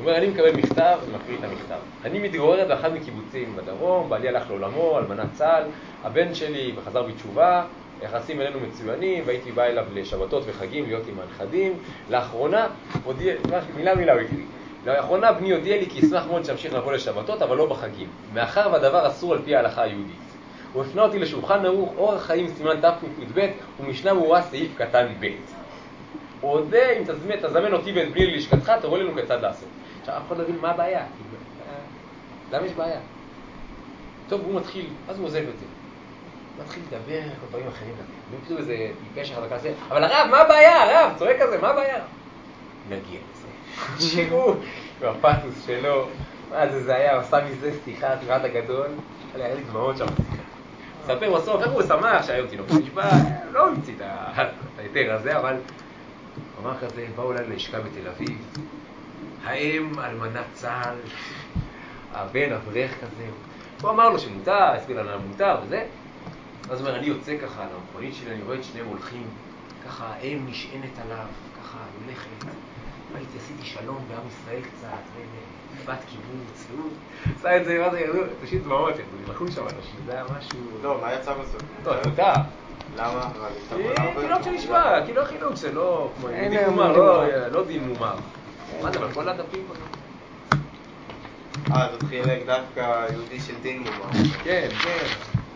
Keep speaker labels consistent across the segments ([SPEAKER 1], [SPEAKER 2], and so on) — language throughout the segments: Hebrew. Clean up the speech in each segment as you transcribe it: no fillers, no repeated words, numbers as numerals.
[SPEAKER 1] הוא אומר, אני מקבל מכתב ומקריא את המכתב. אני מתגוררת באחד מקיבוצים בדרום, בעלי הלך לעולמו, אלמנת צה"ל, הבן שלי וחזר בתשובה, יחסים אלינו מצוינים, והייתי בא אליו לשבתות וחגים להיות עם הנכדים. לאחרונה, מילה הוא הקריא. לאחרונה בני הודיע לי כי ישמח מאוד שימשיך לבוא לשבתות, אבל לא בחגים, מאחר והדבר אסור על פי ההלכה היהודית. הוא הפנה אותי לשולחן ערוך אורח חיים סימן תק"ב ומשנה ברורה סעיף קטן ב'. עודה אם תזמן אותי ואת בני ללשכתך, תראו לנו כיצד לעשות. עכשיו אף אחד לא מבין מה הבעיה. למה יש בעיה? טוב, הוא מתחיל, אז הוא עוזב את זה. הוא מתחיל לדבר כל דברים אחרים. פתאום איזה פשע חזקה זה. אבל הרב, מה הבעיה? הרב, צועק כזה, מה הבעיה? נגיע לזה. תשמעו, בפאטוס שלו, מה זה היה, הוא עשה מזה סליחה, סליחת הגדול. היה לי דמעות שם. ספר בסוף, איך הוא שמח שהיום תינוק נשבע, לא המציא את היתר הזה, אבל הוא אמר כזה, באו אליי ללשכה בתל אביב, האם אלמנת צה"ל, הבן אברך כזה, הוא אמר לו שמותר, הסביר לנו מותר וזה, אז הוא אומר, אני יוצא ככה על המכונית שלי, אני רואה את שניהם הולכים, ככה האם נשענת עליו, ככה הולכת, ראיתי, עשיתי שלום בעם ישראל קצת, בת קיבוץ, והוא עשה את זה, מה זה, פשוט דמעות, הם הלכו שם אנשים, זה היה משהו...
[SPEAKER 2] לא, מה יצא בסוף?
[SPEAKER 1] לא, תודה.
[SPEAKER 2] למה?
[SPEAKER 1] כי לא כשנשמע, כי לא חילוק, זה לא כמו דין מומר, לא דין מומר. מה זה, אבל כל הדפים פה.
[SPEAKER 2] זאת חילק דווקא יהודי של דין מומר.
[SPEAKER 1] כן, כן.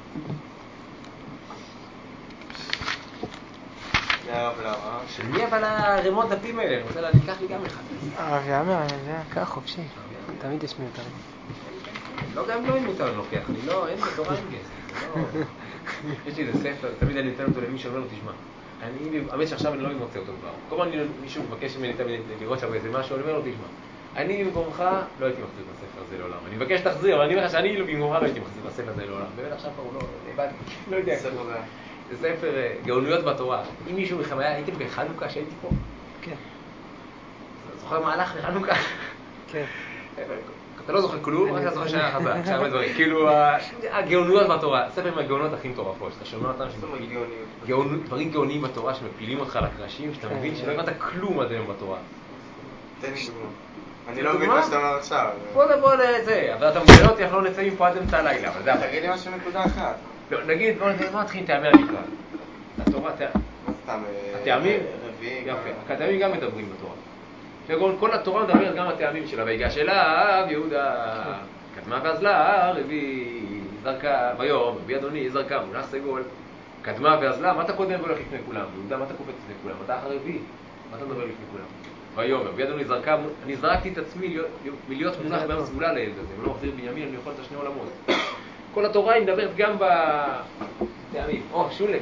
[SPEAKER 2] למה?
[SPEAKER 1] של מי אבל הרמות דפים האלה? אני רוצה לקח לי גם אחד.
[SPEAKER 3] יאמר, זה קח חופשי. תמיד יש מיותרים.
[SPEAKER 1] לא, גם לא אין מותר לוקח לי, לא, אין בתורה אין גזר. יש לי איזה ספר, תמיד אני נותן אותו למי שאומר לו, תשמע. האמת שעכשיו אני לא מוצא אותו כבר. כל פעם מישהו מבקש ממני תמיד לראות שם איזה משהו, אני אומר לו, תשמע. אני במקומך לא הייתי מחזיר את הספר הזה לעולם. אני מבקש תחזיר, אבל אני אומר לך שאני במקומך לא הייתי מחזיר את הספר הזה לעולם. באמת עכשיו כבר הוא לא יודע. זה ספר גאונויות בתורה. אם מישהו מכם הייתם בחנוכה שהייתי פה?
[SPEAKER 3] כן.
[SPEAKER 1] זוכר מהלך לחנוכה?
[SPEAKER 3] כן.
[SPEAKER 1] אתה לא זוכר כלום, רק אתה זוכר שהיה חזק, שהיה הרבה דברים. כאילו, הגאונויות בתורה, ספר מהגאונות הכי מטורפות, שאתה שומע אותם דברים גאוניים בתורה שמפילים אותך לקרשים, שאתה מבין שלא הבנת כלום עד היום בתורה.
[SPEAKER 2] תן לי דוגמה. אני לא מבין מה שאתה אומר עכשיו.
[SPEAKER 1] בוא לזה, אבל אתה מבין אותי, אנחנו לא נצא מפה עד אמצע הלילה, אבל זה...
[SPEAKER 2] תגיד לי משהו נקודה אחת.
[SPEAKER 1] לא, נגיד, בוא נתחיל טעמי המקרא. התורה, הטעמים? יפה, הטעמים גם מדברים בתורה. כל התורה מדברת גם על הטעמים שלה, ויגש אליו יהודה, קדמה ואזלה, רבי זרקה, ביום, רבי אדוני זרקה, מונח סגול, קדמה ואזלה, מה אתה קודם והולך לפני כולם? יהודה, מה אתה קופץ לפני כולם? אתה אחר רבי, מה אתה מדבר לפני כולם? ביום, רבי אדוני זרקה, אני זרקתי את עצמי מלהיות מונח בעם סגולה לילד הזה, ולא מחזיר בנימין, אני יכול את השני עולמות. כל התורה היא מדברת גם בטעמים. שולם.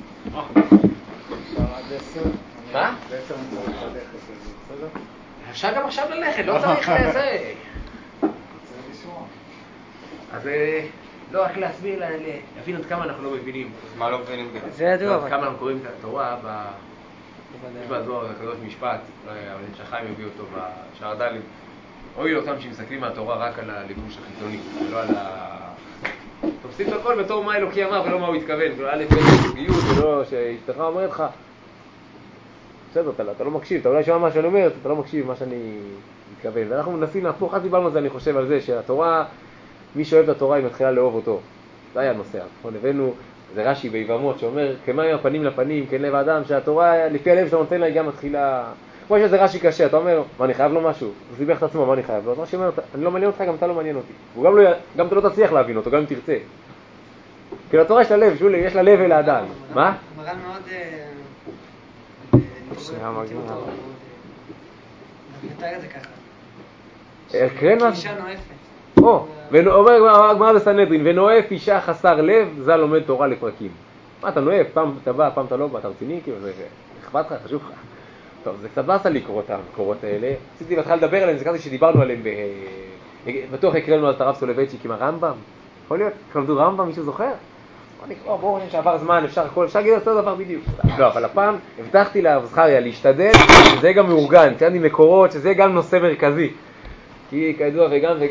[SPEAKER 1] מה? אפשר גם עכשיו ללכת, לא צריך לזה. אז לא, רק להסביר, להבין עד כמה אנחנו לא מבינים.
[SPEAKER 2] מה לא מבינים בזה?
[SPEAKER 3] זה ידוע.
[SPEAKER 1] עד כמה אנחנו קוראים את התורה יש בזוהר, הקדוש משפט, אבל שחיים הביא אותו בשער ד'. אוי לאותם שמסתכלים מהתורה רק על הלבוש החיצוני, ולא על תופסים את הכל בתור מה אלוקי אמר ולא מה הוא התכוון. א' ב' זוגיות, ולא שאשתך אומרת לך, בסדר, אתה לא מקשיב, אתה אולי שומע מה שאני אומר, אתה לא מקשיב מה שאני מתכוון. ואנחנו מנסים להפוך, אז דיברנו על זה, אני חושב על זה, שהתורה, מי שאוהב את התורה, היא מתחילה לאהוב אותו. זה היה הנושא. אנחנו הבאנו, זה רש"י ביבמות, שאומר, כמים הפנים לפנים, כן לב האדם, שהתורה, לפי הלב שאתה נותן לה, היא גם מתחילה... כמו שזה רש"י קשה, אתה אומר, מה, אני חייב לו משהו? הוא סיבך את עצמו, מה אני חייב לו? אז רש"י אומר, אני לא מעניין אותך, גם אתה לא מעניין אותי. גם אתה לא תצליח להבין אותו, גם אם תרצה. כי לתורה יש לה לב, שולי, יש לה לב אל האדם. מה?
[SPEAKER 3] מרן מאוד...
[SPEAKER 1] שנייה, מגמור.
[SPEAKER 3] נתאר את זה ככה.
[SPEAKER 1] קרן מה?
[SPEAKER 3] אישה נואפת.
[SPEAKER 1] אומר הגמרא בסנהדרין, ונואף אישה חסר לב, זה לומד תורה לפרקים. מה, אתה נואף? פעם אתה בא, פעם אתה לא בא, אתה רציני? כאילו, זה אכפת לך, חשוב לך. טוב, זה קצת באסה לקרוא את המקורות האלה. רציתי להתחיל לדבר עליהם, זכרתי שדיברנו עליהם, בטוח הקראנו על הרב סולובייצ'יק עם הרמב"ם. יכול להיות? למדו רמב"ם, מישהו זוכר? בואו נראה שעבר זמן, אפשר להגיד אותו דבר בדיוק. לא, אבל הפעם הבטחתי לרב זכריה להשתדל, שזה גם מאורגן, ציינתי מקורות, שזה גם נושא מרכזי. כי כידוע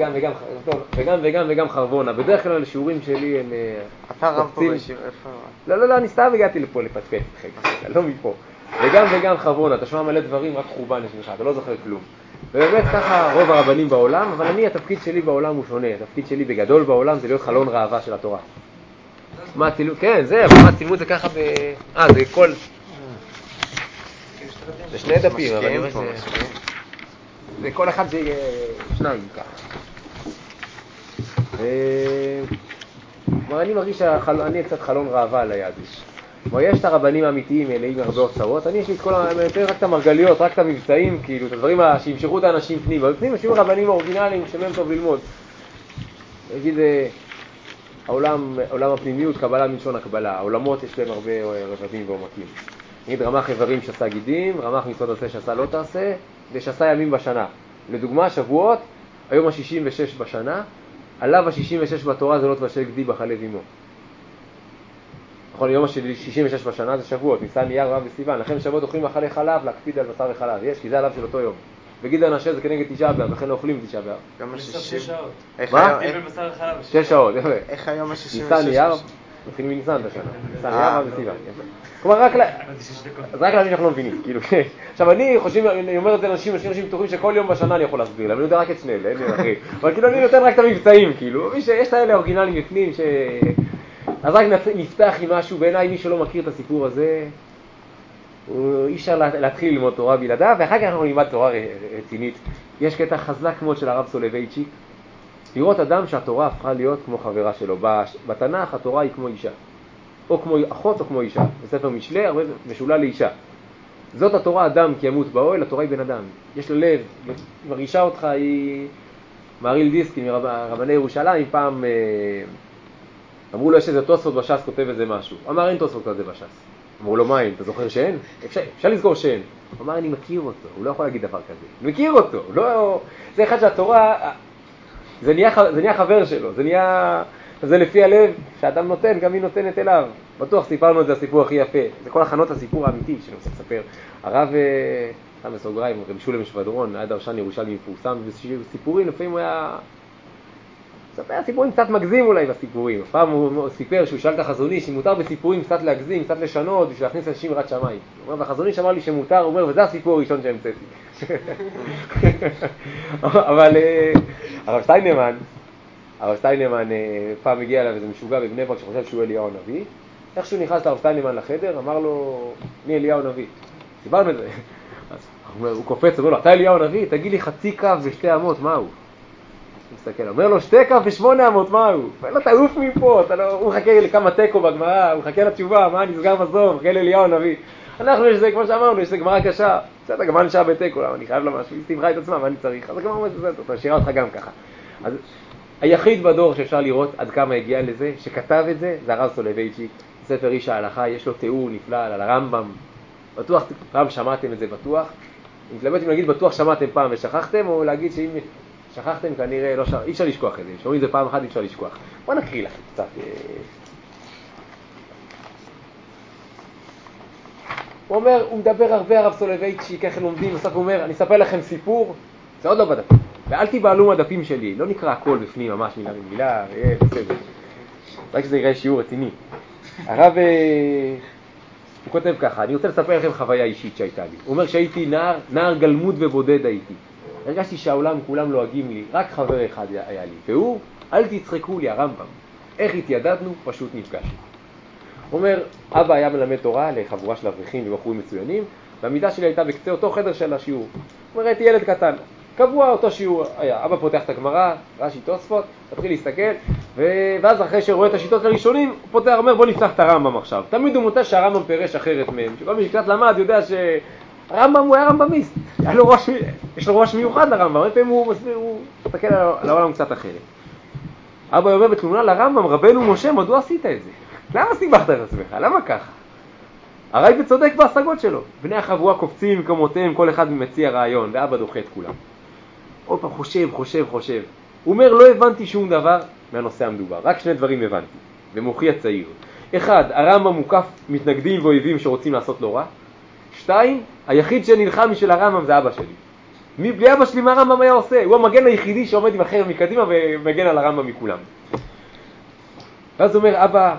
[SPEAKER 1] וגם חרבונה. בדרך כלל השיעורים שלי הם...
[SPEAKER 2] אתה רב פה בשיעור, איפה?
[SPEAKER 1] לא, אני סתם הגעתי לפה לפטפט איתכם, לא מפה. וגם חרבונה, אתה שומע מלא דברים, רק חורבן יש לך, אתה לא זוכר כלום. ובאמת ככה רוב הרבנים בעולם, אבל אני, התפקיד שלי בעולם הוא שונה. התפקיד שלי בגדול בעולם זה להיות חלון ראווה של התורה. מה צילמות? כן, זה, אבל מה צילמות זה ככה זה כל... זה שני דפים, אבל אני רואה שזה... זה כל אחד זה שניים ככה. אני מרגיש שאני קצת חלון ראווה על היהדות. יש את הרבנים האמיתיים, מלאים הרבה הוצאות, יש לי את כל רק את המרגליות, רק את המבצעים, כאילו, את הדברים שימשכו את האנשים פנימה. בפנים יש רבנים אורגינליים שמהם טוב ללמוד. נגיד, עולם הפנימיות, קבלה מלשון הקבלה. העולמות יש להם הרבה רבדים ועומקים. נגיד, רמ"ח איברים שעשה גידים, רמ"ח מצוות עשה שעשה לא תעשה, ושעשה ימים בשנה. לדוגמה, שבועות, היום ה-66 בשנה, עליו ה-66 בתורה זה לא תבשל גדי בחלב אמו. נכון, יום ה-66 בשנה זה שבועות, ניסן אייר ואב וסיוון, לכן שבועות אוכלים מאכלי חלב, להקפיד על בשר וחלב, יש, כי זה עליו של אותו יום. וגיד הנשה זה כנגד תשעה באב, לכן לא אוכלים תשעה באב.
[SPEAKER 2] יום ה-60. 6
[SPEAKER 3] שעות.
[SPEAKER 2] מה?
[SPEAKER 1] 6 שעות, יפה.
[SPEAKER 2] איך היום ה-66?
[SPEAKER 1] ניסן אייר, מתחילים מניסן את השנה. ניסן אייר ואב וסיוון. כלומר, רק להבין שאנחנו לא מבינים, כאילו. עכשיו, אני אומר את זה לאנשים פתוחים שכל יום בשנה אני יכול להסביר להם, אני יודע רק את שני אלה, אין לי אחי. אבל כאילו אני נותן רק את המבצעים, כאילו. יש את האלה אורגינליים בפנים ש... אז רק נפתח עם משהו, בעיניי מי שלא מכיר את הסיפור הזה, אי אפשר להתחיל ללמוד תורה בלעדיו, ואחר כך אנחנו נלמד תורה רצינית. יש קטע חזק מאוד של הרב סולובייצ'יק, לראות אדם שהתורה הפכה להיות כמו חברה שלו. בתנ"ך התורה היא כמו אישה, או כמו אחות או כמו אישה. בספר משלי הרבה משולה לאישה. זאת התורה, אדם כי ימות באוהל, התורה היא בן אדם. יש לה לב, מרגישה אותך, היא... מהריל דיסקין, מרבני ירושלים, פעם... אמרו לו, יש איזה תוספות בש"ס כותב איזה משהו. אמר, אין תוספות כזה בש"ס. אמרו לו, מה אין? אתה זוכר שאין? אפשר לזכור שאין. הוא אמר, אני מכיר אותו, הוא לא יכול להגיד דבר כזה. אני מכיר אותו, לא... זה אחד שהתורה, זה נהיה חבר שלו, זה לפי הלב שאדם נותן, גם היא נותנת אליו. בטוח סיפרנו את זה, הסיפור הכי יפה. זה כל הכנות הסיפור האמיתי שאני רוצה לספר. הרב, שם בסוגריים, רב שולם שבדרון, היה דרשן ירושלמי מפורסם, וסיפורים לפעמים הוא היה... ספר סיפורים קצת מגזים אולי בסיפורים. פעם הוא סיפר שהוא שאל את החזון איש, שמותר בסיפורים קצת להגזים, קצת לשנות, בשביל להכניס אנשים יראת שמיים. הוא אומר, והחזון איש אמר לי שמותר, הוא אומר, וזה הסיפור הראשון שהמצאתי. אבל הרב שטיינמן פעם הגיע אליו איזה משוגע בבני ברק שחושב שהוא אליהו הנביא. איכשהו נכנס לרב שטיינמן לחדר, אמר לו, אני אליהו הנביא. סיברנו את זה. הוא קופץ, אומר לו, אתה אליהו הנביא? תגיד לי חצי קו ושתי אמות, מה הוא? מסתכל, אומר לו 2 קו ו8 אמות, מה הוא? לא תעוף מפה, הוא מחכה לכמה תיקו בגמרא, הוא מחכה לתשובה, מה נסגר בסוף, מחכה לאליהו הנביא. אנחנו יש זה, כמו שאמרנו, יש זה גמרא קשה, בסדר, גמרא נשאר בתיקו, למה אני חייב לה משהו, היא סתימכה את עצמה, מה אני צריך? אז הגמרא אומרת, אתה שירה אותך גם ככה. אז היחיד בדור שאפשר לראות עד כמה הגיע לזה, שכתב את זה, זה הרב סולובייצ'יק, ספר איש ההלכה, יש לו תיאור נפלא על הרמב"ם, בטוח, פעם שמעתם את זה בטוח, מתלבט אם להגיד בטוח שמעתם פעם ושכחתם, או להגיד שאם שכחתם כנראה, אי אפשר לשכוח את זה, שאומרים את זה פעם אחת, אי אפשר לשכוח. בוא נקריא לכם קצת. הוא מדבר הרבה הרב סולובייצ'יק, איך לומדים, בסוף הוא אומר, אני אספר לכם סיפור, זה עוד לא בדפים, ואל תיבהלו מהדפים שלי, לא נקרא הכל בפנים, ממש מילה במילה, בסדר. רק שזה יראה שיעור רציני. הרב, הוא כותב ככה, אני רוצה לספר לכם חוויה אישית שהייתה לי. הוא אומר שהייתי נער גלמוד ובודד הייתי. הרגשתי שהעולם כולם לועגים לי, רק חבר אחד היה לי, והוא, אל תצחקו לי, הרמב"ם. איך התיידדנו? פשוט נפגשנו. הוא אומר, אבא היה מלמד תורה לחבורה של אברכים ובחורים מצוינים, והמידה שלי הייתה בקצה אותו חדר של השיעור. הוא אומר, הייתי ילד קטן, קבוע אותו שיעור היה. אבא פותח את הגמרא, רש"י תוספות, מתחיל להסתכל, ואז אחרי שרואה את השיטות הראשונים, הוא פותח, אומר, בוא נפתח את הרמב"ם עכשיו. תמיד הוא מוצא שהרמב"ם פירש אחרת מהם, שכל מי שקצת למד יודע הרמב"ם הוא היה רמב"מיסט, יש לו ראש מיוחד לרמב"ם, הרבה פעמים הוא מסתכל על העולם קצת אחרת. אבא אומר בתלונה לרמב"ם, רבנו משה, מדוע עשית את זה? למה סיבכת את עצמך? למה ככה? הרייבד צודק בהשגות שלו. בני החבורה קופצים כמותיהם, כל אחד מציע רעיון, ואבא דוחה את כולם. עוד פעם חושב. הוא אומר, לא הבנתי שום דבר מהנושא המדובר, רק 2 דברים הבנתי, במוחי הצעיר. 1, הרמב"ם מוקף מתנגדים ואויבים שרוצים לעשות לו רע. 2, היחיד שנלחם משל הרמב"ם זה אבא שלי. בלי אבא שלי מה הרמב"ם היה עושה? הוא המגן היחידי שעומד עם החרב מקדימה ומגן על הרמב"ם מכולם. ואז הוא אומר, אבא,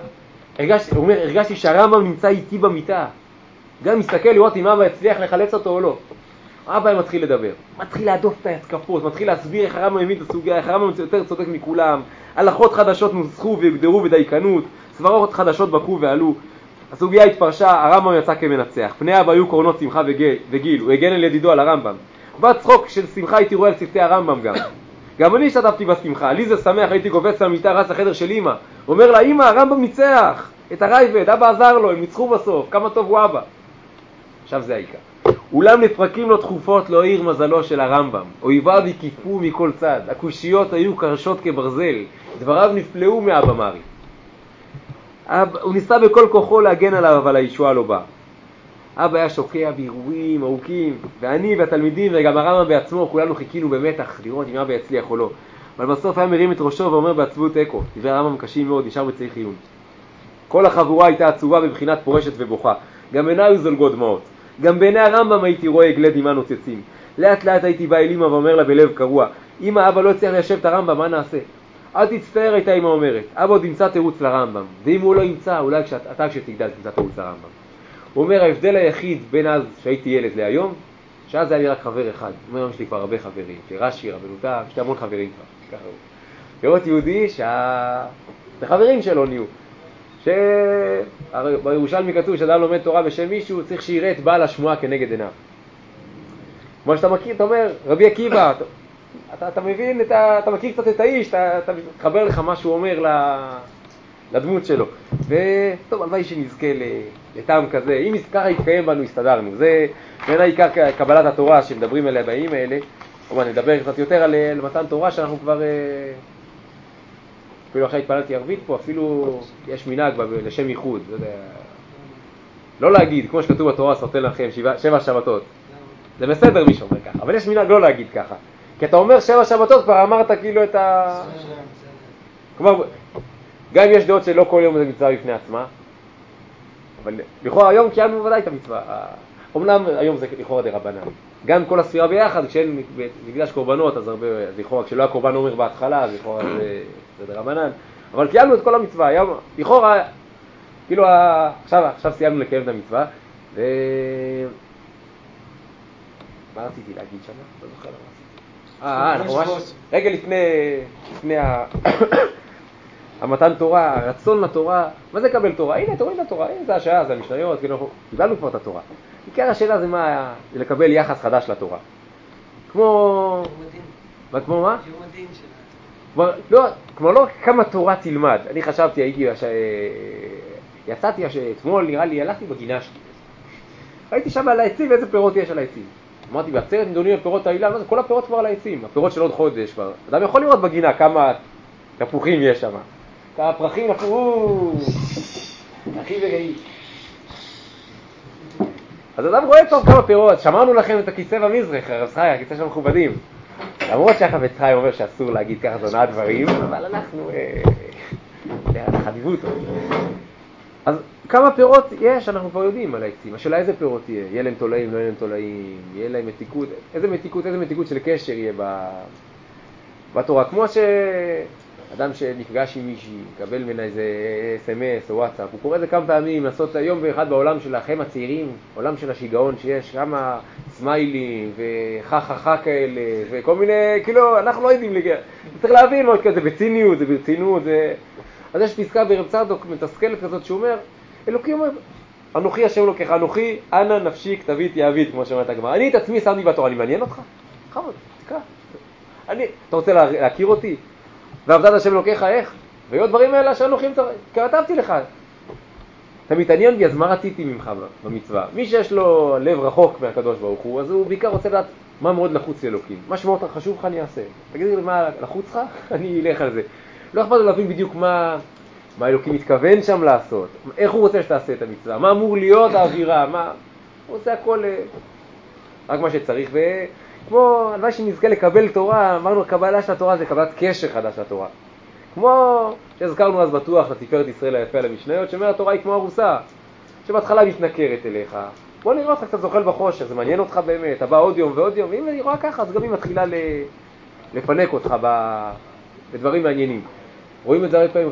[SPEAKER 1] הרגשתי שהרמב"ם נמצא איתי במיטה. גם מסתכל לראות אם אבא הצליח לחלץ אותו או לא. אבא מתחיל לדבר, מתחיל להדוף את ההתקפות, מתחיל להסביר איך הרמב"ם מבין את הסוגיה, איך הרמב"ם יותר צודק מכולם, הלכות חדשות נוסחו והגדרו בדייקנות, סברות חדשות בקעו ועלו. הסוגיה התפרשה, הרמב"ם יצא כמנצח, פני אבא היו קורנות שמחה וגיל, הוא הגן על ידידו על הרמב"ם. בת צחוק של שמחה הייתי רואה על שפתי הרמב"ם גם אני השתתפתי בשמחה, לי זה שמח, הייתי קופץ למיטה, רץ לחדר של אמא, אומר לה, אמא, הרמב"ם ניצח את הרייבד, אבא עזר לו, הם ניצחו בסוף, כמה טוב הוא אבא. עכשיו זה העיקר. אולם לפרקים לו תכופות לא העיר מזלו של הרמב"ם, אויביו הקיפו מכל צד, הקושיות היו קרשות כברזל, דבריו נפלאו מאבא מרי. הוא ניסה בכל כוחו להגן עליו, אבל הישועה לא באה. אבא היה שוקע בהרהורים ארוכים, ואני והתלמידים וגם הרמב"ם בעצמו, כולנו חיכינו במתח לראות אם אבא יצליח או לא. אבל בסוף היה מרים את ראשו ואומר בעצבות אקו, דברי הרמב"ם קשים מאוד, נשאר בצריך עיון. כל החבורה הייתה עצובה בבחינת פורשת ובוכה, גם בעיניי היו זולגות דמעות. גם בעיני הרמב"ם הייתי רואה עגלי דמעה נוצצים. לאט לאט הייתי בא אל אמא ואומר לה בלב קרוע, אמא, אבא לא הצליח ליישב את הרמב"ם, מה נעשה? אל תצטער, הייתה אמא אומרת, אבא עוד ימצא תירוץ לרמב"ם, ואם הוא לא ימצא, אולי כשתגדל תמצא תירוץ לרמב"ם. הוא אומר, ההבדל היחיד בין אז שהייתי ילד להיום, שאז היה לי רק חבר אחד. הוא אומר, יש לי כבר הרבה חברים, רש"י, רבנותה, יש לי המון חברים כבר. ככה הוא. לראות יהודי החברים שלו נהיו. בירושלמי כתוב שאדם לומד תורה בשם מישהו, צריך שיראה את בעל השמועה כנגד עיניו. כמו שאתה מכיר, אתה אומר, רבי עקיבא, אתה מבין, אתה מכיר קצת את האיש, אתה מתחבר לך מה שהוא אומר לדמות שלו. וטוב, הלוואי שנזכה לטעם כזה. אם ככה יתקיים בנו, הסתדרנו. זה בעיניי עיקר קבלת התורה שמדברים עליה בימים האלה. כלומר, נדבר קצת יותר על מתן תורה שאנחנו כבר... אפילו עכשיו התפללתי ערבית פה, אפילו יש מנהג לשם ייחוד. לא להגיד, כמו שכתוב בתורה, סרטן לכם 7 שבתות. זה בסדר מי שאומר ככה, אבל יש מנהג לא להגיד ככה. כי אתה אומר 7 שבתות, כבר אמרת כאילו את ה... כלומר, גם אם יש דעות שלא כל יום זה מצווה בפני עצמה, אבל לכאורה היום קיימנו בוודאי את המצווה. אומנם היום זה לכאורה דרבנן. גם כל הספירה ביחד, כשאין מקדש קורבנות, אז הרבה, לכאורה, כשלא הקורבן אומר בהתחלה, אז לכאורה זה דרבנן. אבל קיימנו את כל המצווה. היום, לכאורה, כאילו, עכשיו סיימנו לקיים את המצווה, מה רציתי להגיד שם? לא זוכר מה רציתי. אנחנו ממש רגע לפני המתן תורה, הרצון לתורה. מה זה קבל תורה? הנה, תוריד לתורה, הנה זה השעה, זה המשניות, קיבלנו כבר את התורה. עיקר השאלה זה מה, זה לקבל יחס חדש לתורה. כמו... כמו מה? כמו לא כמה תורה תלמד. אני חשבתי, יצאתי אתמול, נראה לי, הלכתי בגינה שלי. ראיתי שם על העצים, איזה פירות יש על העצים. אמרתי, בעצרת נדונים על פירות העילה, כל הפירות כבר על העצים, הפירות של עוד חודש כבר. אדם יכול לראות בגינה כמה תפוחים יש שם. כמה פרחים נפלו, הכי ורעי. אז אדם רואה טוב כמה פירות. שמרנו לכם את הכיסא במזרח, הרב צחי, הכיסא של המכובדים. למרות שהחפץ חיים אומר שאסור להגיד ככה זונה דברים, אבל אנחנו חדיבות. אז כמה פירות יש, אנחנו כבר יודעים על העצים. השאלה איזה פירות יהיה? יהיה להם תולעים, לא יהיה להם תולעים, יהיה להם מתיקות. איזה מתיקות של קשר יהיה בתורה. כמו שאדם שנפגש עם מישהי, מקבל ממנה איזה SMS או וואטסאפ, הוא קורא את זה כמה פעמים, לעשות יום ואחד בעולם שלכם הצעירים, עולם של השיגעון שיש, כמה סמיילים וחככה כאלה, וכל מיני, כאילו, אנחנו לא יודעים לגמרי. צריך להבין מאוד כזה, בציניות, זה ברצינות, זה... אז יש פסקה ברב צדוק מתסכלת כזאת שהוא אומר, אלוקי אומר, אנוכי השם אלוקיך, אנוכי, אנא נפשי כתבית יעבית, כמו שאומרת הגמרא. אני את עצמי שמתי בתורה, אני מעניין אותך? חמוד, תקרא. אתה רוצה להכיר אותי? ועבדת השם אלוקיך איך? ועוד דברים האלה שאנוכי כתבתי לך. אתה מתעניין בי, אז מה רציתי ממך במצווה? מי שיש לו לב רחוק מהקדוש ברוך הוא, אז הוא בעיקר רוצה לדעת מה מאוד לחוץ לאלוקים. מה שמות חשוב לך אני אעשה. תגיד לי מה לחוץ לך? אני אלך על זה. לא אכפת לו להבין בדיוק מה אלוקים מתכוון שם לעשות, איך הוא רוצה שתעשה את המצווה, מה אמור להיות האווירה, הוא עושה הכל, רק מה שצריך. וכמו, הלוואי שנזכה לקבל תורה, אמרנו, הקבלה של התורה זה קבלת קשר חדש לתורה. כמו שהזכרנו אז בטוח לתפארת ישראל היפה על המשניות, שאומר התורה היא כמו ארוסה, שבהתחלה מתנכרת אליך. בוא נראה אותך קצת זוחל בחושך, זה מעניין אותך באמת, אתה בא עוד יום ועוד יום, ואם היא רואה ככה, אז גם היא מתחילה לפנק אותך בדברים מעניינים. רואים את זה הרבה פעמים,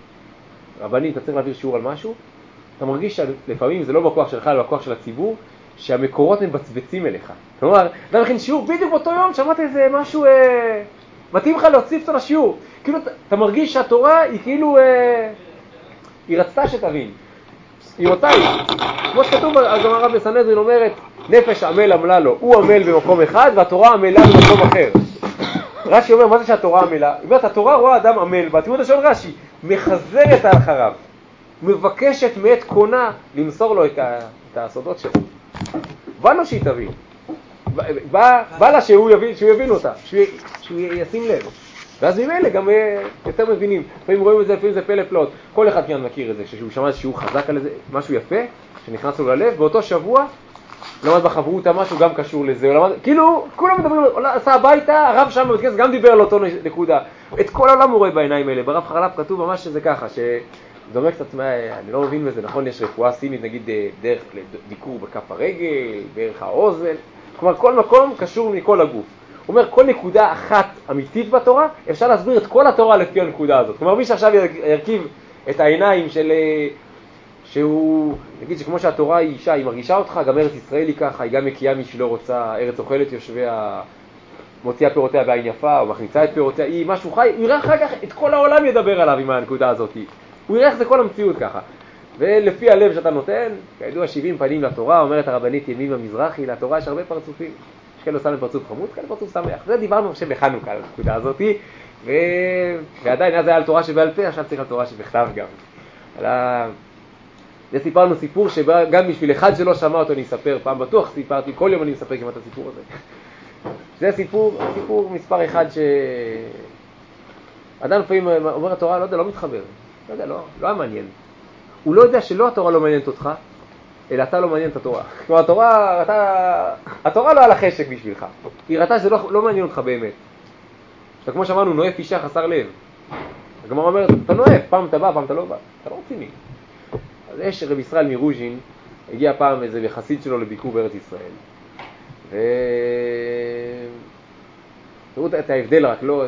[SPEAKER 1] רבנים, אתה צריך להעביר שיעור על משהו, אתה מרגיש שלפעמים זה לא בכוח שלך, אלא בכוח של הציבור, שהמקורות מבצבצים אליך. כלומר, אתה מכין שיעור בדיוק באותו יום, שמעת איזה משהו, מתאים לך להוסיף אותו לשיעור. כאילו, אתה מרגיש שהתורה היא כאילו, היא רצתה שתבין. היא רוצה, כמו שכתוב, הגמרא בסנהדרין אומרת, נפש עמל עמלה לו, הוא עמל במקום אחד והתורה עמלה במקום אחר. רש"י אומר, מה זה שהתורה עמלה? היא אומרת, התורה רואה אדם עמל, והתימוד השאול רש"י, מחזרת על אחריו, מבקשת מאת קונה למסור לו את הסודות שלו. בא לו שהיא תבין. בא לה שהוא יבין אותה, שהוא ישים לב. ואז ממילא גם יותר מבינים. לפעמים רואים את זה, לפעמים זה פלא פלאות. כל אחד כאן מכיר את זה, כשהוא שמע שהוא חזק על איזה משהו יפה, שנכנס לו ללב, באותו שבוע למד בחברותה משהו גם קשור לזה. כאילו, כולם מדברים, עשה הביתה, הרב שם בבית כנסת גם דיבר על אותו נקודה. את כל העולם הוא רואה בעיניים האלה. ברב חרל"פ כתוב ממש שזה ככה, שדומה קצת, אני לא מבין בזה, נכון, יש רפואה סימית, נגיד דרך דיקור בכף הרגל, דרך האוזן, כלומר כל מקום קשור מכל הגוף. הוא אומר, כל נקודה אחת אמיתית בתורה, אפשר להסביר את כל התורה לפי הנקודה הזאת. כלומר, מי שעכשיו ירכיב את העיניים של, שהוא, נגיד שכמו שהתורה היא אישה, היא מרגישה אותך, גם ארץ ישראל היא ככה, היא גם מקיאה מי שלא רוצה, ארץ אוכלת יושביה, מוציאה פירותיה בעין יפה, או מכניסה את פירותיה, היא משהו חי, הוא יראה אחר כך, את כל העולם ידבר עליו עם הנקודה הזאת. הוא יראה איך זה כל המציאות ככה. ולפי הלב שאתה נותן, כידוע 70 פנים לתורה, אומרת הרבנית ימימה מזרחי, לתורה יש הרבה פרצופים. יש כאלה שם לפרצוף חמוד, כאלה פרצוף שמח. זה דיברנו עכשיו בחנוכה על הנקודה הזאת, ועדיין אז היה על תורה שבעל פה, עכשיו צריך על תורה שבכתב גם. זה סיפרנו סיפור שגם בשביל אחד שלא שמע אותו אני אספר, פעם בטוח סיפרתי, כל יום אני מספר כמעט את הסיפור הזה. זה סיפור מספר אחד אדם לפעמים אומר התורה, לא יודע, לא מתחבר, לא יודע, לא מעניין. הוא לא יודע שלא התורה לא מעניינת אותך, אלא אתה לא מעניין את התורה. כלומר, התורה לא על החשק בשבילך. היא ראתה שזה לא מעניין אותך באמת. אתה כמו שאמרנו, נואף אישה חסר לב. הגמרא אומרת, אתה נואף, פעם אתה בא, פעם אתה לא בא. אתה לא רציני. אז יש רב ישראל מרוז'ין, הגיע פעם איזה חסיד שלו לביקור בארץ ישראל. תראו את ההבדל, רק לא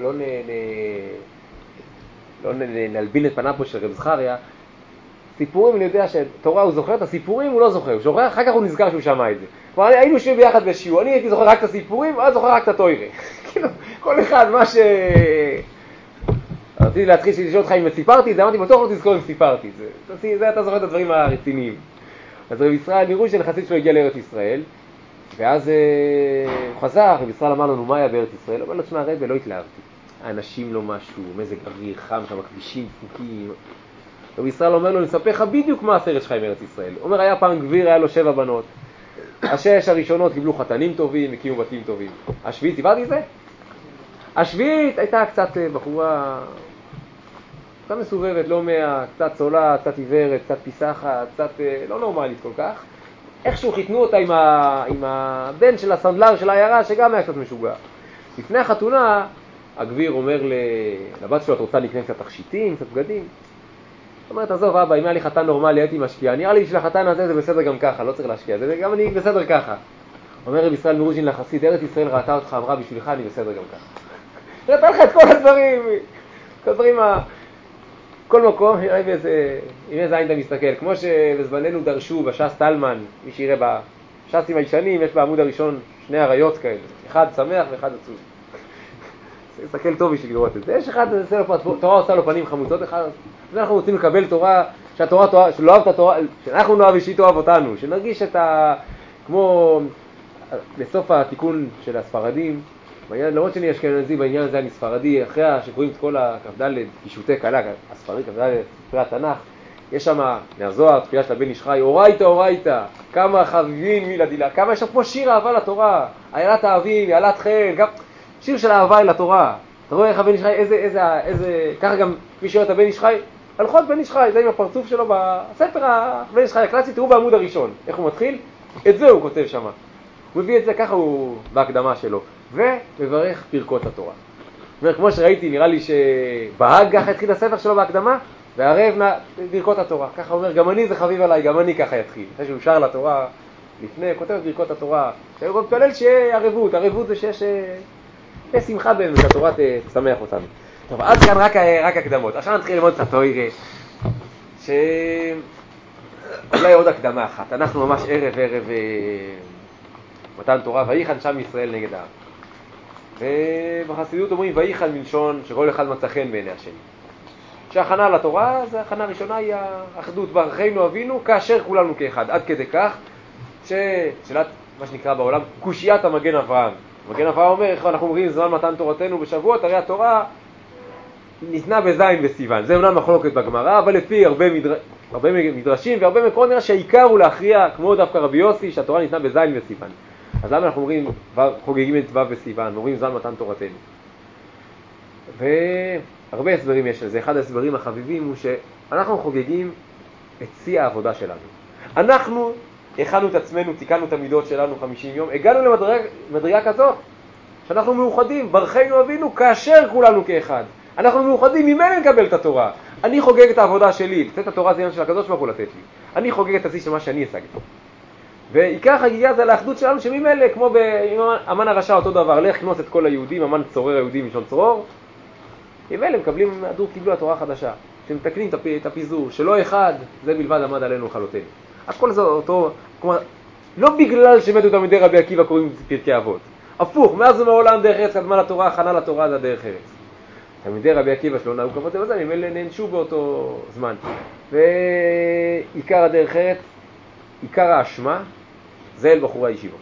[SPEAKER 1] נלבין את פניו פה של רב זכריה. סיפורים, אני יודע שתורה הוא זוכר את הסיפורים, הוא לא זוכר. הוא זוכר, אחר כך הוא נזכר שהוא שמע את זה. כלומר, היינו יושבים ביחד בשיעור, אני הייתי זוכר רק את הסיפורים, אז זוכר רק את התורה. כאילו, כל אחד מה רציתי להתחיל לשאול אותך אם סיפרתי את זה, אמרתי, בטוח לא תזכור אם סיפרתי את זה. זה אתה זוכר את הדברים הרציניים. אז רב ישראל מרוז'ין, החסיד שלו הגיע לארץ ישראל, ואז הוא חזר, רב ישראל אמר לנו, מה היה בארץ ישראל? הוא אומר לו, תשמע, הרב, לא התלהבתי. האנשים לא משהו, מזג אוויר חם שם, הכבישים דפוקים. רב ישראל אומר לו, אני אספר לך בדיוק מה הסרט שלך עם ארץ ישראל. הוא אומר, היה פעם גביר, היה לו 7 בנות. 6 הראשונות קיבלו חתנים טובים, הקימו בתים טובים. השביעית, סיפרתי את זה? השביעית הייתה קצת בחורה, קצת מסובבת, לא קצת צולה, קצת עיוורת, קצת פיסחת, קצת לא נורמלית כל כך. איכשהו חיתנו אותה עם הבן של הסנדלר של העיירה, שגם היה קצת משוגע. לפני החתונה, הגביר אומר לבת שלו, את רוצה לקנות קצת תכשיטים, קצת בגדים? זאת אומרת, עזוב, אבא, אם היה לי חתן נורמלי, הייתי משקיע. נראה לי שלחתן הזה זה בסדר גם ככה, לא צריך להשקיע. זה גם אני בסדר ככה. אומר רב ישראל מרוז'ין לחסיד, ארץ ישראל ראתה אותך, אמרה בשבילך, אני בסדר גם ככה. ראתה לך את כל הדברים, כל מקום, עם איזה עין אתה מסתכל. כמו שבזמננו דרשו בש"ס טלמן, מי שיראה בש"סים הישנים, יש בעמוד הראשון 2 עריות כאלה. אחד שמח ואחד עצוב. תסתכל טוב בשביל לראות את זה. יש אחד, תורה עושה לו פנים חמוצות, אחד. אנחנו רוצים לקבל תורה, שלא אוהב את התורה, שאנחנו נאהב אישית אוהב אותנו, שנרגיש כמו בסוף התיקון של הספרדים, למרות שאני אשכנזי בעניין הזה אני ספרדי, אחרי שקוראים את כל הכ"ד קישוטי קלה, הספרי כ"ד ספרי התנ"ך, יש שם מהזוהר, תפילה של הבן איש חי, אורייתא, כמה חביבים מלדילה, כמה יש שם כמו שיר אהבה לתורה, איילת האבים, יעלת חן, שיר של אהבה אל התורה. אתה רואה איך הבן איש חי, איזה, ככה גם מי שואל את הבן איש חי, הלכות בן איש חי, זה עם הפרצוף שלו בספר הבן איש חי הקלאסי, תראו בעמוד הראשון, איך הוא מתחיל, את זה הוא כותב שם. הוא מביא את זה, ככה הוא בהקדמה שלו, ומברך פרקות התורה. זאת אומרת, כמו שראיתי, נראה לי שבהג ככה התחיל הספר שלו בהקדמה, והערב פרקות התורה. ככה הוא אומר, גם אני זה חביב עליי, גם אני ככה יתחיל. אחרי שהוא שר לתורה לפני, כותב את פרקות התורה. הוא מתפלל שיהיה ערבות, ערבות זה שיש שמחה בנו, שהתורה תשמח אותנו. טוב, עד כאן רק הקדמות. עכשיו נתחיל ללמוד את התורה, אולי עוד הקדמה אחת. אנחנו ממש ערב מתן תורה, ויחן שם ישראל נגד העם. ובחסידות אומרים ויחן מלשון שכל אחד מצא חן בעיני השני. שההכנה לתורה, זה ההכנה הראשונה, היא האחדות ברכינו אבינו, כאשר כולנו כאחד. עד כדי כך ששאלת מה שנקרא בעולם קושיית המגן אברהם. מגן אברהם אומר, איך אנחנו אומרים זמן מתן תורתנו בשבועות, הרי התורה ניתנה בזין בסיוון. זה אומנם מחלוקת בגמרא, אבל לפי הרבה מדרשים והרבה מקורות נראה שהעיקר הוא להכריע, כמו דווקא רבי יוסי, שהתורה ניתנה בזין בסיוון. אז למה אנחנו אומרים, חוגגים את ו' בסיוון, אומרים זמן מתן תורתנו? והרבה הסברים יש לזה. אחד ההסברים החביבים הוא שאנחנו חוגגים את שיא העבודה שלנו. אנחנו הכנו את עצמנו, תיקנו את המידות שלנו 50 יום, הגענו למדרגה כזאת, שאנחנו מאוחדים, ברכינו אבינו, כאשר כולנו כאחד. אנחנו מאוחדים, ממילא נקבל את התורה. אני חוגג את העבודה שלי, לתת את התורה זה עניין של הקדוש ברוך הוא לתת לי. אני חוגג את השיא של מה שאני השגתי. ועיקר חגיגה זה לאחדות שלנו, שממילא, כמו באמן הרשע אותו דבר, לך כנוס את כל היהודים, אמן צורר היהודים משון צרור, ממילא מקבלים, הדור קיבלו התורה החדשה, שמתקנים את הפיזור, שלא אחד, זה בלבד עמד עלינו לכלותנו. הכל זה אותו, כלומר, לא בגלל שמתו תלמידי רבי עקיבא קוראים פרקי אבות. הפוך, מאז ומעולם דרך ארץ קדמה לתורה, הכנה לתורה זה דרך ארץ. תלמידי רבי עקיבא שלא נהגו כמות בזה, הם אלה נענשו באותו זמן. ועיקר הדרך ארץ, עיקר האשמה, זה אל בחורי הישיבות.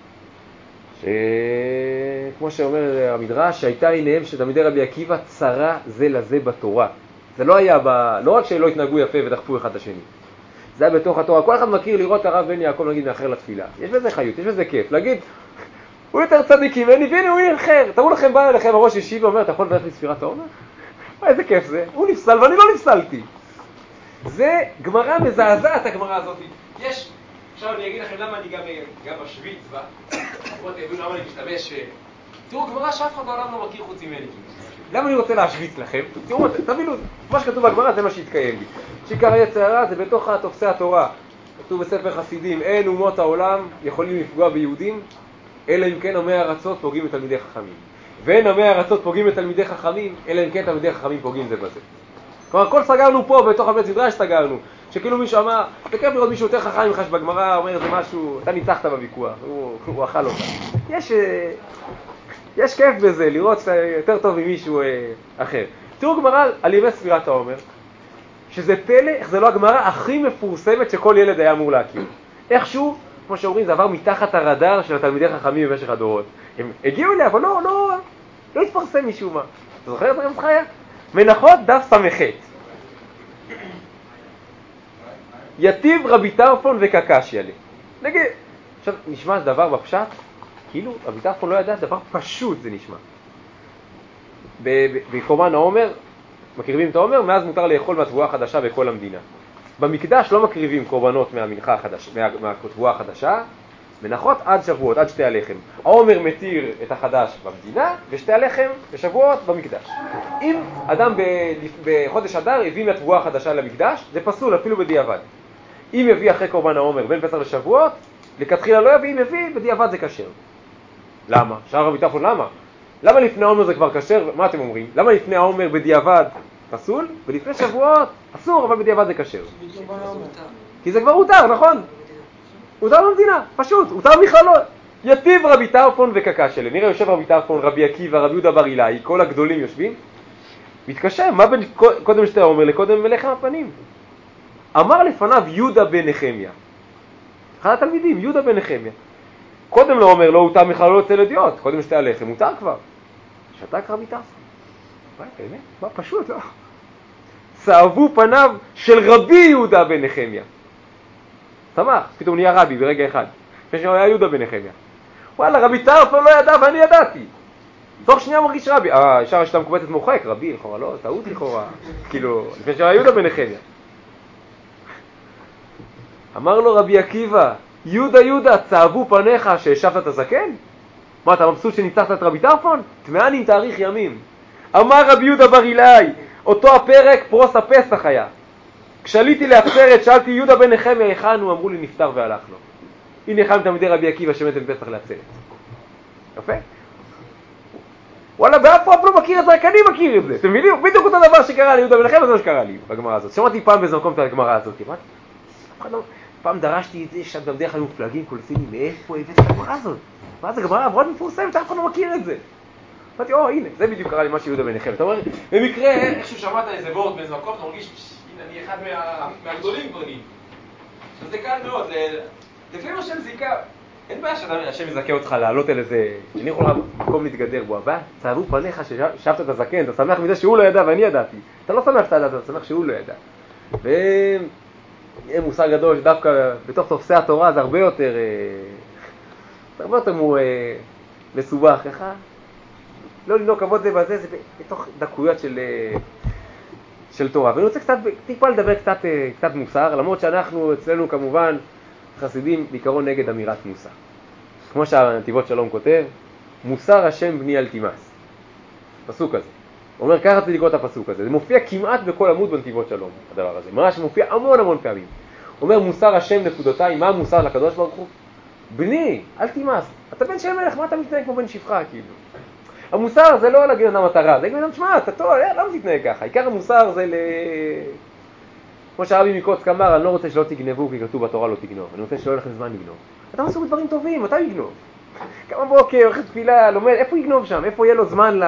[SPEAKER 1] שכמו שאומר המדרש, שהייתה עיניהם של תלמידי רבי עקיבא צרה זה לזה בתורה. זה לא היה, לא רק שלא התנהגו יפה ודחפו אחד את השני. זה היה בתוך התורה. כל אחד מכיר לראות את הרב בן יעקב, נגיד, מאחר לתפילה. יש בזה חיות, יש בזה כיף. להגיד, הוא יותר צדיק ממני, והנה הוא יאחר. תראו לכם, בא אליכם הראש ישיבה ואומר, אתה יכול לברך לספירת העומר? איזה כיף זה. הוא נפסל ואני לא נפסלתי. זה גמרא מזעזעת, הגמרא הזאת. יש, עכשיו אני אגיד לכם למה אני גם משוויץ בה. בואו תביאו למה אני משתמש. תראו, גמרא שאף אחד בעולם לא מכיר חוץ ממני. למה אני רוצה להשוויץ לכם? תראו, תבינו, מה שכתוב בגמרא זה מה שהתקיים לי. שעיקר היצר הרע זה בתוך תופסי התורה. כתוב בספר חסידים, אין אומות העולם יכולים לפגוע ביהודים, אלא אם כן עמי ארצות פוגעים בתלמידי חכמים. ואין עמי ארצות פוגעים בתלמידי חכמים, אלא אם כן תלמידי חכמים פוגעים זה בזה. כלומר, כל סגרנו פה, בתוך הבית מדרש סגרנו, שכאילו מישהו אמר, זה כיף לראות מישהו יותר חכם ממך שבגמרא אומר זה משהו, אתה ניצחת בוויכוח, הוא אכל אותה. יש כיף בזה, לראות שאתה יותר טוב ממישהו אחר. תראו גמרא על ימי ספירת העומר, שזה פלא, איך זה לא הגמרא הכי מפורסמת שכל ילד היה אמור להכיר. איכשהו, כמו שאומרים, זה עבר מתחת הרדאר של התלמידי חכמים במשך הדורות. הם הגיעו אליה, אבל לא התפרסם משום מה. אתה זוכר את זה חיה? מנחות דף סמכת. יתיב רבי טרפון וקקשי עלי. נגיד, עכשיו נשמע דבר בפשט, כאילו רבי טרפון לא ידע, דבר פשוט זה נשמע. בקורבן העומר, מקריבים את העומר, מאז מותר לאכול מהתבואה החדשה בכל המדינה. במקדש לא מקריבים קורבנות מהמנחה החדשה, מהתבואה החדשה, מנחות עד שבועות, עד שתי הלחם. העומר מתיר את החדש במדינה, ושתי הלחם בשבועות במקדש. אם אדם בחודש אדר הביא מהתבואה החדשה למקדש, זה פסול אפילו בדיעבד. אם יביא אחרי קורבן העומר בין פסח לשבועות, לכתחילה לא יביא, אם יביא, בדיעבד זה כשר. למה? שאל רבי טרפון, למה? למה לפני העומר זה כבר כשר? מה אתם אומרים? למה לפני העומר בדיעבד פסול, ולפני שבועות אסור, אבל בדיעבד זה כשר? כי זה כבר הותר, נכון? הותר במדינה, פשוט, הותר מכללות. יתיב רבי טרפון וקקשי עלי. נראה יושב רבי טרפון, רבי עקיבא, רבי יהודה בר אילאי, כל הגדולים יושבים. מתקשר, מה בין קודם שתי העומר לקודם ולחם הפנים? אמר לפניו יהודה בן נחמיה. אחד התלמידים, יהודה בן נחמיה. קודם לא אומר, לא הותר מכללות אצל אדיוט, קודם שתי הלחם, הותר כבר. שתק רבי טרפון. באמת? מה פשוט, לא? צהבו פניו של רבי יהודה בן נחמיה. שמח, פתאום נהיה רבי ברגע אחד. לפני שהוא היה יהודה בן נחמיה. וואלה, רבי טרפון לא ידע ואני ידעתי. תוך שנייה מרגיש רבי. ישר שאתה מקובצת מוחק, רבי, לכאורה לא, טעות לכאורה. כאילו, לפני שהוא היה יהודה בן נחמיה. אמר לו רבי עקיבא, יהודה, צהבו פניך שהשבת את הזקן? מה, אתה מבסוט שניצחת את רבי טרפון? תמעני עם תאריך ימים. אמר רבי יהודה בר אילאי, אותו הפרק פרוס הפסח היה. כשעליתי לעצרת, שאלתי יהודה בן נחמיה, היכן הוא? אמרו לי נפטר והלך לו. הנה אחד תלמידי רבי עקיבא שמתם פסח לעצרת. יפה? וואלה, באף פעם לא מכיר את זה, רק אני מכיר את זה. אתם מבינים? בדיוק אותו דבר שקרה ליהודה בן נחמיה, זה מה שקרה לי בגמרא הזאת. שמעתי פעם באיזה מקום את הגמרא הזאת.
[SPEAKER 4] פעם דרשתי את זה, שם בדרך כלל מופלגים קולסינים, מאיפה הבאת את הגמרא הזאת? מה זה גמרא? מאוד מפורסמת, אף אחד לא מכיר את זה. אמרתי, הנה, זה בדיוק קרה לי מה שיהודה ביניכם. אתה אומר, במקרה, איכשהו שמעת איזה וורט באיזה מקום, אתה מרגיש, הנה, אני אחד מהגדולים כבר נגיד. אז זה קל מאוד, לפעמים השם זיקה, אין בעיה שהשם יזכה אותך לעלות אל איזה, אני יכול מקום להתגדר בו, אבל צהבו פניך ששבת את הזקן, אתה שמח מזה שהוא לא ידע ואני ידעתי. אתה לא שמח שאתה ידעת, אתה שמח שהוא לא ידע. ויהיה מושג גדול שדווקא בתוך תופסי התורה זה הרבה יותר מסובך, ככה. לא לנהוג כבוד זה בזה, זה בתוך דקויות של תורה. ואני רוצה טיפה לדבר קצת מוסר, למרות שאנחנו אצלנו כמובן חסידים בעיקרון נגד אמירת מוסר. כמו שהנתיבות שלום כותב, מוסר השם בני אל תימאס. פסוק הזה. הוא אומר, ככה צריך לקרוא את הפסוק הזה. זה מופיע כמעט בכל עמוד בנתיבות שלום, הדבר הזה. ממש מופיע המון פעמים. הוא אומר, מוסר השם נקודותיים, מה המוסר לקדוש ברוך הוא? בני, אל תימאס. אתה בן של מלך, מה אתה מתנהג כמו בן שפחה, כאילו? המוסר זה לא להגיד אדם מטרה, זה להגיד אדם, שמע, אתה טוב, למה תתנהג ככה? עיקר המוסר זה כמו שהרבי מקוצק אמר, אני לא רוצה שלא תגנבו, כי כתוב בתורה לא תגנוב. אני רוצה שלא יהיה לכם זמן לגנוב. אתה מסוג דברים טובים, מתי יגנוב? כמה בוקר, הולכת תפילה, לומד, איפה יגנוב שם? איפה יהיה לו זמן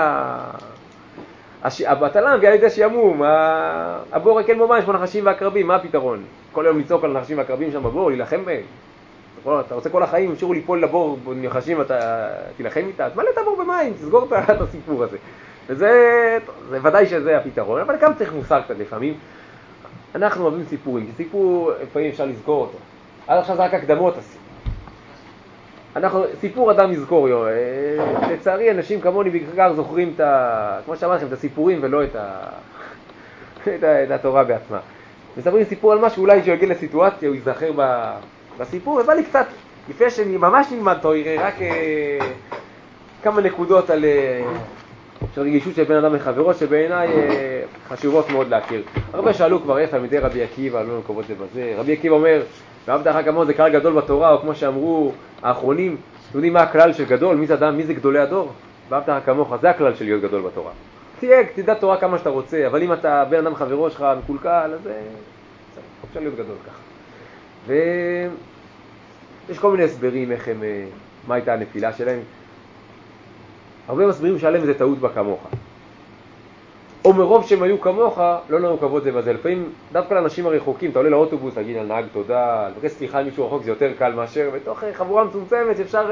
[SPEAKER 4] הבטלם ועל ידי שימום, הבור הקל ממש, כמו נחשים והקרבים, מה הפתרון? כל היום לצעוק על נחשים והקרבים שם בבור, להילחם בהם. אתה רוצה כל החיים, המשיכו ליפול לבור נחשים, אתה תילחם איתה, אז מלא את הבור במים, תסגור את הסיפור הזה. וזה ודאי שזה הפתרון, אבל גם צריך מוסר קצת לפעמים. אנחנו אוהבים סיפורים, כי סיפור לפעמים אפשר לזכור אותו. עד עכשיו זה רק הקדמות הסיפור. סיפור אדם יזכור, לצערי אנשים כמוני בעיקר זוכרים כמו שאמרתי לכם, את הסיפורים ולא את התורה בעצמה. מספרים סיפור על משהו, אולי שיגיע לסיטואציה, הוא יזכר בסיפור, ובא לי קצת, לפני שאני ממש נלמד תורה, רק כמה נקודות של רגישות של בן אדם לחברות, שבעיניי חשובות מאוד להכיר. הרבה שאלו כבר איפה, מדי רבי עקיבא, לא נקוות זה בזה. רבי עקיבא אומר, ואהבת לך כמוהו זה כלל גדול בתורה, או כמו שאמרו האחרונים, אתם יודעים מה הכלל של גדול? מי זה גדולי הדור? ואהבת לך כמוך, זה הכלל של להיות גדול בתורה. תדע תורה כמה שאתה רוצה, אבל אם אתה בן אדם חברו שלך מקולקל, אז אפשר להיות גדול ככה. ויש כל מיני הסברים מה הייתה הנפילה שלהם. הרבה מסבירים שעליהם זה טעות בה כמוך. או מרוב שהם היו כמוך, לא נהוג כבוד זה בזה. לפעמים דווקא לאנשים הרחוקים, אתה עולה לאוטובוס, תגיד על נהג תודה, לבקש סליחה עם מישהו רחוק, זה יותר קל מאשר בתוך חבורה מצומצמת שאפשר,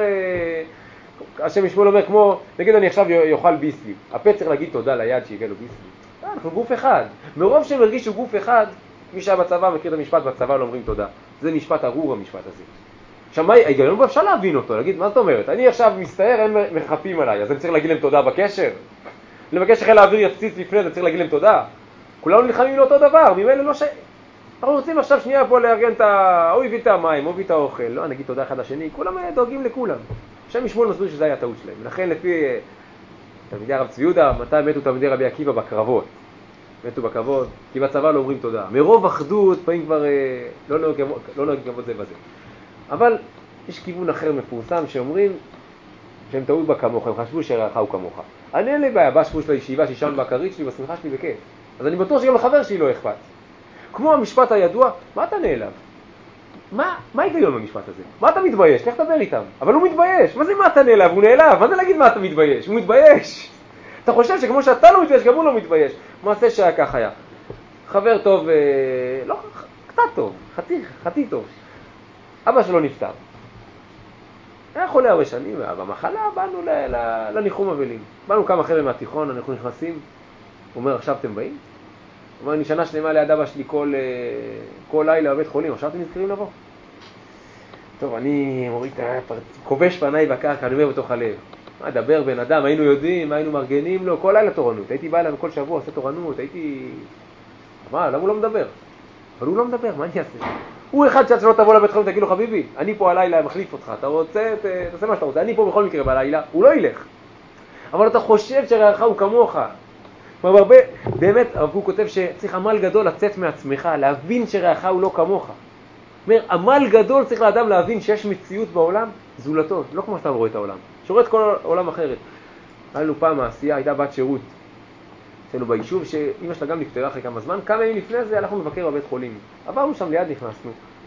[SPEAKER 4] השם ישמעאל אומר כמו, נגיד אני עכשיו יאכל ביסלי, הפה צריך להגיד תודה ליד שיגע לו ביסלי. אנחנו גוף אחד. מרוב שהם הרגישו גוף אחד, מי שהיה בצבא מכיר את המשפט, בצבא לא אומרים תודה. זה משפט ארור המשפט הזה. עכשיו, ההיגיון אפשר להבין אותו, להגיד, מה זאת אומרת? אני עכשיו מסתער, הם מחפים עליי, אז אני צריך להגיד להם תודה בקשר? לבקש שחיל האוויר יפציץ לפני זה, צריך להגיד להם תודה? כולנו נלחמים לאותו דבר, ממילא לא אנחנו רוצים עכשיו שנייה פה לארגן הוא הביא את המים, הוא הביא את האוכל, לא, נגיד תודה אחד לשני, כולם דואגים לכולם. השם ישמעאל מסביר שזה היה הטעות שלהם. לכן לפי תלמידי הרב צבי יהודה, מתי מתו תלמידי רבי עקיבא? בקרבות. מתו בקרבות, כי בצבא לא אומרים תודה. מרוב אחדות, פעמים כבר לא נוהג כבוד זה בזה. אבל יש כיוון אחר מפורסם שאומרים שהם טעו בה כמוך, הם חשבו שרעך הוא כמוך. אני אין לי בעיה, בא שפוש לישיבה שישן בכרית שלי, בשמחה שלי בכיף. אז אני בטוח שגם לחבר שלי לא אכפת. כמו המשפט הידוע, מה אתה נעלב? מה ההיגיון במשפט הזה? מה אתה מתבייש? לך תדבר איתם. אבל הוא מתבייש. מה זה מה אתה נעלב? הוא נעלב. מה זה להגיד מה אתה מתבייש? הוא מתבייש. אתה חושב שכמו שאתה לא מתבייש, גם הוא לא מתבייש. מעשה שהיה כך היה. חבר טוב, לא, קצת טוב, חצי טוב. אבא שלו נפטר. היה חולה הרבה שנים, במחלה באנו לניחום אבלים. באנו כמה חבר'ה מהתיכון, אנחנו נכנסים. הוא אומר, עכשיו אתם באים? הוא אומר, אני שנה שלמה ליד אבא שלי כל לילה בבית חולים, עכשיו אתם נזכרים לבוא? טוב, אני מוריד כובש פניי בקרקע, אני אומר בתוך הלב. מה, דבר בן אדם, היינו יודעים, היינו מרגנים לו, כל לילה תורנות. הייתי בא אליו כל שבוע, עושה תורנות, מה, למה הוא לא מדבר? אבל הוא לא מדבר, מה אני אעשה? הוא אחד שעד שלא תבוא לבית חולים, תגיד לו, חביבי, אני פה הלילה מחליף אותך, אתה רוצה, תעשה מה שאתה רוצה, אני פה בכל מקרה בלילה, הוא לא ילך. אבל אתה חושב שרעך הוא כמוך. כלומר, באמת, הוא כותב שצריך עמל גדול לצאת מעצמך, להבין שרעך הוא לא כמוך. אומר, עמל גדול צריך לאדם להבין שיש מציאות בעולם זולתו, לא כמו שאתה רואה את העולם, שרואה את כל העולם אחרת. היה לנו פעם העשייה, הייתה בת שירות אצלנו ביישוב, שאמא שלה גם נפטרה אחרי כמה זמן, כמה ימים לפני זה הלכנו לבקר בבית חולים. עברנו שם ליד, נכנסנו.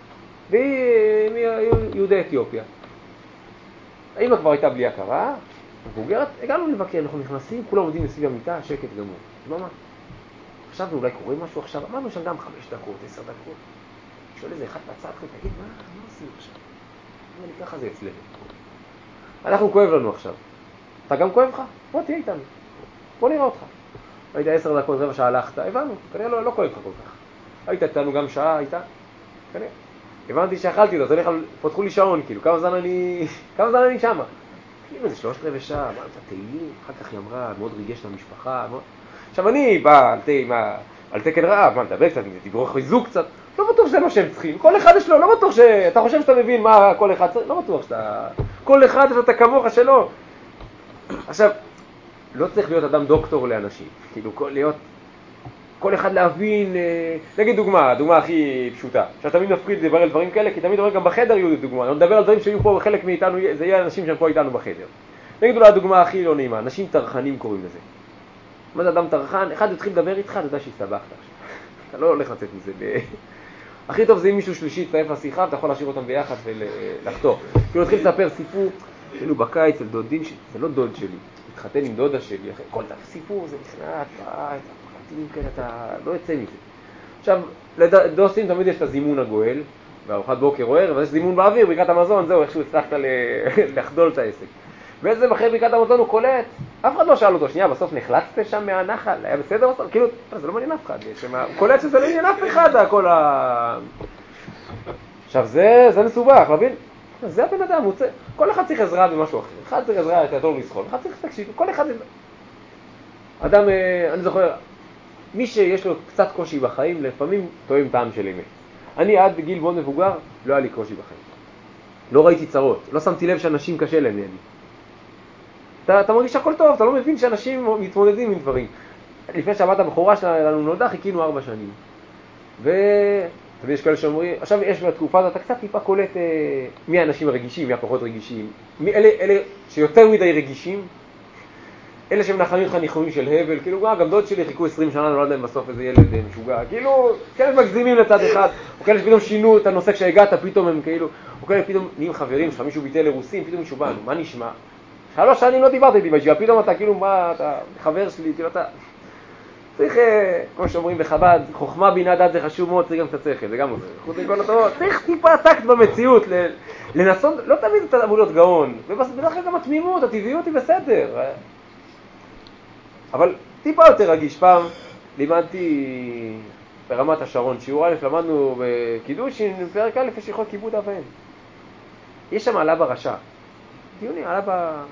[SPEAKER 4] והיא יהודי אתיופיה. האמא כבר הייתה בלי הכרה, מבוגרת, הגענו לבקר, אנחנו נכנסים, כולם עומדים מסביב המיטה, שקט גמור. מה? חשבנו אולי קורה משהו עכשיו, אמרנו שם גם 5 דקות, 10 דקות. שואל איזה אחד בצד, תגיד, מה עושים עכשיו? אומר לי, ככה זה אצלנו. אנחנו כואב לנו עכשיו. אתה גם כואב לך? בוא תהיה איתנו. בוא נראה אותך. היית 10 דקות, רבע שעה הלכת, הבנו, כנראה לא כואב לך כל כך. היית איתנו גם שעה, הייתה? כנראה. הבנתי שאכלתי אותו, פותחו לי שעון, כאילו, כמה זמן אני שמה? כאילו, איזה 3/4 שעה, מה, אתה תהילים? אחר כך היא אמרה, מאוד ריגש למשפחה. עכשיו אני בא על תקן רעב, מה, מדבר קצת, דיברו חיזוק קצת, לא בטוח שזה מה שהם צריכים. כל אחד יש לו, לא בטוח שאתה חושב שאתה מבין מה כל אחד צריך, לא בטוח שאתה... כל אחד יש לו את הכמוך שלו. עכשיו, לא צריך להיות אדם דוקטור לאנשים, כאילו, כל אחד להבין, נגיד דוגמה הכי פשוטה, שאתה תמיד מפחיד לדבר על דברים כאלה, כי תמיד אומר גם בחדר יהיו דוגמה, אני מדבר על דברים שהיו פה חלק מאיתנו, זה יהיה אנשים שהם פה איתנו בחדר. נגיד אולי הדוגמה הכי לא נעימה, אנשים טרחנים קוראים לזה. מה זה אדם טרחן? אחד יתחיל לדבר איתך, אתה יודע שהסתבכת עכשיו. אתה לא הולך לצאת מזה. הכי טוב זה אם מישהו שלישי יצטרף לשיחה, ואתה יכול להשאיר אותם ביחד ולחתור. כאילו התחיל לספר סיפור, כאילו בקיץ אצל דודין שלי, זה לא דוד שלי, התחתן עם דודה שלי, כל סיפור זה נכנעת, אתה לא יוצא מזה. עכשיו, לדוסים תמיד יש את הזימון הגואל, בארוחת בוקר או ערב, אבל יש זימון באוויר, ברכת המזון, זהו, איכשהו הצלחת לחדול את העסק. ואיזה אחרי ברכת המזון הוא קולט, אף אחד לא שאל אותו, שנייה, בסוף נחלצת שם מהנחל, היה בסדר בסוף? כאילו, זה לא מעניין אף אחד, הוא קולט שזה לא מעניין אף אחד, הכל עכשיו, זה מסובך, להבין? זה הבן אדם, כל אחד צריך עזרה במשהו אחר, אחד צריך עזרה לתיאטור לסחול, אחד צריך תקשיב, כל אחד... אדם, אני זוכר, מי שיש לו קצת קושי בחיים, לפעמים טועים טעם של אמת. אני עד בגיל מאוד מבוגר, לא היה לי קושי בחיים. לא ראיתי צרות, לא שמתי לב שאנשים קשה להם לי. אתה מרגיש הכל טוב, אתה לא מבין שאנשים מתמודדים עם דברים. לפני שהבת הבחורה שלנו נולדה, חיכינו 4 שנים. ויש כאלה שאומרים, עכשיו יש בתקופה הזאת, אתה קצת טיפה קולט מי האנשים הרגישים, מי הפחות רגישים. אלה שיותר מדי רגישים, אלה שמנחמים אותך ניחומים של הבל, כאילו גם דוד שלי חיכו 20 שנה, נולד להם בסוף איזה ילד משוגע, כאילו כאלה מגזימים לצד אחד, או כאלה שפתאום שינו את הנושא כשהגעת, פתאום הם כאילו, או כאלה פתאום נהיים חברים שלך, מישהו ביטל לרוסים, פתאום מישהו בא, מה נשמע? 3 שנים לא דיברת איתי בישיבה, פתאום אתה כאילו, מה, אתה חבר שלי, כאילו אתה... צריך, כמו שאומרים בחב"ד, חוכמה בינה דת זה חשוב מאוד, צריך גם קצת שכל, זה גם עוזר. חוץ מכל אותו, צריך טיפה טקט במציאות, לנסות, לא תמיד אתה אמור להיות גאון, ובדרך כלל גם התמימות, הטבעיות היא בסדר. אבל טיפה יותר רגיש. פעם לימדתי ברמת השרון, שיעור א', למדנו בקידושין, פרק א', יש הלכות כיבוד אב ואם. יש שם עלה ברשע. דיוני, עלה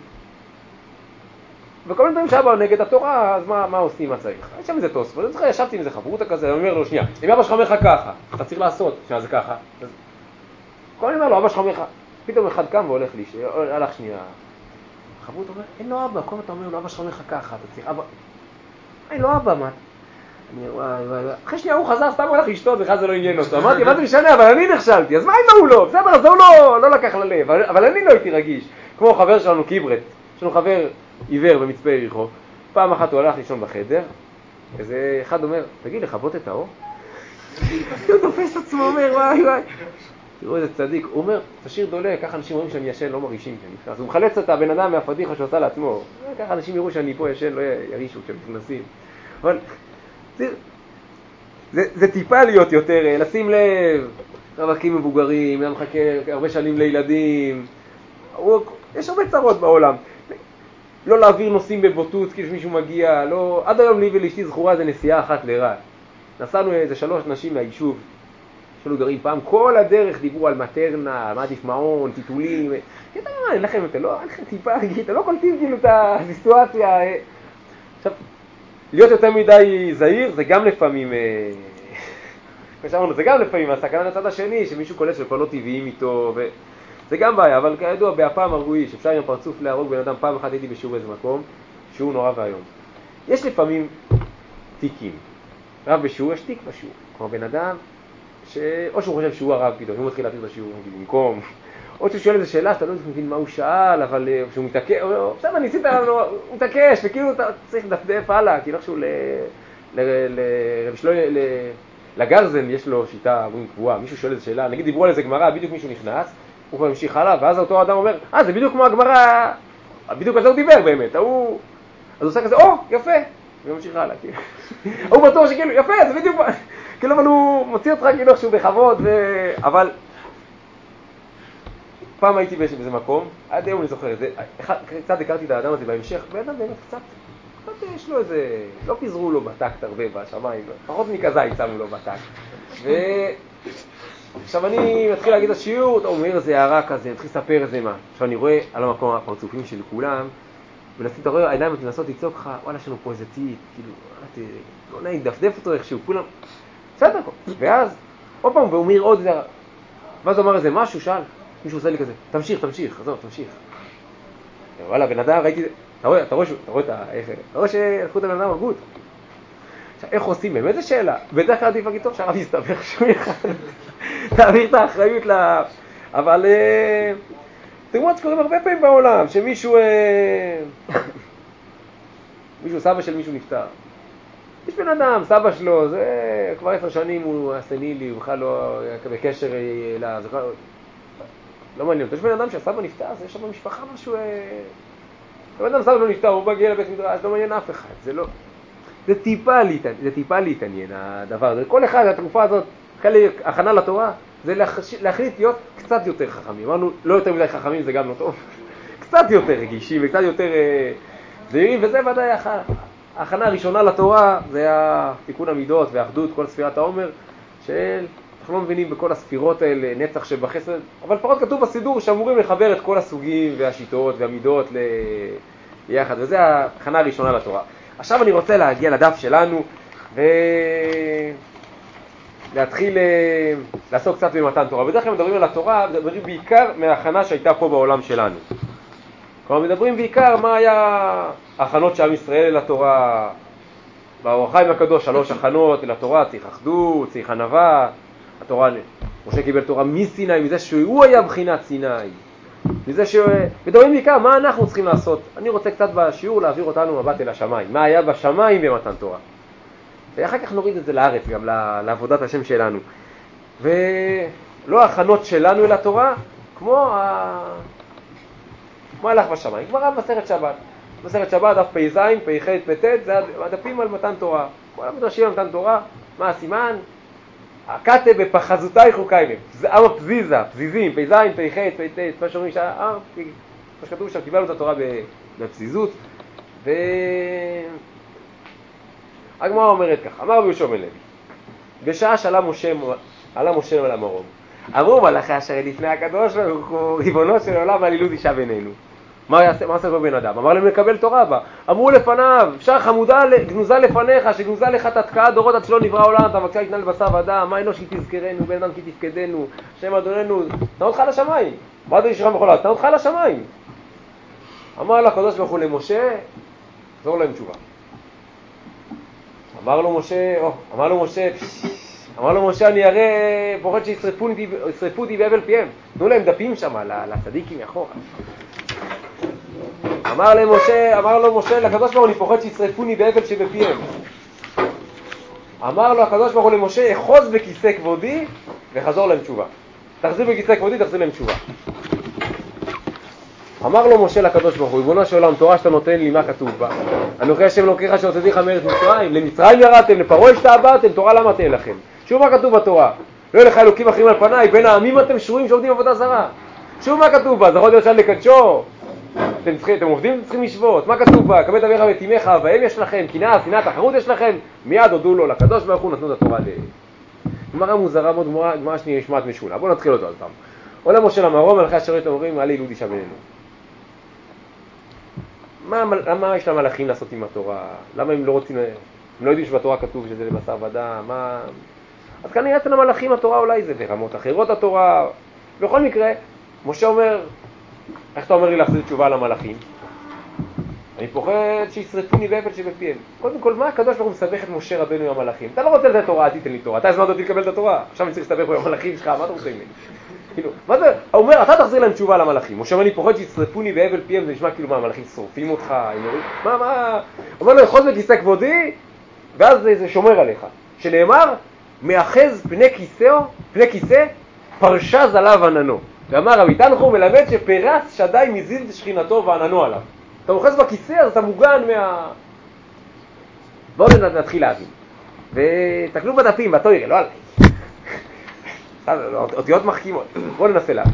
[SPEAKER 4] וכל מיני דברים שאבא נגד התורה, אז מה עושים, מה צריך? יש שם איזה תוספות, אני זוכר, ישבתי עם איזה חברותה כזה, אני אומר לו, שנייה, אם אבא שלך אומר לך ככה, אתה צריך לעשות, שנייה, זה ככה. כל אני אומר לו, אבא שלך אומר לך, פתאום אחד קם והולך לי, הלך שנייה. חברות אומר, אין לו אבא, כל מה אתה אומר לו, אבא שלך אומר לך ככה, אתה צריך, אבא... אין לו אבא, מה? אני, וואי, אחרי שנייה הוא חזר, סתם הוא הלך לשתות, בכלל זה לא עניין אותו. אמרתי, מה זה משנה, אבל אני נכשלתי, אז מה אם הוא לא? בסדר, אז הוא לא לקח ללב, אבל אני לא הייתי רגיש. כמו חבר שלנו, קיברת, יש לנו חבר עיוור במצפה יריחו, פעם אחת הוא הלך לישון בחדר, איזה אחד אומר, תגיד, לכבות את האור? הוא תופס עצמו, אומר, וואי, תראו איזה צדיק, הוא אומר, תשאיר דולה, ככה אנשים רואים שאני ישן, לא מרגישים שאני נכנס. הוא מחלץ את הבן אדם מהפדיחה שעושה לעצמו, ככה אנשים יראו שאני פה ישן, לא ירישו כשהם נכנסים. אבל זה טיפה להיות יותר, לשים לב, רווקים מבוגרים, אדם מחכה הרבה שנים לילדים, יש הרבה צרות בעולם. לא להעביר נושאים בבוטות כאילו שמישהו מגיע, לא... עד היום לי ולאשתי זכורה זה נסיעה אחת לרעת. נסענו איזה 3 נשים מהיישוב, שלנו גרים פעם, כל הדרך דיברו על מטרנה, על מה עדיף מעון, טיטולים, כי אתה אומר, אין לכם טיפה, אתה לא קולטים כאילו את הסיטואציה. עכשיו, להיות יותר מדי זהיר זה גם לפעמים, זה גם לפעמים הסכנה לצד השני, שמישהו קולט שכבר לא טבעיים איתו, זה גם בעיה, אבל כידוע, בהפעם הרגועי, שאפשר עם הפרצוף להרוג בן אדם, פעם אחת הייתי בשיעור איזה מקום, שיעור נורא והיום. יש לפעמים תיקים. רב בשיעור, יש תיק בשיעור. כמו בן אדם, או שהוא חושב שהוא הרב פתאום, הוא מתחיל להתחיל את השיעור, במקום, או שהוא שואל איזו שאלה, שאתה לא מבין מה הוא שאל, אבל שהוא מתעקש, עכשיו ניסית לנו, הוא מתעקש, וכאילו אתה צריך לדפדף הלאה, כאילו איכשהו לגרזן יש לו שיטה אומרים קבועה, מישהו שואל איזה שאלה, נגיד דיברו על איזה גמרא, בדיוק מישהו נכנס, הוא כבר המשיך הלאה, ואז אותו אדם אומר, זה בדיוק כמו הגמרא, בדיוק על זה הוא דיבר באמת, אז הוא עושה כזה, יפה, וממשיך הלאה, הוא בטוח שכאילו, יפה, זה בדיוק, כאילו, אבל הוא מוציא אותך כאילו איכשהו בכבוד, אבל פעם הייתי באיזה מקום, עד היום אני זוכר את זה, קצת הכרתי את האדם הזה בהמשך, ואדם באמת קצת יש לו איזה, לא פיזרו לו בטקט הרבה בשמיים, פחות מכזית שמו לו בטקט. עכשיו אני מתחיל להגיד את השיעור, הוא אומר איזה הערה כזה, מתחיל לספר איזה מה. עכשיו אני רואה על המקום הפרצופים של כולם, ולעשות, אתה רואה, העיניים מנסות לצעוק לך, וואלה, יש לנו פה איזה טיט, כאילו, לא נעים, דפדף אותו איכשהו, כולם, בסדר, ואז, עוד פעם, והוא אומר עוד איזה, ואז הוא אמר איזה משהו, שאל, מישהו עושה לי כזה, תמשיך, תמשיך. וואלה, בן אדם, ראיתי, אתה רואה שהלכו את הבן אדם הגות. עכשיו, איך עושים באמת? זו שאלה. בדרך כלל עדיף להגיד טוב שהרב יסתבך שהוא יחד. תעביר את האחריות אבל תראו מה שקוראים הרבה פעמים בעולם, שמישהו, סבא של מישהו נפטר. יש בן אדם, סבא שלו, זה כבר 10 שנים הוא הסנילי, הוא בכלל לא בקשר אליו, זה לא מעניין אותו. יש בן אדם שהסבא נפטר, אז יש שם במשפחה משהו... בן אדם סבא לא נפטר, הוא מגיע לבית מדרש, לא מעניין אף אחד, זה לא... זה טיפה להתעניין הדבר הזה. כל אחד, התקופה הזאת, חלק הכנה לתורה, זה להחליט להיות קצת יותר חכמים. אמרנו, לא יותר מדי חכמים, זה גם לא טוב. קצת יותר רגישים וקצת יותר זהירים, וזה ודאי ההכנה הראשונה לתורה, זה התיקון המידות והאחדות, כל ספירת העומר, אנחנו לא מבינים בכל הספירות האלה, נצח שבחסד, אבל לפחות כתוב בסידור שאמורים לחבר את כל הסוגים והשיטות והמידות ביחד, וזה ההכנה הראשונה לתורה. עכשיו אני רוצה להגיע לדף שלנו ולהתחיל לעסוק קצת במתן תורה. בדרך כלל מדברים על התורה, מדברים בעיקר מההכנה שהייתה פה בעולם שלנו. כלומר, מדברים בעיקר מה היה ההכנות של עם ישראל לתורה. באור החיים הקדוש 3 הכנות לתורה, צריך אחדות, צריך ענווה. התורה, משה קיבל תורה מסיני, מזה שהוא היה בחינת סיני. מדברים בעיקר מה אנחנו צריכים לעשות. אני רוצה קצת בשיעור להעביר אותנו מבט אל השמיים. מה היה בשמיים במתן תורה. ואחר כך נוריד את זה לארץ, גם לעבודת השם שלנו. ולא ההכנות שלנו אל התורה, כמו הלך בשמיים. כבר מסכת שבת. מסכת שבת, דף פ"ז, פ"ח, פ"ט, זה הדפים על מתן תורה. כל המדרשים על מתן תורה, מה הסימן? הקטה בפחזותייך וקיימם. זה עם הפזיזה, פזיזים, פ"ז, פ"ח, פ"ט, מה שאומרים מה שכתוב שם, קיבלנו את התורה בפזיזות. הגמרא אומרת כך, אמר רבי יהושע בן לוי, בשעה שעלה משה על המרום, אמרו מלאכי אשר לפני הקדוש ברוך הוא, ריבונו של עולם, עלילות אישה בינינו. מה עשה פה בן אדם? אמר להם לקבל תורה בה. אמרו לפניו, אפשר חמודה גנוזה לפניך, שגנוזה לך תתקעה דורות עד שלא נברא עולם, אתה מבקשה להתנהל בשר ודם, מה אנוש כי תזכרנו, בן אדם כי תפקדנו, השם אדוננו, תן אותך לשמיים. מה אדוני שלך בחולה? תן אותך לשמיים. אמר לה הקדוש ברוך הוא למשה, תחזור להם תשובה. אמר לו משה, אני הרי פוחד שישרפו אותי בהבל פיהם. תנו להם דפים שם, לצדיקים מאחורה. אמר לו משה לקדוש ברוך הוא, אני פוחד שישרפוני בהבל שבפיהם. אמר לו הקדוש ברוך הוא למשה, אחוז בכיסא כבודי וחזור להם תשובה. תחזיר בכיסא כבודי, תחזיר להם תשובה. אמר לו משה לקדוש ברוך הוא, ריבונו של עולם, תורה שאתה נותן לי, מה כתוב בה? אנוכי השם אלוקיך שהוצאתיך מארץ מצרים, למצרים ירדתם, לפרעה השתעבדתם, תורה למה תהיה לכם? שוב מה כתוב בתורה? לא יהיה לך אלוקים אחרים על פניי, בין העמים אתם שרויים שעובדים עבודה זרה. שוב מה כתוב בה? זכות ירשת לקדשו. אתם עובדים, צריכים לשבות. מה כתוב בה? כבד אביך ואת אמך, ואם יש לכם קנאה, שנאה, תחרות יש לכם, מיד הודו לו לקדוש ברוך הוא, נתנו את התורה גמרא מוזרה מאוד, גמרא שנייה נשמעת משונה. בואו נתחיל אותו עוד פעם. עולה משה למרום, מלאכי אשר אומרים, עלי ילוד אישה בינינו. למה יש למלאכים לעשות עם התורה? למה הם לא יודעים שבתורה כתוב שזה לבשר ודם? אז כנראה אצל המלאכים התורה אולי זה ברמות אחרות התורה. בכל מקרה, משה אומר, איך אתה אומר לי להחזיר תשובה למלאכים? אני פוחד שישרפוני בהבל שבפיהם. קודם כל, מה הקדוש ברוך הוא מסבך את משה רבנו עם המלאכים? אתה לא רוצה לתת תורה, תיתן לי תורה. אתה הזמנת אותי לקבל את התורה. עכשיו אני צריך להסתבך עם המלאכים שלך, מה אתה רוצה ממני? כאילו, מה זה? הוא אומר, אתה תחזיר להם תשובה למלאכים. משה, אני פוחד שישרפוני בהבל פיהם, זה נשמע כאילו מה, המלאכים שורפים אותך, מה? אומר לו, אחוז בכיסא כבודי, ואז זה שומר עליך. שנאמר, מאחז פני כיסא, פרשה זליו עננו. ואמר רבי תנחום מלמד שפרץ שדי מזיל שכינתו ועננו עליו. אתה מוחז בכיסא, אז אתה מוגן מה... בואו נתחיל להבין. ותקלו בדפים, בתוירה, לא עליי. אותיות מחכימות. בואו ננסה להבין.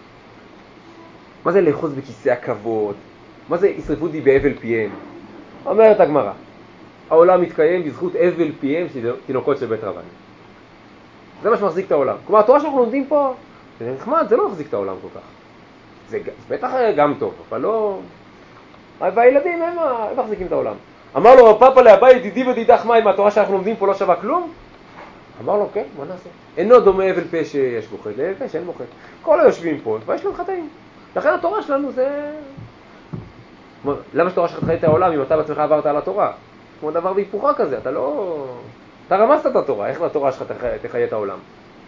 [SPEAKER 4] מה זה לאחוז בכיסא הכבוד? מה זה ישרפו די באבל פיהם? אומרת הגמרא, העולם מתקיים בזכות אבל פיהם של תינוקות של בית רבן. זה מה שמחזיק את העולם. כלומר, התורה שאנחנו לומדים פה, זה נחמד, זה לא מחזיק את העולם כל כך. זה בטח גם טוב, אבל לא... והילדים הם מחזיקים את העולם. אמר לו, פאפה להבא ידידי ודידך מים, התורה שאנחנו לומדים פה לא שווה כלום? אמר לו, כן, מה נעשה? אינו דומה אבל פה שיש בו חטא, לאבל פה שאין בו חטא. כל היושבים פה, ויש להם חטאים. לכן התורה שלנו זה... למה שתורה שלך תחיה את העולם אם אתה בעצמך עברת על התורה? כמו דבר בהיפוכה כזה, אתה לא... אתה רמסת את התורה, איך התורה שלך תחיה את העולם?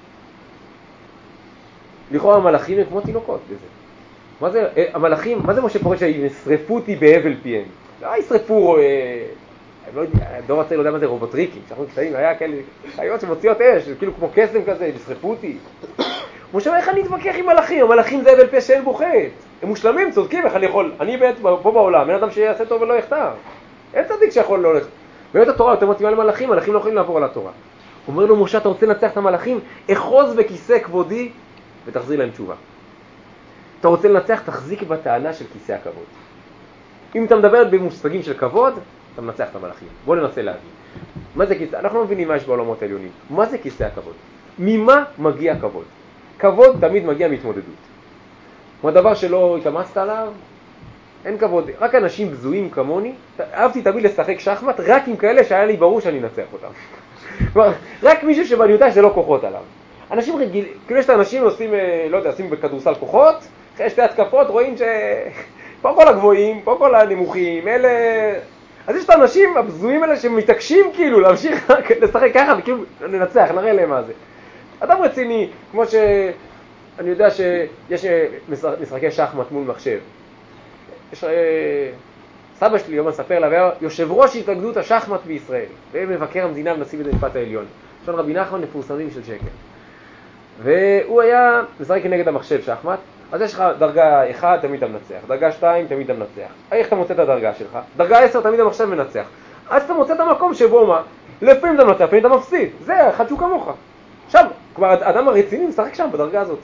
[SPEAKER 4] לכאורה המלאכים הם כמו תינוקות בזה. מה זה, המלאכים, מה זה מה שפורש שישרפו אותי בהבל פיהם? לא ישרפו, אני לא יודע, הדור הצעיר לא יודע מה זה רובוטריקים, שאנחנו קטעים, היה כאלה חיות שמוציאות אש, כאילו כמו קסם כזה, ישרפו אותי. כמו שאומר, איך אני אתווכח עם מלאכים? המלאכים זה הבל פה שאין בו חטא. הם מושלמים, צודקים, איך אני יכול? אני בעצם פה בעולם, אין אדם שיעשה טוב ולא יחטא. אין צדיק שיכול לא ללכת. באמת התורה יותר מתאימה למלאכים, מלאכים לא יכולים לעבור על התורה. אומר לו משה, אתה רוצה לנצח את המלאכים? אחוז בכיסא כבודי ותחזיר להם תשובה. אתה רוצה לנצח, תחזיק בטענה של כיסא הכבוד. אם אתה מדבר במושגים של כבוד, אתה מנצח את המלאכים. בוא ננסה להבין. מה זה כיסא? אנחנו לא מבינים מה יש בעולמות העליונים. מה זה כיסא הכבוד? ממה מגיע כבוד? כבוד תמיד מגיע מהתמודדות. כמו הדבר שלא התאמצת עליו, אין כבוד. רק אנשים בזויים כמוני, אהבתי תמיד לשחק שחמט, רק עם כאלה שהיה לי ברור שאני אנצח אותם. רק מישהו שבני יודע שזה לא כוחות עליו. אנשים רגילים, כאילו יש את האנשים עושים, לא יודע, עושים בכדורסל כוחות, אחרי שתי התקפות רואים פה כל הגבוהים, פה כל הנמוכים, אלה... אז יש את האנשים הבזויים האלה שמתעקשים כאילו להמשיך לשחק ככה וכאילו ננצח, נראה להם מה זה. אדם רציני, כמו שאני יודע שיש משחקי שחמט מול מחשב. יש... סבא שלי יום מספר לה, והיה יושב ראש התאגדות השחמט בישראל, ומבקר המדינה ונשיא בית המשפט העליון. שון רבי נחמן מפורסמים של שקל. והוא היה משחק נגד המחשב שחמט, אז יש לך דרגה 1, תמיד אתה מנצח, דרגה 2, תמיד אתה מנצח. איך אתה מוצא את הדרגה שלך? דרגה 10, תמיד המחשב מנצח. אז אתה מוצא את המקום שבו מה? לפעמים אתה מנצח, לפעמים אתה מפסיד. זה אחד שהוא כמוך. עכשיו, כבר האדם הרציני משחק שם בדרגה הזאת.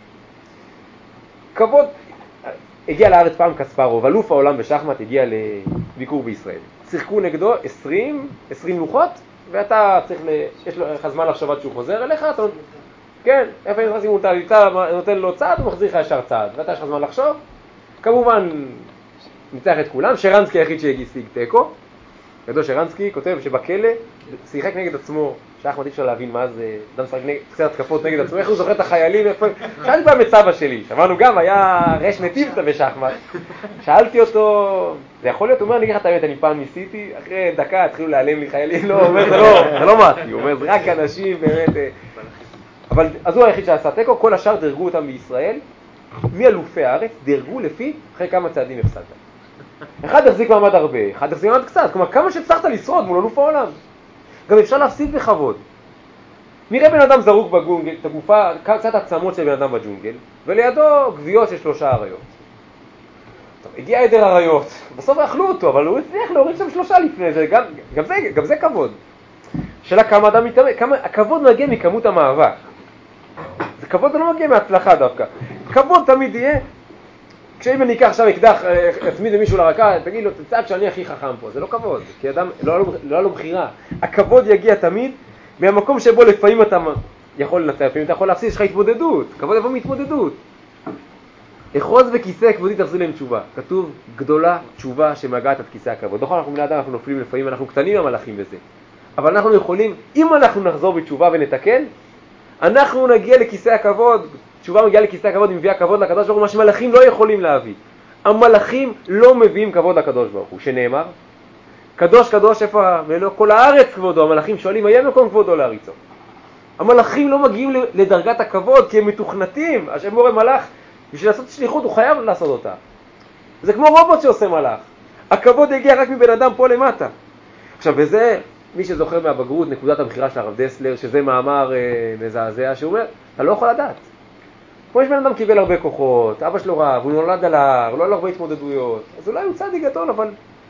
[SPEAKER 4] כבוד, הגיע לארץ פעם קספרוב, אלוף העולם בשחמט, הגיע לביקור בישראל. שיחקו נגדו 20 לוחות, ואתה צריך, יש לך זמן לחשוב עד שהוא חוזר אליך, אתה... כן, איפה נכנסים אותה, אתה נותן לו צעד, הוא מחזיר לך ישר צעד, ואתה יש לך זמן לחשוב. כמובן, ניצח את כולם, שרנסקי היחיד שהשיג תיקו. ידוע שרנסקי כותב שבכלא שיחק נגד עצמו, שחמט אי אפשר להבין מה זה, אדם שחק קצת התקפות נגד עצמו, איך הוא זוכר את החיילים, שאלתי פעם את סבא שלי, שמענו גם, היה רש נתיבתא בשחמט, שאלתי אותו, זה יכול להיות, הוא אומר, אני אגיד לך את האמת, אני פעם ניסיתי, אחרי דקה התחילו להיעלם לי חיילים, לא, הוא אומר, זה לא מעטי, הוא אומר, זה רק אנשים באמת, אבל אז הוא היחיד שעשה תיקו, כל השאר דרגו אותם בישראל, מאלופי הארץ, דרגו לפי אחרי כמה צעדים הפסדת. אחד החזיק מעמד הרבה, אחד החזיק מעמד קצת, כלומר כמה שהצלחת לשרוד מול אלוף העולם. גם אפשר להפסיד בכבוד. נראה בן אדם זרוק בגונגל, את הגופה, קצת עצמות של בן אדם בג'ונגל, ולידו גוויות של 3 אריות. טוב, הגיע עדר אריות, בסוף אכלו אותו, אבל הוא הצליח להוריד שם 3 לפני זה, גם זה כבוד. שאלה כמה אדם מתאמן, הכבוד מגיע מכמות המאבק. זה כבוד זה לא מגיע מהצלחה דווקא. כבוד תמיד יהיה, כשאם אני אקח עכשיו אקדח, אצמיד למישהו לרקה, תגיד לו, תצעק שאני הכי חכם פה, זה לא כבוד, כי אדם, לא היה לו בחירה. הכבוד יגיע תמיד מהמקום שבו לפעמים אתה יכול לנצח, לפעמים אתה יכול להפסיד, יש לך התמודדות, כבוד יבוא מהתמודדות. אחוז בכיסא כבודי תחזיר להם תשובה. כתוב גדולה תשובה שמגעת את כיסא הכבוד. נכון, אנחנו בני אדם, אנחנו נופלים לפעמים, אנחנו קטנים המלאכים בזה. אבל אנחנו יכולים, אם אנחנו נחזור בתשובה ונתקן, אנחנו נגיע לכיסא הכבוד. תשובה מגיעה לכיסא הכבוד, היא מביאה כבוד לקדוש ברוך הוא, מה שמלאכים לא יכולים להביא. המלאכים לא מביאים כבוד לקדוש ברוך הוא, שנאמר, קדוש קדוש איפה, ולא כל הארץ כבודו. המלאכים שואלים, היה מקום כבודו להריצו. המלאכים לא מגיעים לדרגת הכבוד, כי הם מתוכנתים. השם בורא מלאך, בשביל לעשות שליחות הוא חייב לעשות אותה. זה כמו רובוט שעושה מלאך. הכבוד יגיע רק מבן אדם פה למטה. עכשיו, וזה מי שזוכר מהבגרות, נקודת המחירה של הרב דסלר, שזה מאמר מזעזע, שהוא אומר, אתה לא יכול לדעת. כמו יש בן אדם קיבל הרבה כוחות, אבא שלו רב, הוא נולד על ההר, לא היה לו הרבה התמודדויות, אז אולי הוא צדיק גדול, אבל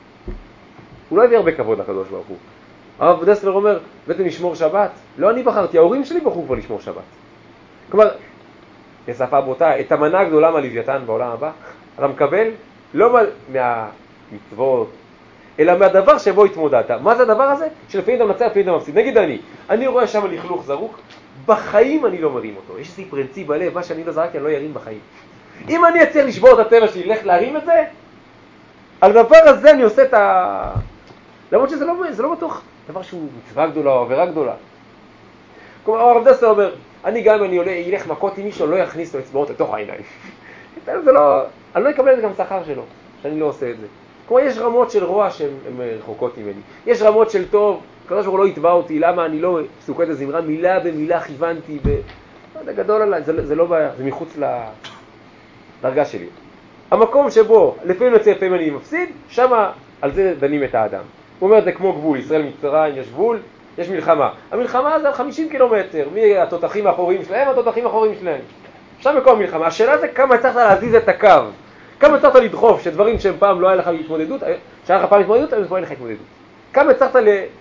[SPEAKER 4] הוא לא הביא הרבה כבוד לקדוש ברוך הוא. הרב דסלר אומר, באתם לשמור שבת? לא אני בחרתי, ההורים שלי בחרו כבר לשמור שבת. כלומר, בשפה בוטה, את המנה הגדולה מהלוויתן בעולם הבא, אתה מקבל לא מהמצוות, אלא מהדבר שבו התמודדת. מה זה הדבר הזה? שלפעמים אתה מנצח, לפעמים אתה מפסיד. נגיד אני רואה שם לכלוך זרוק, בחיים אני לא מרים אותו. יש איזה פרינציפ בלב, מה שאני לא זרקתי, אני לא ירים בחיים. אם אני אצליח לשבור את הטבע שלי, לך להרים את זה, על הדבר הזה אני עושה את למרות שזה לא בטוח דבר שהוא מצווה גדולה או עבירה גדולה. כלומר, הרב דסלר אומר, אני גם אם אני אלך מכות עם מישהו, לא יכניס לו אצבעות לתוך העיניים. אני לא אקבל את זה גם שכר שלו, שאני לא עושה את זה. כלומר, יש רמות של רוע שהן רחוקות ממני. יש רמות של טוב, כדוש ברוך הוא לא יתבע אותי, למה אני לא סוכת הזמרה, מילה במילה כיוונתי, זה גדול עליי, זה לא בעיה, זה מחוץ לדרגה שלי. המקום שבו לפעמים יוצא, לפעמים אני מפסיד, שם על זה דנים את האדם. הוא אומר, זה כמו גבול, ישראל מצרים, יש גבול, יש מלחמה. המלחמה זה על 50 קילומטר, מי התותחים האחוריים שלהם, התותחים האחוריים שלהם. שם מקום מלחמה. השאלה זה כמה הצלחת להזיז את הקו, כמה הצלחת לדחוף, שדברים שהם פעם לא היה לך התמודדות, שהיה לך פעם התמודדות, היום כבר אין לך התמודדות. כמה הצלחת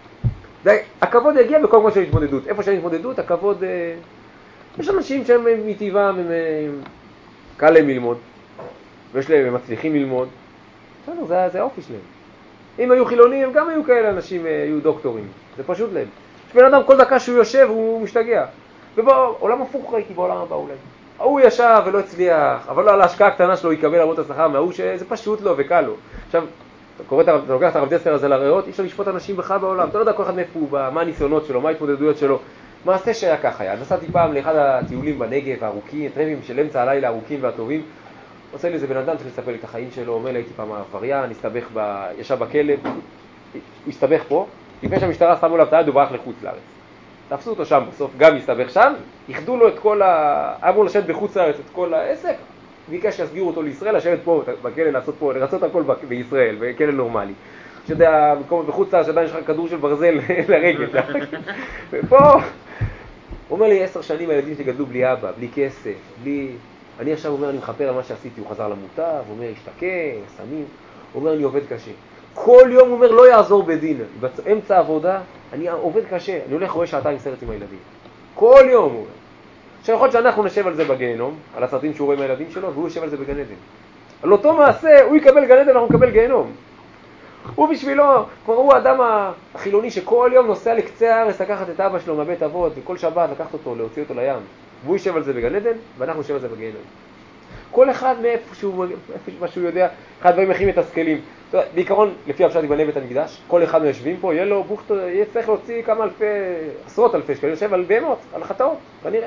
[SPEAKER 4] הכבוד יגיע בכל כמו של התמודדות. איפה שאין התמודדות, הכבוד... יש אנשים שהם מטבעם, הם קל להם ללמוד, ויש להם, הם מצליחים ללמוד. בסדר, זה האופי שלהם. אם היו חילונים, הם גם היו כאלה אנשים, היו דוקטורים. זה פשוט להם. יש בן אדם, כל דקה שהוא יושב, הוא משתגע. ובעולם הפוך ראיתי בעולם הבא אולי. הוא ישב ולא הצליח, אבל לא על ההשקעה הקטנה שלו יקבל עמוד השכר מההוא שזה פשוט לו וקל לו. עכשיו, אתה לוקח את הרב דסלר הזה לריאות, אי אפשר לשפוט אנשים בך בעולם. אתה לא יודע כל אחד מאיפה הוא בא, מה הניסיונות שלו, מה ההתמודדויות שלו. מעשה שהיה ככה היה. נסעתי פעם לאחד הטיולים בנגב הארוכים, טרמים של אמצע הלילה הארוכים והטובים. עושה לי איזה בן אדם, צריך לספר לי את החיים שלו, אומר לי, הייתי פעם עבריין, ישב בכלב, הוא הסתבך פה, לפני שהמשטרה שמו לו את היד, הוא ברח לחוץ לארץ. תפסו אותו שם בסוף, גם הסתבך שם, יחדו לו את כל אמור לשבת בחוץ לארץ את כל העסק, ביקש שיסגירו אותו לישראל, לשבת פה בכלא, לרצות הכל בישראל, בכלא נורמלי. שיודע, בחוץ לארץ, שעדיין יש לך כדור של ברזל לרגל. ופה, הוא אומר לי, 10 שנים הילדים שגדלו בלי אבא, בלי כסף, בלי... אני עכשיו אומר, אני מחפר על מה שעשיתי, הוא חזר למוטב, הוא אומר, השתקע, סמים, הוא אומר, אני עובד קשה. כל יום הוא אומר, לא יעזור בדין, באמצע העבודה, אני עובד קשה, אני הולך רואה שעתיים סרט עם הילדים. כל יום הוא אומר. עכשיו יכול להיות שאנחנו נשב על זה בגיהנום, על הסרטים שהוא רואה עם הילדים שלו, והוא ישב על זה בגן עדן. על אותו מעשה, הוא יקבל גן עדן, אנחנו נקבל גיהנום. הוא בשבילו, כבר הוא האדם החילוני שכל יום נוסע לקצה הארץ לקחת את אבא שלו מבית אבות, וכל שבת לקחת אותו, להוציא אותו לים. והוא ישב על זה בגן עדן, ואנחנו נשב על זה בגיהנום. כל אחד מאיפה שהוא יודע, אחד הדברים הכי מתסכלים. בעיקרון, לפי הפשט יבנה בית המקדש, כל אחד מיושבים פה, יהיה לו בוכטו, יהיה צריך להוציא כמה אלפי, עשרות אלפי שקלים, יושב על בהמות, על חטאות, כנראה.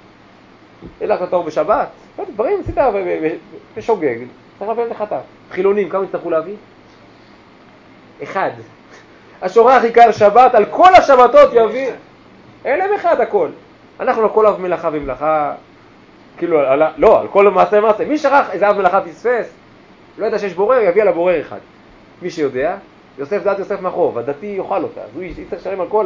[SPEAKER 4] אין לך חטאות בשבת, דברים עשית בשוגג, צריך להביא את החטא. חילונים, כמה יצטרכו להביא? אחד. השורח עיקר שבת, על כל השבתות יביא, אלה אחד הכל. אנחנו לכל אב מלאכה ומלאכה, כאילו, לא, על כל מעשה מעשה. מי שכח איזה אב מלאכה פספס, לא ידע שיש בורר, יביא על הבורר אחד. מי שיודע, יוסף דת יוסף מחוב, הדתי יאכל אותה, אז הוא יצטרך לשלם על כל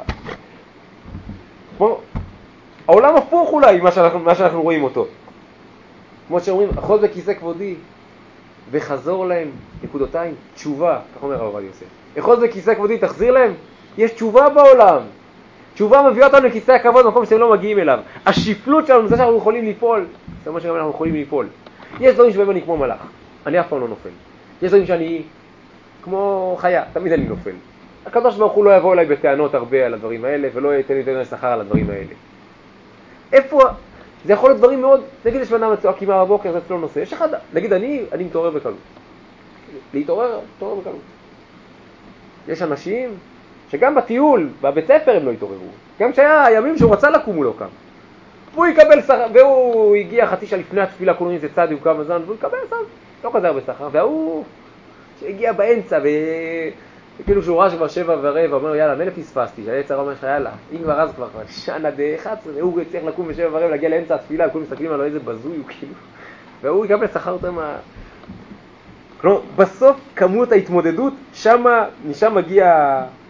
[SPEAKER 4] כמו, העולם הפוך אולי, מה שאנחנו רואים אותו. כמו שאומרים, אחוז בכיסא כבודי, וחזור להם, נקודותיים, תשובה, כך אומר הרב עובדיה יוסף. אחוז בכיסא כבודי, תחזיר להם, יש תשובה בעולם. תשובה מביאה אותנו לכיסא הכבוד, מקום שאתם לא מגיעים אליו. השפלות שלנו, זה שאנחנו יכולים ליפול, זה מה שגם אנחנו יכולים ליפול. יש דברים שבהם אני כמו מלאך, אני אף פעם לא נופל. יש דברים שאני כמו חיה, תמיד אני נופל. הקדוש ברוך הוא לא יבוא אליי בטענות הרבה על הדברים האלה, ולא ייתן לי שכר על הדברים האלה. איפה? זה יכול להיות דברים מאוד, נגיד יש בנאדם צועקים בבוקר, זה לא נושא. יש אחד, נגיד אני מתעורר בקלות. להתעורר בקלות. יש אנשים שגם בטיול, בבית ספר הם לא התעוררו. גם שהיה ימים שהוא רצה לקום הוא לא קם. והוא יקבל שכר, והוא הגיע חצי שעה לפני התפילה, כולו איזה צד, הוא קם הזמן, והוא יקבל שכר, לא כזה הרבה שכר. והוא שהגיע באמצע, וכאילו שהוא ראה שכבר 7:15, אומר יאללה, מלא פספסתי, שהיה יצר אומר לך יאללה, אם כבר אז כבר שנה די 11, והוא צריך לקום ב7:15 להגיע לאמצע התפילה, וכולם מסתכלים עליו איזה בזוי הוא כאילו, והוא יקבל שכר יותר מה... כלומר, בסוף כמות ההתמודדות, משם מגיע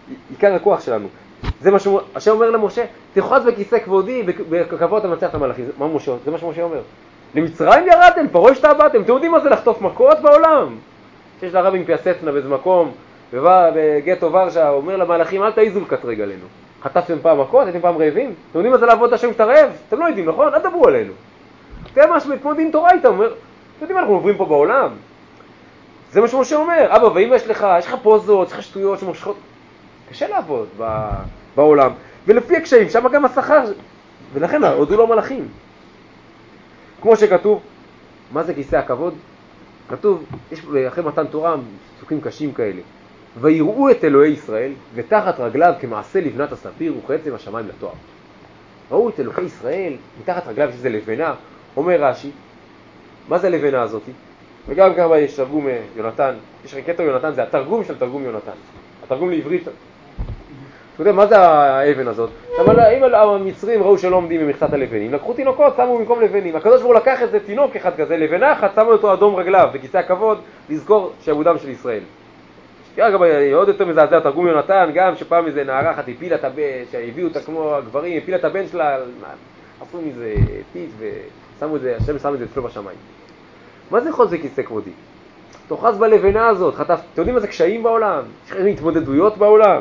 [SPEAKER 4] עיקר הכוח שלנו. זה מה שהשם אומר למשה, תחוז בכיסא כבודי, בכבוד אתה מנצח את המלאכים. מה משה? זה מה שמשה אומר. למצרים ירדתם, פרעה השתעבדתם, אתם יודעים מה זה לחטוף מכות בעולם? שיש לרבי מפיאסצנה באיזה מקום, בגטו ורשה, אומר למלאכים, אל תעיזו לקטרג עלינו. חטפתם פעם מכות, הייתם פעם רעבים? אתם יודעים מה זה לעבוד את השם שאתה רעב? אתם לא יודעים, נכון? אל תדברו עלינו. זה מה שמתמודדים תורה איתה, אומר, אתם יודעים מה אנחנו עוברים פה בעולם? זה מה שמשה אומר, אבא, ואם יש לך פוזות, יש לך שטויות שמושכות, קשה לעבוד בעולם, ולפי הקשיים, שם גם השכר, ולכן הודו לו מלאכים. כמו שכתוב, מה זה כיסא הכבוד? כתוב, יש אחרי מתן תורה פסוקים קשים כאלה, ויראו את אלוהי ישראל, ותחת רגליו כמעשה לבנת הספיר וכעצם השמיים לתואר. ראו את אלוהי ישראל, מתחת רגליו שזה לבנה, אומר רש"י, מה זה הלבנה הזאת? וגם כמה יש תרגום יונתן, יש רקטו יונתן, זה התרגום של תרגום יונתן, התרגום לעברית. אתה יודע, מה זה האבן הזאת? אם המצרים ראו שלא עומדים במכסת הלבנים, לקחו תינוקות, שמו במקום לבנים. הקדוש ברוך הוא לקח את זה תינוק אחד כזה, לבנה אחת, שמו אותו אדום רגליו, בכיסא הכבוד, לזכור שעבודם של ישראל. גם עוד יותר מזעזע, תרגום יונתן, גם שפעם איזה נערה אחת הפילה את הבן, שהביאו אותה כמו הגברים, הפילה את הבן שלה, עשו מזה פיץ ושמו את זה, השם שם את זה אצלו בשמיים. מה זה יכול זה כיסא כבודי? תאחז בלבנה הזאת, חטף, אתם יודעים מה זה קשיים בעולם? יש לכם התמודדויות בעולם?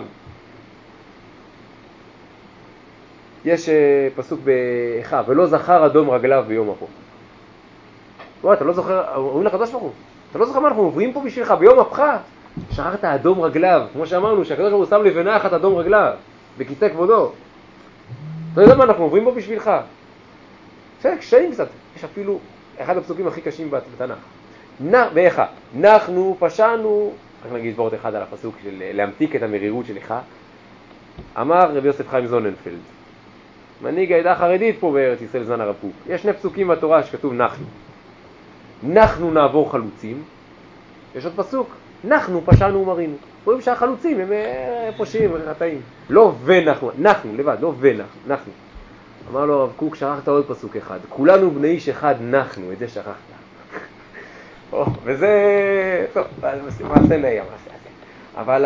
[SPEAKER 4] יש פסוק באיכה, ולא זכר אדום רגליו ביום הפוך. אתה לא זוכר, אומרים לקדוש ברוך הוא, אתה לא זוכר מה אנחנו עוברים פה בשבילך ביום הפכה? שכחת אדום רגליו, כמו שאמרנו, שהקדוש ברוך הוא שם לבנה אחת אדום רגליו, בכיסא כבודו. אתה יודע מה אנחנו עוברים פה בשבילך? זה קשיים קצת, יש אפילו אחד הפסוקים הכי קשים בתנ"ך. ואיכה, אנחנו פשענו, רק נגיד סבורת אחד על הפסוק של להמתיק את המרירות שלך, אמר רבי יוסף חיים זוננפלד, מנהיג העדה החרדית פה בארץ ישראל זמן הרב קוק. יש שני פסוקים בתורה שכתוב אנחנו נעבור חלוצים, יש עוד פסוק, אנחנו פשענו ומרינו. רואים שהחלוצים הם פושעים, חטאים. לא אנחנו לבד, לא אנחנו. אמר לו הרב קוק, שכחת עוד פסוק אחד, כולנו בני איש אחד אנחנו, את זה שכחת. וזה, טוב, מעשה נהיה, אבל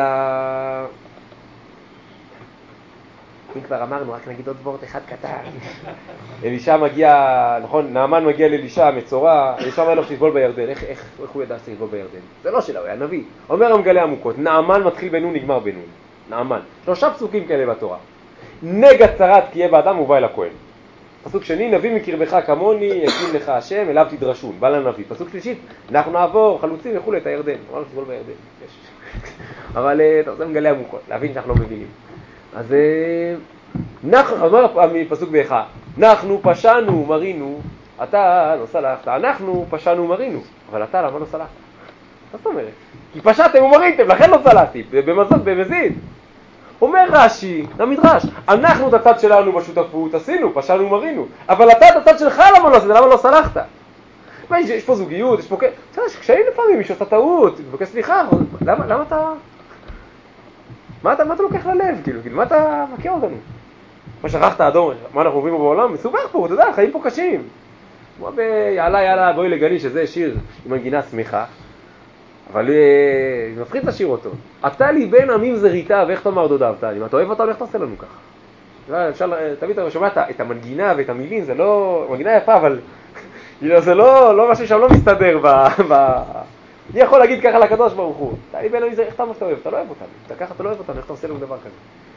[SPEAKER 4] אם כבר אמרנו, רק נגיד עוד וורט אחד קטן. אלישע מגיע, נכון, נעמן מגיע לאלישע, המצורע, אלישע אומר לו שתטבול בירדן. איך הוא ידע שתטבול בירדן? זה לא שלו, הוא היה נביא. אומר המגלה עמוקות, נעמן מתחיל בנון, נגמר בנון. נעמן. 3 פסוקים כאלה בתורה. נגע צרת כי יהיה באדם ובא אל הכהן. פסוק שני, נביא מקרבך כמוני, יקים לך השם, אליו תדרשון. בא לנביא. פסוק שלישית, אנחנו נעבור, חלוצים וכו' את הירדן. אמרנו שתטבול בירדן. אבל זה מגלה עמוקות, להבין שאנחנו לא מבינים. אז אומר פסוק באיכה, אנחנו פשענו ומרינו, אתה לא סלחת, אנחנו פשענו ומרינו, אבל אתה למה לא סלחת? מה זאת אומרת? כי פשעתם ומריתם, לכן לא סלחתי, במזיד. אומר רש"י, למדרש, אנחנו את הצד שלנו בשותפות עשינו, פשענו ומרינו, אבל אתה את הצד שלך למה לא סלחת? יש פה זוגיות, יש פה קשיים לפעמים, מישהו עושה טעות, מבקש סליחה, למה אתה... מה אתה לוקח ללב? כאילו, מה אתה מכיר אותנו? מה שכחת אדום, מה אנחנו עוברים פה בעולם? מסובך פה, אתה יודע, חיים פה קשים. כמו יאללה, בואי לגני, שזה שיר עם מנגינה שמחה, אבל מפחיד לשיר אותו. אתה לי בין עמים זריתה, ואיך תאמר דודבת? אם אתה אוהב אותנו, איך תעשה לנו ככה? אפשר, תמיד אתה שומע את המנגינה ואת המילים, זה לא, מנגינה יפה, אבל זה לא משהו שם לא מסתדר אני יכול להגיד ככה לקדוש ברוך הוא, אתה לי בין עמים זריתה, איך אתה אוהב? אתה לא אוהב אותנו. אתה ככה, אתה לא אוהב אותנו, איך אתה עושה לנו דבר כזה?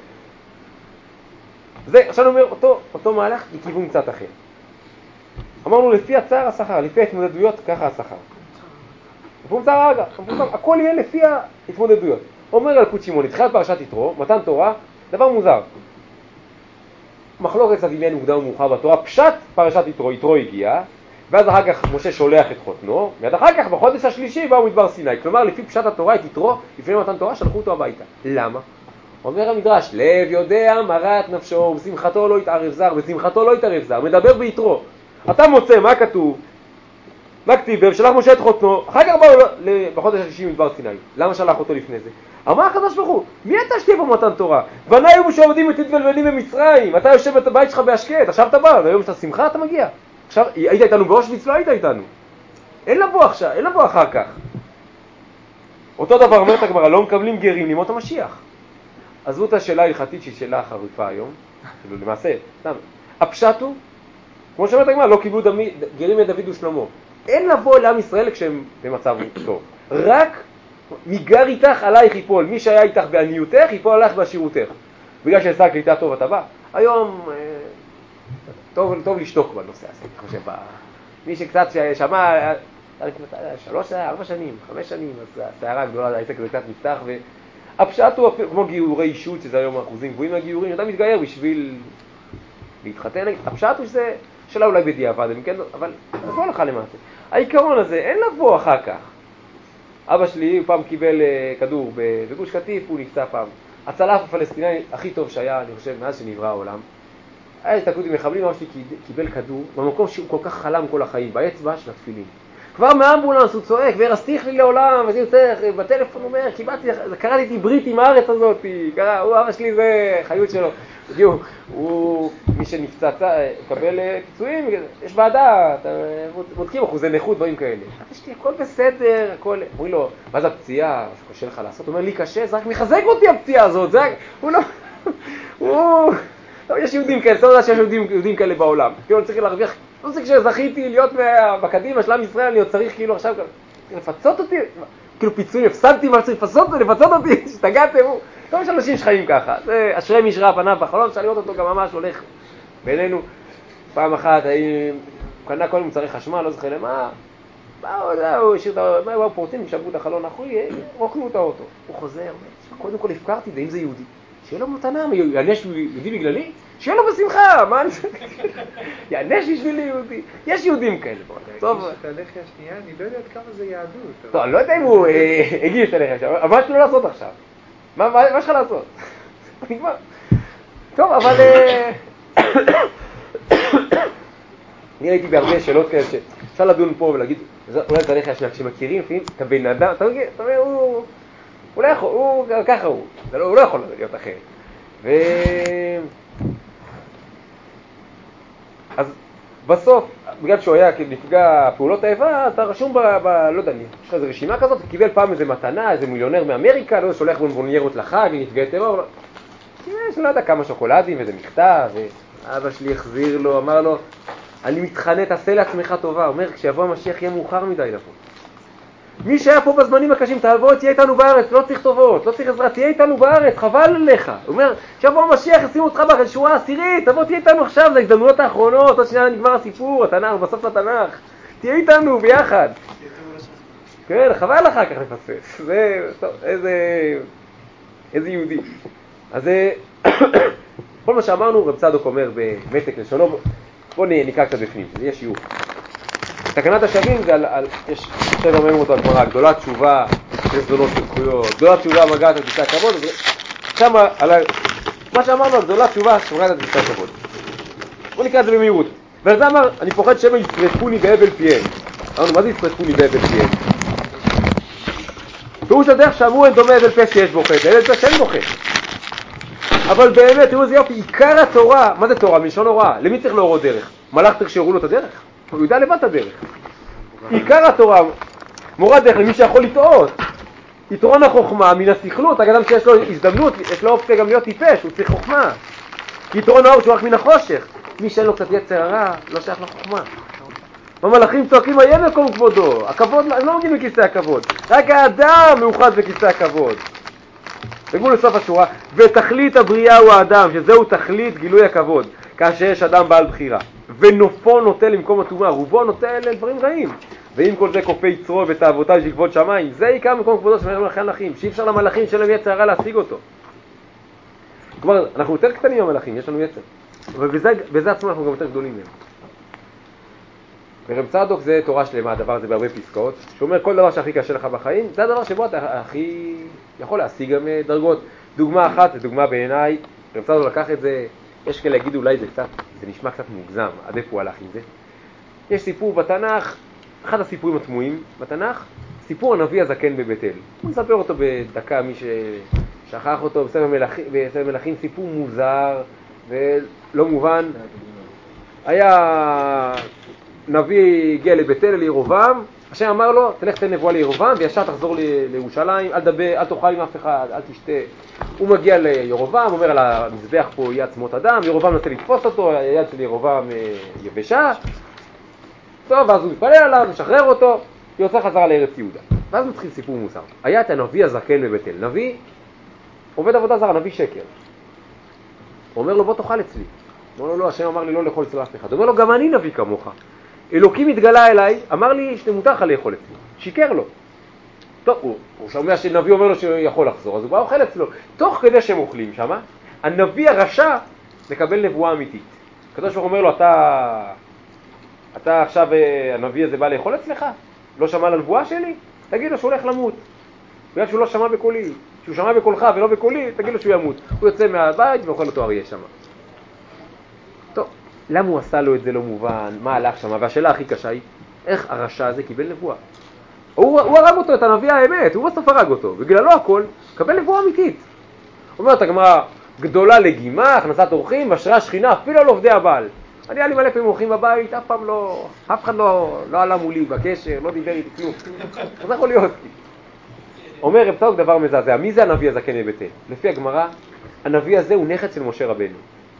[SPEAKER 4] זה, עכשיו אני אומר, אותו מהלך לכיוון קצת אחר. אמרנו לפי הצער השכר, לפי ההתמודדויות, ככה השכר. הכל יהיה לפי ההתמודדויות. אומר על קוד שמעון, התחילת פרשת יתרו, מתן תורה, דבר מוזר. מחלוקת קצת עניין מוקדם ומאוחר בתורה, פשט פרשת יתרו הגיע, ואז אחר כך משה שולח את חותנו, ואז אחר כך בחודש השלישי באו מדבר סיני. כלומר, לפי פשט התורה, את יתרו, לפני מתן תורה, שלחו אותו הביתה. למה? אומר המדרש, לב יודע מרת נפשו, ובשמחתו לא יתערב זר, בשמחתו לא יתערב זר, מדבר ביתרו. אתה מוצא, מה כתוב? מה כתיב? ושלח משה את חותנו, אחר כך באו בחודש השלישי מדבר סיני. למה שלח אותו לפני זה? אמר הקדוש ברוך הוא, מי אתה שתהיה פה מתן תורה? בני היו שעובדים ותתבלבלים במצרים, אתה יושב בבית שלך בהשקט, עכשיו אתה בא, והיום שאתה שמחה אתה מגיע. עכשיו, היית איתנו באושוויץ? לא היית איתנו. אין לבוא עכשיו, אין לבוא אחר כך. אותו דבר אומרת הגמרא, לא מקבלים גרים לימות המשיח. עזבו את השאלה ההלכתית שהיא שאלה חריפה היום, כאילו למעשה, הפשט הוא, כמו שאומרת הגמרא, לא קיבלו גרים את דוד ושלמה. אין לבוא לעם ישראל כשהם במצב טוב. רק מגר איתך עלייך ייפול, מי שהיה איתך בעניותך ייפול עלייך בעשירותך. בגלל שעשה קליטה טוב אתה בא. היום טוב לשתוק בנושא הזה, אני חושב. מי שקצת שמע, 4 שנים, 5 שנים, אז הסערה הגדולה, העסק הזה קצת נפתח, והפשט הוא כמו גיורי אישות, שזה היום אחוזים גבוהים מהגיורים, אתה מתגייר בשביל להתחתן, הפשט הוא שזה שאלה אולי בדיעבד, אבל אז לא הלכה למעשה. העיקרון הזה, אין לבוא אחר כך. אבא שלי פעם קיבל כדור בגוש קטיף, הוא נפצע פעם. הצלף הפלסטיני הכי טוב שהיה, אני חושב, מאז שנברא העולם. היה התעקות עם מחבלים, אבא שלי קיבל כדור, במקום שהוא כל כך חלם כל החיים, באצבע של התפילין. כבר מהאמבולנס הוא צועק, והרסתיך לי לעולם, אז יוצא, בטלפון הוא אומר, קראתי ברית עם הארץ הזאת, הוא אבא שלי זה חיות שלו. הוא, מי שנפצע, קבל פיצויים, יש ועדה, בודקים אחוזי נכות, דברים כאלה. אבא שלי, הכל בסדר, הכל, אומרים לו, מה זה הפציעה, משהו קשה לך לעשות? הוא אומר לי, קשה, זה רק מחזק אותי הפציעה הזאת, זה רק, יש יהודים כאלה, אתה יודע שיש יהודים כאלה בעולם, כאילו אני צריך להרוויח, לא צריך שזכיתי להיות בקדימה של עם ישראל, אני עוד צריך כאילו עכשיו לפצות אותי, כאילו פיצויים, הפסדתי מה צריך לפצות אותי, שתגעתם, לא יש אנשים שחיים ככה, זה אשרי מי שראה פניו בחלום, אפשר לראות אותו גם ממש הולך בינינו. פעם אחת, הוא קנה כל מוצרי חשמל, לא זוכר למה, הוא השאיר את האוטו, באו פורצים, שברו את החלון האחורי, רוקנו את האוטו. הוא חוזר, קודם כל הפקרתי את זה, אם זה יהודי. שיהיה לו מתנה, יענש יהודי בגללי? שיהיה לו בשמחה, מה אני... יענש בשבילי יהודי. יש יהודים כאלה.
[SPEAKER 5] טוב. את הלחי השנייה, אני לא יודעת כמה זה יהדות.
[SPEAKER 4] טוב, אני לא יודע אם הוא הגיש את הלחי השנייה, אבל מה יש לו לעשות עכשיו? מה יש לך לעשות? נגמר. טוב, אבל... אני ראיתי בהרבה שאלות כאלה שאפשר לדון פה ולהגיד, אולי את הלחי השנייה, כשמכירים לפעמים, אתה בן אדם, אתה אומר, הוא לא יכול, ככה הוא לא יכול להיות אחרת. אז בסוף, בגלל שהוא היה נפגע פעולות האיבה, אתה רשום לא יודע, יש לך איזו רשימה כזאת, קיבל פעם איזה מתנה, איזה מיליונר מאמריקה, לא שולח בונבוניירות לחג, נפגעי טרור, יש לא יודע כמה שוקולדים, איזה מכתב, ואבא שלי החזיר לו, אמר לו, אני מתחנן, תעשה לעצמך טובה, אומר, כשיבוא המשיח יהיה מאוחר מדי לבוא. מי שהיה פה בזמנים הקשים, תבוא, תהיה איתנו בארץ, לא צריך טובות, לא צריך עזרה, תהיה איתנו בארץ, חבל עליך. הוא אומר, שיבוא המשיח, ישימו אותך בשורה העשירית, תבוא, תהיה איתנו עכשיו, זה ההזדמנויות האחרונות, עוד שנייה נגמר הסיפור, התנ"ך, בסוף התנ"ך, תהיה איתנו ביחד. כן, חבל אחר כך לפספס. זה, טוב, איזה יהודי. אז כל מה שאמרנו, רב צדוק אומר במתק לשונו, בואו נקרא קצת בפנים, זה יהיה שיעור. תקנת השבים זה יש שד אומרים אותו הגמרא, גדולת תשובה, יש זונות זכויות, גדולת תשובה מגעת את ביצה כבוד, כמה, מה שאמרנו, גדולת תשובה מגעת את ביצה כבוד. בואו נקרא את זה במהירות. ועל זה אמר, אני פוחד שהם יצרפוני בהבל פיהם. אמרנו, מה זה יצרפוני בהבל פיהם? פירוש הדרך שאמרו אין דומה הבל פה שיש בו חטא, הבל פה שאין בו חטא. אבל באמת, תראו איזה יופי, עיקר התורה, מה זה תורה? מלשון הוראה. למי צריך להורות דרך? מלאך צריך שיורו לו את הדרך? הוא יודע לבד את הדרך. עיקר התורה, מורה דרך למי שיכול לטעות. יתרון החוכמה מן הסכלות, אדם שיש לו הזדמנות, יש לו אופציה גם להיות טיפש, הוא צריך חוכמה. יתרון האור שהוא רק מן החושך. מי שאין לו קצת יצר הרע, לא שייך לחוכמה. המלאכים צועקים, היה מקום כבודו. הכבוד, הם לא מגיעים לכיסא הכבוד. רק האדם מאוחד בכיסא הכבוד. וגבול לסוף השורה, ותכלית הבריאה הוא האדם, שזהו תכלית גילוי הכבוד, כאשר יש אדם בעל בחירה. ונופו נוטה למקום הטומאה, רובו נוטה לדברים רעים. ואם כל זה כופה יצרו ותאוותיו של כבוד שמיים, זה עיקר מקום כבודו של המלאכים, שאי אפשר למלאכים שלהם יצר הרע להשיג אותו. כלומר, אנחנו יותר קטנים מהמלאכים, יש לנו יצר. אבל בזה עצמו אנחנו גם יותר גדולים מהם. ברב צדוק זה תורה שלמה, הדבר הזה בהרבה פסקאות, שאומר כל דבר שהכי קשה לך בחיים, זה הדבר שבו אתה הכי יכול להשיג גם דרגות. דוגמה אחת, זה דוגמה בעיניי, רב צדוק לקח את זה, יש כאלה להגיד אולי זה נשמע קצת מוגזם, עד איפה הוא הלך עם זה. יש סיפור בתנ"ך, אחד הסיפורים התמוהים בתנ"ך, סיפור הנביא הזקן בבית אל. הוא מספר אותו בדקה, מי ששכח אותו, בספר מלכים, סיפור מוזר ולא מובן. היה נביא הגיע לבית אל לירובעם, השם אמר לו, תלך תן נבואה לירובעם וישר תחזור לירושלים, אל תאכל עם אף אחד, אל תשתה, הוא מגיע לירובעם, אומר על המזבח פה יהיה עצמות אדם, ירובעם נוצא לתפוס אותו, היד של ירובעם יבשה, טוב, ואז הוא מתפלל עליו, משחרר אותו, יוצא חזרה לארץ יהודה. ואז מתחיל סיפור מוזר. היה את הנביא הזקן בבית אל, נביא, עובד עבודה זרה, נביא שקר. הוא אומר לו, בוא תאכל אצלי. הוא אומר לו, לא, השם אמר לי לא לאכול אצל אף אחד. הוא אומר לו, גם אני נביא כמוך. אלוקים התגלה אליי, אמר לי שמותר לך לאכול אצלי. שיקר לו. טוב, הוא שומע שנביא אומר לו שיכול לחזור, אז הוא בא אוכל אצלו. תוך כדי שהם אוכלים שם, הנביא הרשע מקבל נבואה אמיתית. הקדוש ברוך הוא אומר לו, אתה עכשיו, הנביא הזה בא לאכול אצלך? לא שמע על הנבואה שלי? תגיד לו שהוא הולך למות. בגלל שהוא לא שמע בקולי. כשהוא שמע בקולך ולא בקולי, תגיד לו שהוא ימות. הוא יוצא מהבית ואוכל אותו אריה שם. טוב, למה הוא עשה לו את זה לא מובן? מה הלך שם? והשאלה הכי קשה היא, איך הרשע הזה קיבל נבואה? הוא הרג אותו, את הנביא האמת, הוא בסוף הרג אותו. בגללו הכל, קבל נבואה אמיתית. אומרת הגמרא, גדולה לגימה, הכנסת אורחים, משרה שכינה, אפילו על עובדי הבעל. אני היה לי מלא פעמים אורחים בבית, אף אחד לא עלה מולי בקשר, לא דיבר איתי כלום. אז יכול להיות. אומר רב צדוק דבר מזעזע, מי זה הנביא הזקן בבית אל? לפי הגמרא, הנביא הזה הוא נכד של משה רבנו.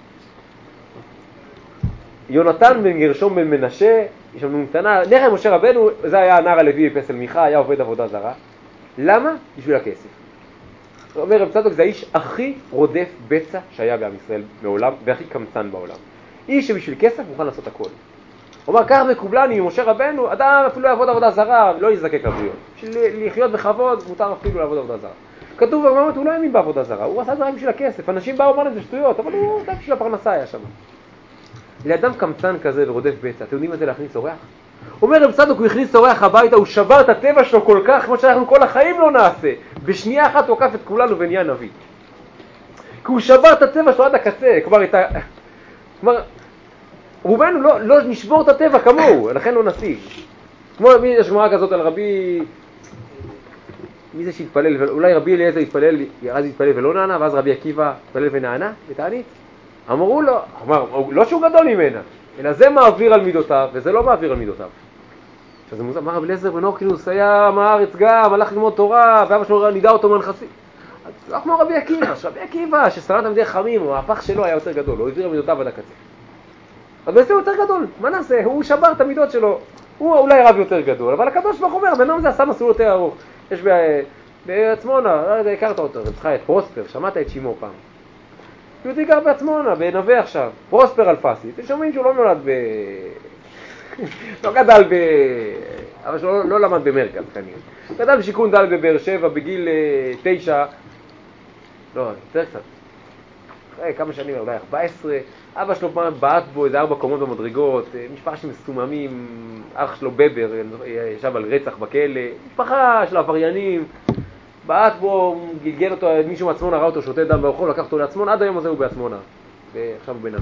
[SPEAKER 4] יונתן בן גרשום בן מנשה, יש לנו קטנה, נכד משה רבנו, זה היה הנער הלוי בפסל מיכה, היה עובד עבודה זרה. למה? בשביל הכסף. אומר רב צדוק, זה האיש הכי רודף בצע שהיה בעם ישראל מעולם, והכי קמצן בעולם. איש שבשביל כסף מוכן לעשות הכל. הוא אומר, כך מקובלני ממשה רבנו, אדם אפילו יעבוד עבודה זרה, לא יזדקק לבריאות. בשביל לחיות בכבוד, מותר אפילו לעבוד עבודה זרה. כתוב במאמר, הוא לא האמין בעבודה זרה, הוא עשה זה רק בשביל הכסף. אנשים באו ואמרו, זה שטויות, אבל הוא רק בשביל הפרנסה היה שם. לאדם קמצן כזה ורודף בצע, אתם יודעים מה זה להכניס אורח? אומר רב צדוק, הוא הכניס אורח הביתה, הוא שבר את הטבע שלו כל כך, כמו שאנחנו כל החיים לא נעשה. בשנייה אחת הוא עקף את כולנו ונהיה נביא. כי הוא שבר את הטבע שלו עד הקצה, כלומר, רובנו לא נשבור את הטבע כמוהו, לכן לא נשיג. כמו יש גמרא כזאת על רבי, מי זה שהתפלל, אולי רבי אליעזר התפלל ולא נענה, ואז רבי עקיבא התפלל ונענה, ותענית. אמרו לו, לא שהוא גדול ממנה, אלא זה מעביר על מידותיו, וזה לא מעביר על מידותיו. עכשיו זה מוזר, אמר רבי אליעזר בן הורקנוס היה מהארץ גם, הלך ללמוד תורה, ואבא שלו נידע אותו מהנכסים. לא כמו רבי עקיבא, רבי עקיבא ששרד תלמידי חכמים, המהפך שלו היה יותר גדול, הוא העביר על מידותיו עד הקצה. אז בעצם הוא יותר גדול, מה נעשה? הוא שבר את המידות שלו, הוא אולי רב יותר גדול, אבל הקדוש ברוך הוא אומר, בנאום זה עשה מסלול יותר ארוך. יש בעצמונה, לא יודע, הכרת אותו, את פרוספר, שמעת את שימו פעם. יהודי גר בעצמונה, בנווה עכשיו, פרוספר אלפסי, אתם שומעים שהוא לא נולד לא גדל אבל שהוא לא למד במרכז כנראה. גדל בשיכון ד' בבאר שבע, בגיל 9, לא, יותר קצת. אחרי כמה שנים, אולי 14, אבא שלו פעם בעט בו איזה 4 קומות במדרגות, משפחה שמסוממים, אח שלו בבר, ישב על רצח בכלא, משפחה של עבריינים, בעט בו, גלגל אותו, מישהו מעצמונה ראה אותו, שותה דם ברחוב, לקח אותו לעצמונה, עד היום הזה הוא בעצמונה, ועכשיו הוא בנווה.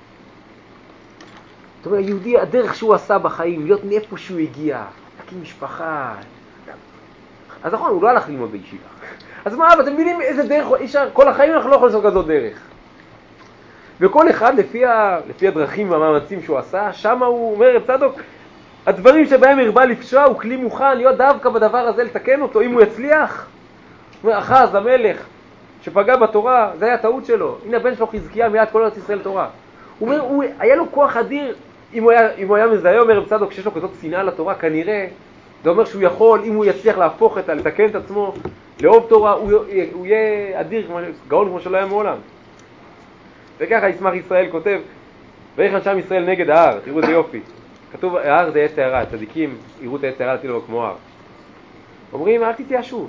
[SPEAKER 4] זאת אומרת, היהודי, הדרך שהוא עשה בחיים, להיות מאיפה שהוא הגיע, להקים משפחה. אז נכון, הוא לא הלך ללמוד בישיבה. אז מה, אתם מבינים איזה דרך, כל החיים אנחנו לא יכולים לעשות כזאת דרך. וכל אחד לפי הדרכים והמאמצים שהוא עשה, שם הוא אומר רב צדוק, הדברים שבהם הרבה לפשוע הוא כלי מוכן להיות דווקא בדבר הזה לתקן אותו, אם הוא יצליח. הוא אומר, אחז המלך שפגע בתורה, זה היה טעות שלו. הנה הבן שלו חזקיה מיד כל ארץ ישראל תורה. הוא אומר, היה לו כוח אדיר, אם הוא היה מזהה, אומר רב צדוק, שיש לו כזאת שנאה לתורה, כנראה, זה אומר שהוא יכול, אם הוא יצליח להפוך לתקן את עצמו, לאהוב תורה, הוא יהיה אדיר, גאון כמו שלא היה מעולם. וככה ישמח ישראל כותב, ויחן שם ישראל נגד ההר, תראו איזה יופי. כתוב, ההר זה עץ הערה, צדיקים יראו את העץ הערה, תראו כמו הר. אומרים, אל תתייאשו.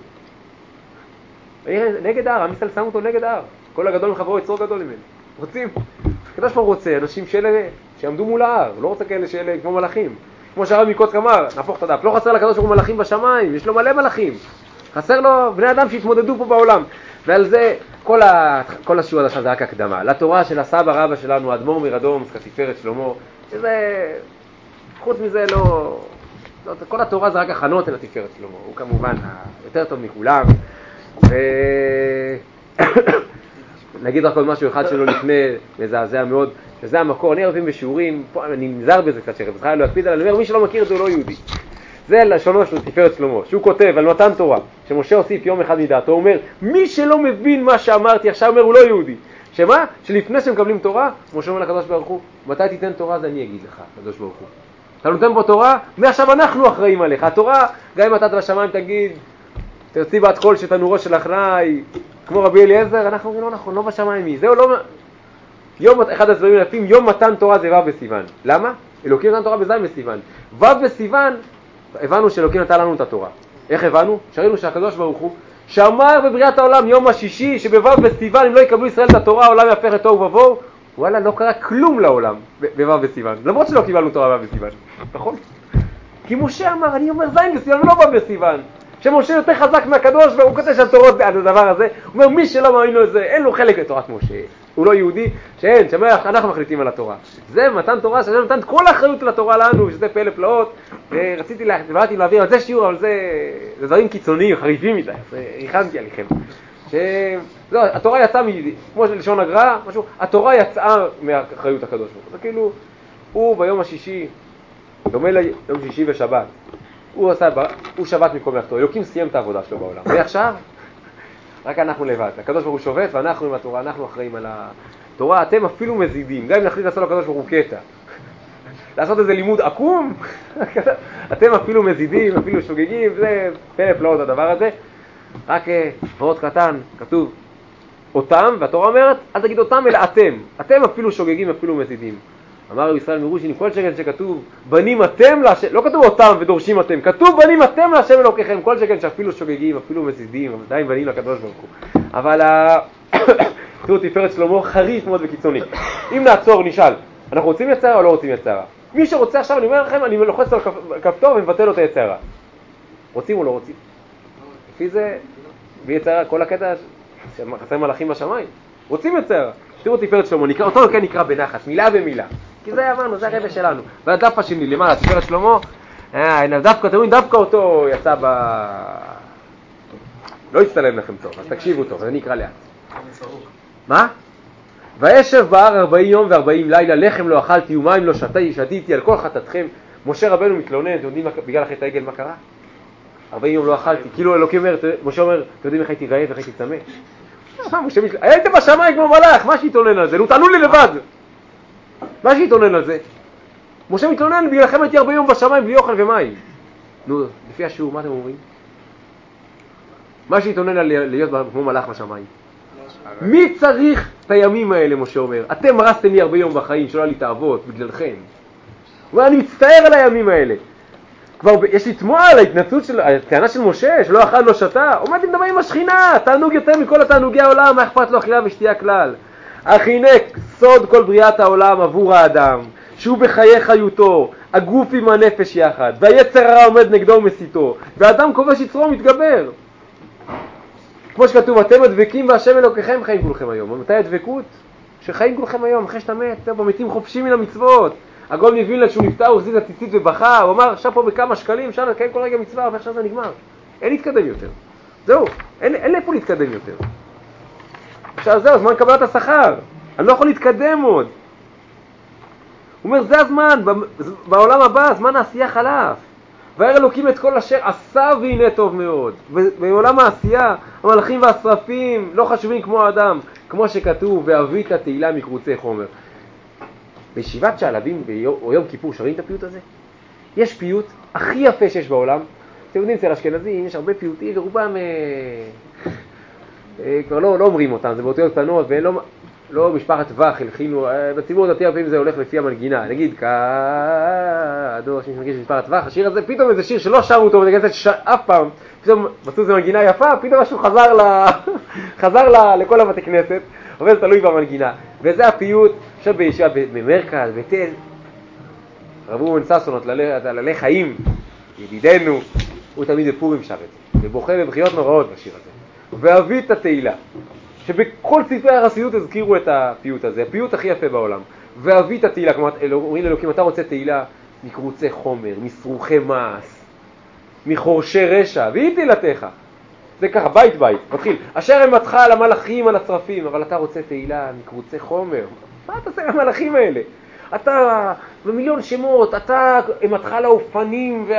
[SPEAKER 4] נגד ההר, עם ישראל שם אותו נגד ההר. כל הגדול מחברו יצרו גדול ממנו. רוצים? הקדוש ברוך הוא רוצה אנשים שיעמדו מול ההר, לא רוצה כאלה שאלה כמו מלאכים. כמו שהרב מקוץ אמר, נהפוך את הדף, לא חסר לקדוש ברוך הוא מלאכים בשמיים, יש לו מלא מלאכים. חסר לו בני אדם שהתמודדו פה בעולם. ועל זה כל השיעור עד עכשיו זה רק הקדמה. לתורה של הסבא רבא שלנו, אדמו"ר מרדום, כתפארת שלמה, חוץ מזה לא, כל התורה זה רק הכנות אל התפארת שלמה. הוא כמובן יותר טוב מכולם. נגיד רק עוד משהו אחד שלו לפני, מזעזע מאוד, שזה המקור. אני אוהבים בשיעורים, פה אני נזהר בזה קצת, שרב זכריה לא יקפיד עליו, אני אומר, מי שלא מכיר את זה הוא לא יהודי. זה לשונו של תפארת שלמה, שהוא כותב על מתן תורה, שמשה הוסיף יום אחד מדעתו, הוא אומר, מי שלא מבין מה שאמרתי עכשיו, אומר, הוא לא יהודי. שמה? שלפני שמקבלים תורה, משה אומר לקדוש ברוך הוא, מתי תיתן תורה זה אני אגיד לך, הקדוש ברוך הוא. אתה נותן פה תורה, מעכשיו אנחנו אחראים עליך. התורה, גם אם אתה לשמיים תגיד, תרצי בת קול שתנורו של אחראי, כמו רבי אליעזר, אנחנו אומרים לא נכון, לא בשמיים מי. זהו לא... יום, אחד הדברים היפים, יום מתן תורה זה ו' בסיוון. למה? אלוקים נתן תורה בזין בסיוון. ו' בסיוון, הבנו שאלוקים נתן לנו את התורה. איך הבנו? שראינו שהקדוש ברוך הוא שאמר בבריאת העולם יום השישי, שבו' בסיוון אם לא יקבלו ישראל את התורה, העולם יהפך לתוהו ובוהו. וואלה, לא קרה כלום לעולם בו' בסיוון. למרות שלא קיבלנו תורה ו' בסיוון. נכון? כי משה אמר, אני אומר זין בסיוון ולא ו' בסיוון. שמשה יותר חזק מהקדוש, והוא כותב שם תורות על הדבר הזה. הוא אומר, מי שלא מאמין לו את זה, אין לו חלק לתורת משה. הוא לא יהודי, שאין, אנחנו מחליטים על התורה. זה מתן תורה, שאני נותן את כל האחריות לתורה לנו, שזה פלא פלאות. ורציתי להעביר על זה שיעור, אבל זה דברים קיצוניים, חריפים מדי, ריחמתי עליכם. לא, התורה יצאה, כמו לשון הגר"א, משהו, התורה יצאה מאחריות הקדוש ברוך הוא. זה כאילו, הוא ביום השישי, דומה ליום שישי ושבת, הוא שבת מכל מלאכתו, אלוקים סיים את העבודה שלו בעולם. ועכשיו, רק אנחנו לבד, הקדוש ברוך הוא שובת ואנחנו עם התורה, אנחנו אחראים על התורה, אתם אפילו מזידים, גם אם נחליט לעשות לקדוש ברוך הוא קטע. לעשות איזה לימוד עקום, אתם אפילו מזידים, אפילו שוגגים, זה פלא פלאות הדבר הזה. רק מאוד קטן, כתוב אותם, והתורה אומרת, אל תגיד אותם אלא אתם אפילו שוגגים, אפילו מזידים. אמר ישראל מרושין, כל שכן שכתוב בנים אתם להשם, לא כתוב אותם ודורשים אתם, כתוב בנים אתם להשם אלוקיכם, כל שכן שאפילו שוגגים, אפילו מזידים, עדיין בנים לקדוש ברוך הוא. אבל תראו תפארת שלמה חריף מאוד וקיצוני. אם נעצור נשאל, אנחנו רוצים יצרה או לא רוצים יצרה? מי שרוצה עכשיו, אני אומר לכם, אני לוחץ על כפתור ומבטל לו את היצרה. רוצים או לא רוצים? לפי זה, ביצרה, כל הקטע שחסר מלאכים בשמיים. רוצים יצרה. תראו תפארת שלמה, אותו כן נקרא בנחת, מילה במילה. כי זה אמרנו, זה הרבע שלנו. והדף השני, למעלה, תפארת שלמה, דווקא אותו יצא לא יצטלם לכם טוב, אז תקשיבו טוב, אני אקרא לאט. מה? וישב בהר 40 יום ו40 לילה, לחם לא אכלתי ומים לא שתיתי על כל חטאתכם. משה רבנו מתלונן, אתם יודעים בגלל חטא העגל מה קרה? 40 יום לא אכלתי, כאילו אלוקים אומר, משה אומר, אתם יודעים איך הייתי רעב, איך הייתי צמא? הייתם בשמיים כמו מלאך, מה שהתלונן על זה? נו, תענו לי לבד. מה שהתלונן על זה? משה מתלונן, בגללכם הייתי 40 יום בשמיים בלי אוכל ומים. נו, לפי השיעור, מה אתם אומרים? מה שהתלונן על להיות כמו מלאך בשמיים? מי צריך את הימים האלה, משה אומר? אתם הרסתם לי 40 יום בחיים, שלא היה לי תאוות, בגללכם. ואני מצטער על הימים האלה. כבר יש לי תמוה על ההתנצלות של, הטענה של משה, שלא אכל לא שתה. עומד לדבר עם השכינה, תענוג יותר מכל התענוגי העולם, מה אכפת לו אכילה ושתייה כלל? אך הנה סוד כל בריאת העולם עבור האדם, שהוא בחיי חיותו, הגוף עם הנפש יחד, והיצר הרע עומד נגדו ומסיתו, והאדם כובש יצרו ומתגבר. כמו שכתוב, אתם הדבקים והשם אלוקיכם חיים כולכם היום. מתי הדבקות? שחיים כולכם היום, אחרי שאתה מת, במתים חופשים מן המצוות. הגול מווילנה שהוא נפטר, הוא החזיק את הציצית ובכה, הוא אמר, עכשיו פה בכמה שקלים, אפשר לקיים כל רגע מצווה, ועכשיו זה נגמר. אין להתקדם יותר. זהו, אין לאיפה להתקדם יותר. עכשיו זהו, זמן קבלת השכר. אני לא יכול להתקדם עוד. הוא אומר, זה הזמן, בעולם הבא, זמן העשייה חלף. והר אלוקים את כל אשר עשה והנה טוב מאוד. בעולם העשייה, המלאכים והשרפים לא חשובים כמו האדם, כמו שכתוב, והבאת תהילה מקרוצי חומר. בישיבת שעלבים ביום כיפור שרים את הפיוט הזה? יש פיוט הכי יפה שיש בעולם. אתם יודעים, אצל אשכנזים יש הרבה פיוטים ורובם כבר לא אומרים אותם, זה באותיות קטנות ולא משפחת וח הלחינו, בציבור הדתי הרבה פעמים זה הולך לפי המנגינה, נגיד קדוש, מי שמגיש משפחת וח, השיר הזה פתאום איזה שיר שלא שרו אותו בגלל אף פעם, פתאום מצאו איזה מנגינה יפה, פתאום משהו חזר לכל הבתי כנסת, אבל זה תלוי במנגינה. וזה הפיוט, עכשיו בישיבה במרכז, בתל, רב ראובן ששון, עטללי חיים, ידידנו, הוא תמיד בפורים שר את זה, ובוכה בבכיות נוראות בשיר הזה. והביא את התהילה, שבכל ספרי החסידות הזכירו את הפיוט הזה, הפיוט הכי יפה בעולם. והביא את התהילה, כלומר, אומרים לאלוקים, אתה רוצה תהילה מקרוצי חומר, מסרוחי מעש, מחורשי רשע, והיא תהילתך. זה ככה, בית, מתחיל. אשר אמתך על המלאכים, על השרפים, אבל אתה רוצה תהילה מקרוצי חומר. מה אתה עושה למלאכים האלה? אתה במיליון שמות, אתה אמתך על האופנים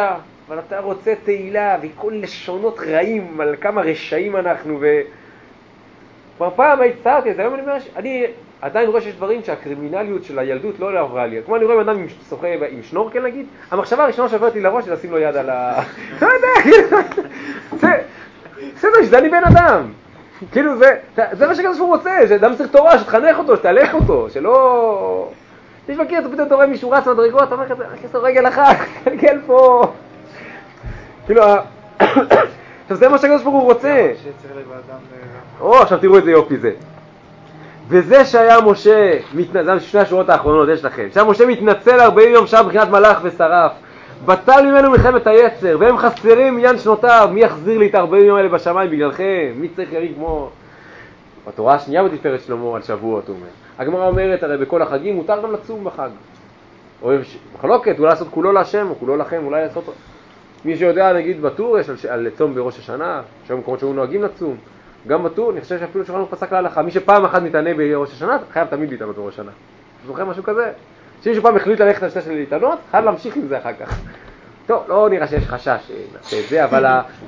[SPEAKER 4] אבל אתה רוצה תהילה וכל לשונות רעים על כמה רשעים אנחנו כבר פעם הצטערתי, אז היום אני אומר, אני עדיין רואה שיש דברים שהקרימינליות של הילדות לא עברה לי. כמו אני רואה אדם שוחה עם שנורקל נגיד, המחשבה הראשונה שעוברת לי לראש זה לשים לו יד על ה... לא יודע, בסדר, שזה אני בן אדם. כאילו זה מה שכזה שהוא רוצה, שאדם צריך תורה, שתחנך אותו, שתהלך אותו, שלא... יש מכיר, אתה פתאום אתה רואה מישהו רץ מדרגות, אתה אומר כזה, הכניס לו רגל אחת, גלגל פה. כאילו, עכשיו זה מה שכזה שהוא רוצה. עכשיו תראו איזה יופי זה. וזה שהיה משה, זה שני השורות האחרונות, יש לכם, שהיה משה מתנצל 40 יום שעה בבחינת מלאך ושרף, בטל ממנו מלחמת היצר, והם חסרים עניין שנותיו, מי יחזיר לי את 40 יום האלה בשמיים בגללכם? מי צריך להריג כמו... בתורה השנייה בתפארת שלמה על שבועות, הוא אומר. הגמרא אומרת, הרי בכל החגים מותר גם לצום בחג. או מחלוקת, אולי לעשות כולו להשם או כולו לכם, אולי לעשות... מי שיודע, נגיד בטור, יש על צום בראש השנה, שהיום מקומות שהיו נוהגים לצום. גם בטור, אני חושב שאפילו שולחן פסק להלכה, מי שפעם אחת מתענה בראש השנה, חייב תמיד להתענות בראש השנה. זוכר משהו כזה? שמישהו פעם החליט ללכת על שתי של להתענות, חייב להמשיך עם זה אחר כך. טוב, לא נראה שיש חשש שנעשה את זה, אבל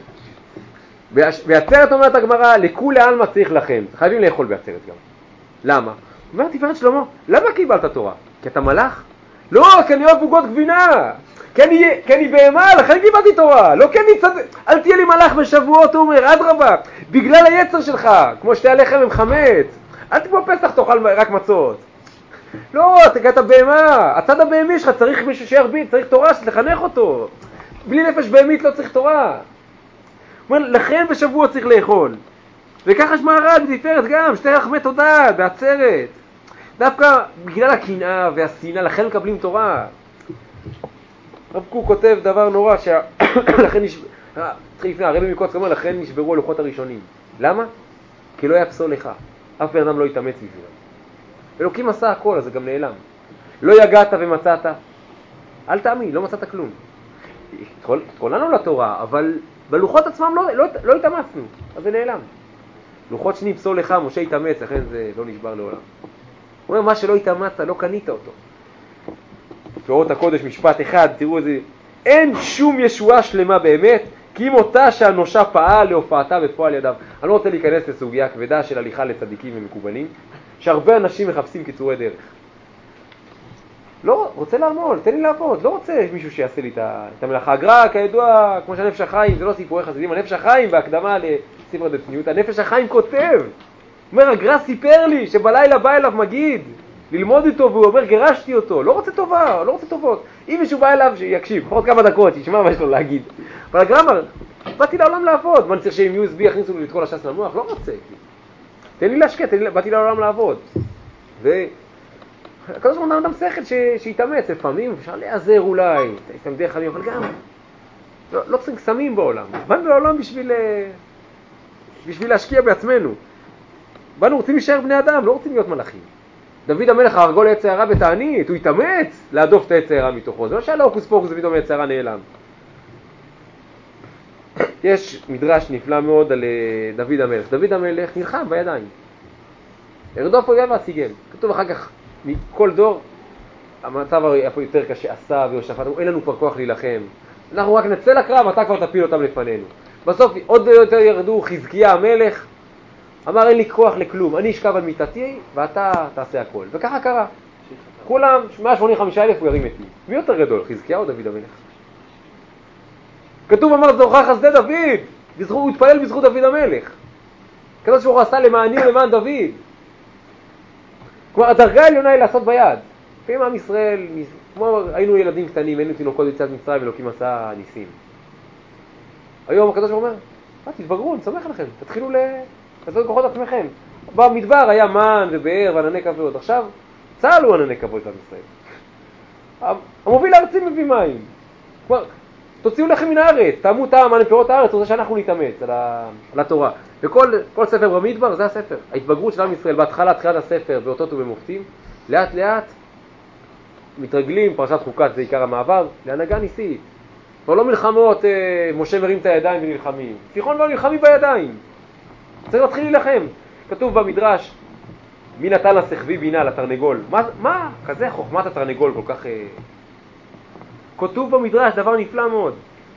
[SPEAKER 4] בעצרת אומרת הגמרא, לכולי עלמא צריך לכם. חייבים לאכול בעצרת גם. למה? אומר תפארת שלמה, למה קיבלת תורה? כי אתה מלאך? לא, כי אני אוהב עוגות גבינה. כי אני בהמה, לכן קיבלתי תורה. לא כי אני צדק. אל תהיה לי מלאך בשבועות, הוא אומר, אדרבה. בגלל היצר שלך, כמו שתי הלחם הם חמץ. אל תבוא פסח תאכל רק מצות. לא, אתה בהמה. הצד הבהמי שלך צריך מישהו שירביט, צריך תורה שתחנך אותו. בלי נפש בהמית לא צריך תורה. הוא אומר, לכן בשבועות צריך לאכול. וככה שמהר"ל בתפארת גם, שתי רחמי תודה, בעצרת. דווקא בגלל הקנאה והשנאה, לכן מקבלים תורה. רב קוק כותב דבר נורא, לכן לפני הרבי מקוץ אומר, לכן נשברו הלוחות הראשונים. למה? כי לא היה פסול לך. אף בן אדם לא יתאמץ בשבילם. אלוקים עשה הכל, אז זה גם נעלם. לא יגעת ומצאת. אל תאמין, לא מצאת כלום. התכוננו לתורה, אבל בלוחות עצמם לא התאמצנו, אז זה נעלם. לוחות שני פסול לך, משה התאמץ, לכן זה לא נשבר לעולם. הוא אומר, מה שלא התאמצת, לא קנית אותו. תורות הקודש, משפט אחד, תראו איזה, אין שום ישועה שלמה באמת, כי אם אותה שהנושה פעל להופעתה בפועל ידיו. אני לא רוצה להיכנס לסוגיה כבדה של הליכה לצדיקים ומקובלים, שהרבה אנשים מחפשים קיצורי דרך. לא, רוצה לעמול, תן לי לעבוד, לא רוצה מישהו שיעשה לי את המלאכה. הגר"א, כידוע, כמו שהנפש החיים, זה לא סיפורי חסידים, הנפש החיים בהקדמה לספר דצניות, הנפש החיים כותב, אומר, הגר"א סיפר לי שבלילה בא אליו מגיד, ללמוד איתו, והוא אומר, גירשתי אותו, לא רוצה טובה, לא רוצה טובות. אם מישהו בא אליו, שיקשיב, לפחות כמה דקות, שישמע מה יש לו להגיד. אבל הגר"א אמר, באתי לעולם לעבוד, מה אני צריך שעם USB יכניסו לי את כל הש"ס למוח? לא רוצה. תן לי להשקט, באתי לעולם לעבוד. הקדוש ברוך הוא נתן שכל שיתאמץ, לפעמים אפשר להיעזר אולי, תסתמדי חמים, אבל גם לא צריך סמים בעולם. באנו לעולם בשביל להשקיע בעצמנו. באנו רוצים להישאר בני אדם, לא רוצים להיות מלאכים. דוד המלך הרגו לעץ הערה בתענית, הוא התאמץ להדוף את העץ הערה מתוכו. זה לא שהיה לו הוקוס פוקוס ופתאום העץ הערה נעלם. יש מדרש נפלא מאוד על דוד המלך. דוד המלך נלחם בידיים. הרדוף אויב והשיגם. כתוב אחר כך, מכל דור, המצב היה פה יותר קשה, עשה ויושפט, אין לנו כבר כוח להילחם. אנחנו רק נצא לקרב, אתה כבר תפיל אותם לפנינו. בסוף עוד יותר ירדו חזקיה המלך, אמר אין לי כוח לכלום, אני אשכב על מיטתי ואתה תעשה הכל. וככה קרה. כולם, 185,000 הוא ירים מתים. מי יותר גדול, חזקיה או דוד המלך? כתוב אמר זורך חסדי דוד, הוא התפלל בזכות דוד המלך. כתוב שהוא עשה למעני ולמען דוד. כלומר, הדרגה העליונה היא לעשות ביד. לפעמים עם ישראל, כמו היינו ילדים קטנים, היינו תינוקות ביציאת מצרים, אלוקים עשה ניסים. היום הקדוש אומר, תתבגרו, אני סומך לכם, תתחילו לעשות כוחות עצמכם. במדבר היה מן ובאר וענני כבוד. עכשיו, צה"ל הוא ענני כבוד לעם ישראל. המוביל הארצי מביא מים. כלומר, תוציאו לכם מן הארץ, טעמו טעם על פירות הארץ, רוצה שאנחנו נתאמץ על התורה. וכל ספר במדבר זה הספר. ההתבגרות של עם ישראל בהתחלה, תחילת הספר, באותות ובמופתים, לאט לאט מתרגלים, פרשת חוקת זה עיקר המעבר, להנהגה ניסית. כבר לא מלחמות, משה מרים את הידיים ונלחמים. תיכון לא נלחמים בידיים. צריך להתחיל להילחם. כתוב במדרש, מי נתן לשכבי בינה, לתרנגול. מה? כזה חוכמת התרנגול כל כך... כתוב במדרש דבר נפלא מאוד.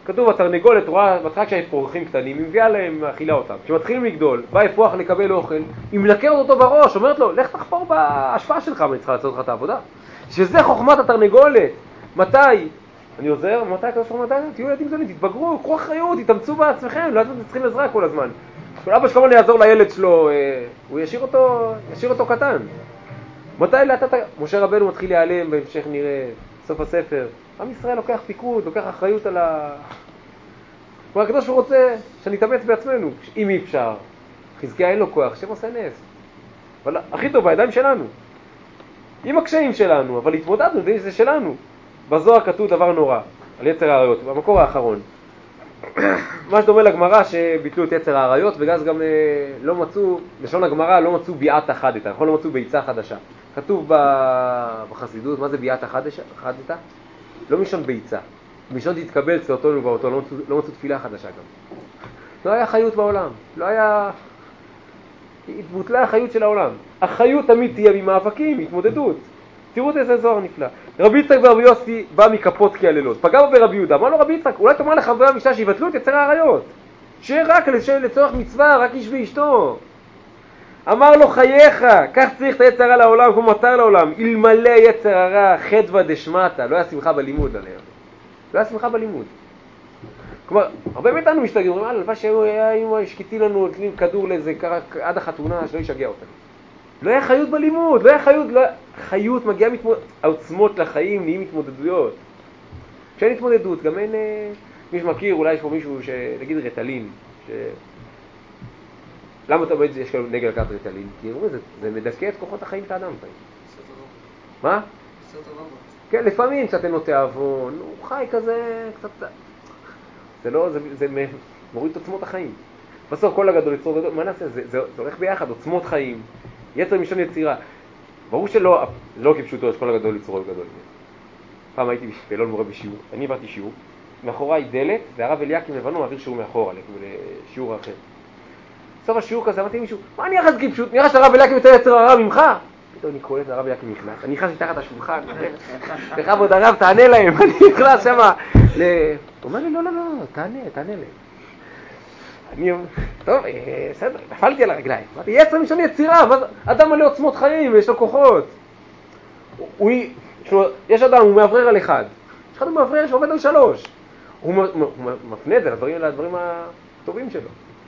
[SPEAKER 4] כתוב, התרנגולת רואה, בהתחלה כשהיא פורחים קטנים, היא מביאה להם, מאכילה אותם. כשמתחילים לגדול, בא אפרוח לקבל אוכל, היא מנקרת אותו בראש, אומרת לו, לך תחפור בהשפעה שלך, אני צריכה לעשות לך את העבודה. שזה חוכמת התרנגולת. מתי? אני עוזר, מתי הקדוש ברוך הוא מתי? תהיו ילדים גדולים, תתבגרו, קחו אחריות, תתאמצו בעצמכם, לא אתם צריכים עזרה כל הזמן. אבא שכמובן יעזור לילד שלו, הוא ישאיר אותו קטן. מתי משה רבנו מתחיל להיעלם, בהמשך נראה, סוף הספר, עם ישראל לוקח פיקוד, לוקח אחריות על כלומר, הקדוש הוא רוצה שנתאמץ בעצמנו, אם אי אפשר. חזקיה אין לו כוח, השם עושה נס. אבל הכי טוב, בידיים שלנו. עם הקשיים שלנו, אבל התמודדנו, זה שלנו. בזוהר כתוב דבר נורא, על יצר העריות, במקור האחרון. מה שדומה לגמרא שביטלו את יצר העריות, ואז גם לא מצאו, לשון הגמרא לא מצאו ביעת אחדתה, נכון לא מצאו ביצה חדשה. כתוב בחסידות, מה זה ביעת אחדתה? לא משון ביצה. משון תתקבל צאותנו ובאותו, לא מצאו תפילה חדשה גם. לא היה חיות בעולם, לא היה... התבוטלה החיות של העולם. החיות תמיד תהיה ממאבקים, התמודדות. תראו את איזה זוהר נפלא. רבי יצחק ורבי יוסי בא מכפות כהללות. פגע בו ברבי יהודה, אמר לו רבי יצחק, אולי תאמר לחברי המשנה שיבטלו את יצר העריות. שיהיה רק לצורך מצווה, רק איש ואשתו. אמר לו חייך, כך צריך את היצר הרע לעולם כמו מותר לעולם. אלמלא יצר הרע חדווה דשמטה, לא היה שמחה בלימוד עליהם. לא היה שמחה בלימוד. כלומר, הרבה מאיתנו משתגעים, אומרים, הלוואי שהיו שקטים לנו, נותנים כדור לאיזה עד החתונה, שלא ישגע אותנו. לא היה חיות בלימוד, לא היה חיות, חיות מגיעה העוצמות לחיים, נהיים התמודדויות. כשאין התמודדות, גם אין, מי שמכיר, אולי יש פה מישהו שנגיד רטלין, למה אתה אומר, יש כאלה נגד לקחת רטלין? כי אומרים, זה מדכא את כוחות החיים את האדם. מה? כן, לפעמים קצת אין לו תיאבון, הוא חי כזה, קצת... זה מוריד את עוצמות החיים. בסוף כל הגדול יצור גדול, מה נעשה? זה הולך ביחד, עוצמות חיים, יצר משון יצירה. ברור שלא, לא כפשוטו יש כל הגדול יצור גדול. פעם הייתי בשפלון מורה בשיעור, אני עברתי שיעור, מאחוריי דלת, והרב אליקים לבנו מעביר שיעור מאחורה, לשיעור אחר. בסוף השיעור כזה, אמרתי למישהו, מה אני יחד כפשוט? נראה שהרב אליקים יותר יצר הרע ממך? פתאום אני קולט, הרב אליקים נכנס, אני נכנס מתחת השולחן, בכבוד הרב, תענה להם, אני נכנס שמה, הוא אומר לי, לא, תענה להם. אני אומר, טוב, בסדר, נפלתי על הרגליים. אמרתי, יצר משון יצירה, אדם מלא עוצמות חיים, יש לו כוחות. יש אדם, הוא מעברר על אחד. יש אחד הוא מעברר שעובד על 3. הוא מפנה את זה לדברים הטובים שלו.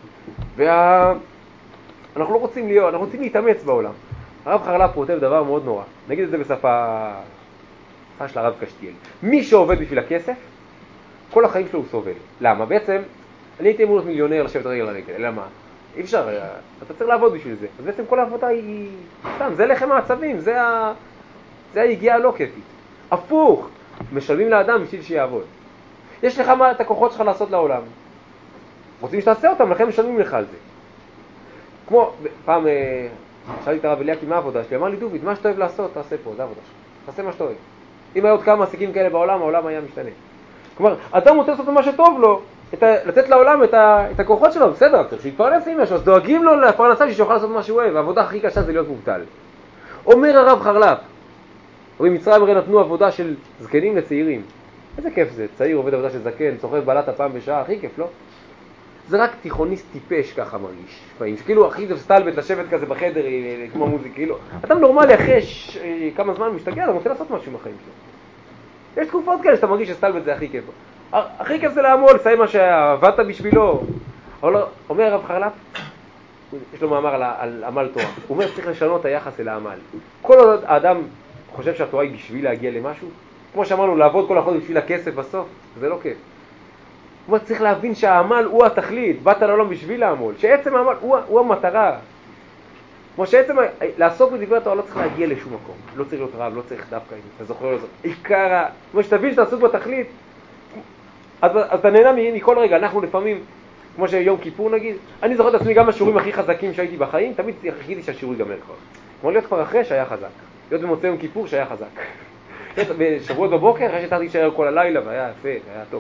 [SPEAKER 4] אנחנו לא רוצים להיות, אנחנו רוצים להתאמץ בעולם. הרב חרל"פ כותב דבר מאוד נורא. נגיד את זה בשפה של הרב קשתיאל. מי שעובד בשביל הכסף, כל החיים שלו הוא סובל. למה? בעצם, אני הייתי אמור להיות מיליונר לשבת רגל לרגל. אלא מה? אי אפשר, אתה צריך לעבוד בשביל זה. אז בעצם כל העבודה היא סתם, זה לחם העצבים, זה היגיעה הלא כיפית. הפוך, משלמים לאדם בשביל שיעבוד. יש לך את הכוחות שלך לעשות לעולם. רוצים שתעשה אותם, לכן משלמים לך על זה. כמו, פעם, שאלתי את הרב אליקים מה העבודה שלי, אמר לי, דוד, מה שאתה אוהב לעשות, תעשה פה, זה העבודה שלך. תעשה מה שאתה אוהב. אם היה עוד כמה עסקים כאלה בעולם, העולם היה משתנה. כלומר, אדם רוצה לעשות מה שטוב לו, לתת לעולם את הכוחות שלו, בסדר, צריך שיתפרנס עם משהו, אז דואגים לו לפרנסה שיוכל לעשות מה שהוא אוהב, העבודה הכי קשה זה להיות מובטל. אומר הרב חרל"פ, במצרים הרי נתנו עבודה של זקנים לצעירים. איזה כיף זה, צעיר עובד עבודה של זקן, צוחק בלטה פעם בשעה, הכי כיף, לא? זה רק תיכוניסט טיפש ככה מרגיש. פעמים, שכאילו הכי זה סטלבט לשבת כזה בחדר כמו מוזיקה, כאילו. אדם נורמלי אחרי כמה זמן משתגע, אתה רוצה לעשות משהו בחיים שלו. יש תקופות כאלה שאתה מרגיש שסטלבט זה הכי כיף. הכי כיף זה לעמול, לסיים מה שעבדת בשבילו. אבל אומר הרב חרל"פ, יש לו מאמר על עמל תורה. הוא אומר צריך לשנות את היחס אל העמל. כל עוד האדם חושב שהתורה היא בשביל להגיע למשהו, כמו שאמרנו, לעבוד כל החודש בשביל הכסף בסוף, זה לא כיף. הוא אומר, צריך להבין שהעמל הוא התכלית, באת לעולם בשביל העמול, שעצם העמל הוא המטרה. כמו שעצם לעסוק בדברי התורה לא צריך להגיע לשום מקום, לא צריך להיות רב, לא צריך דווקא, אתה זוכר לא זוכר. עיקר, כמו שתבין שאתה עסוק בתכלית, אז אתה נהנה מכל רגע. אנחנו לפעמים, כמו שיום כיפור נגיד, אני זוכר את עצמי גם השיעורים הכי חזקים שהייתי בחיים, תמיד חיכיתי שהשיעור ייגמר כבר. כמו להיות כבר אחרי שהיה חזק, להיות במוצאי יום כיפור שהיה חזק. בשבועות בבוקר, אחרי שתרתי להישאר כל הלילה, והיה יפה, היה טוב.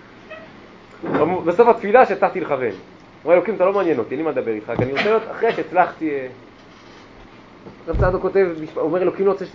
[SPEAKER 4] בסוף התפילה שצריכתי לכוון. אומר אלוקים, אתה לא מעניין אותי, אין לי מה לדבר איתך, כי אני רוצה להיות אחרי שהצלחתי... רב צעדו כותב, אומר אלוקים לא רוצה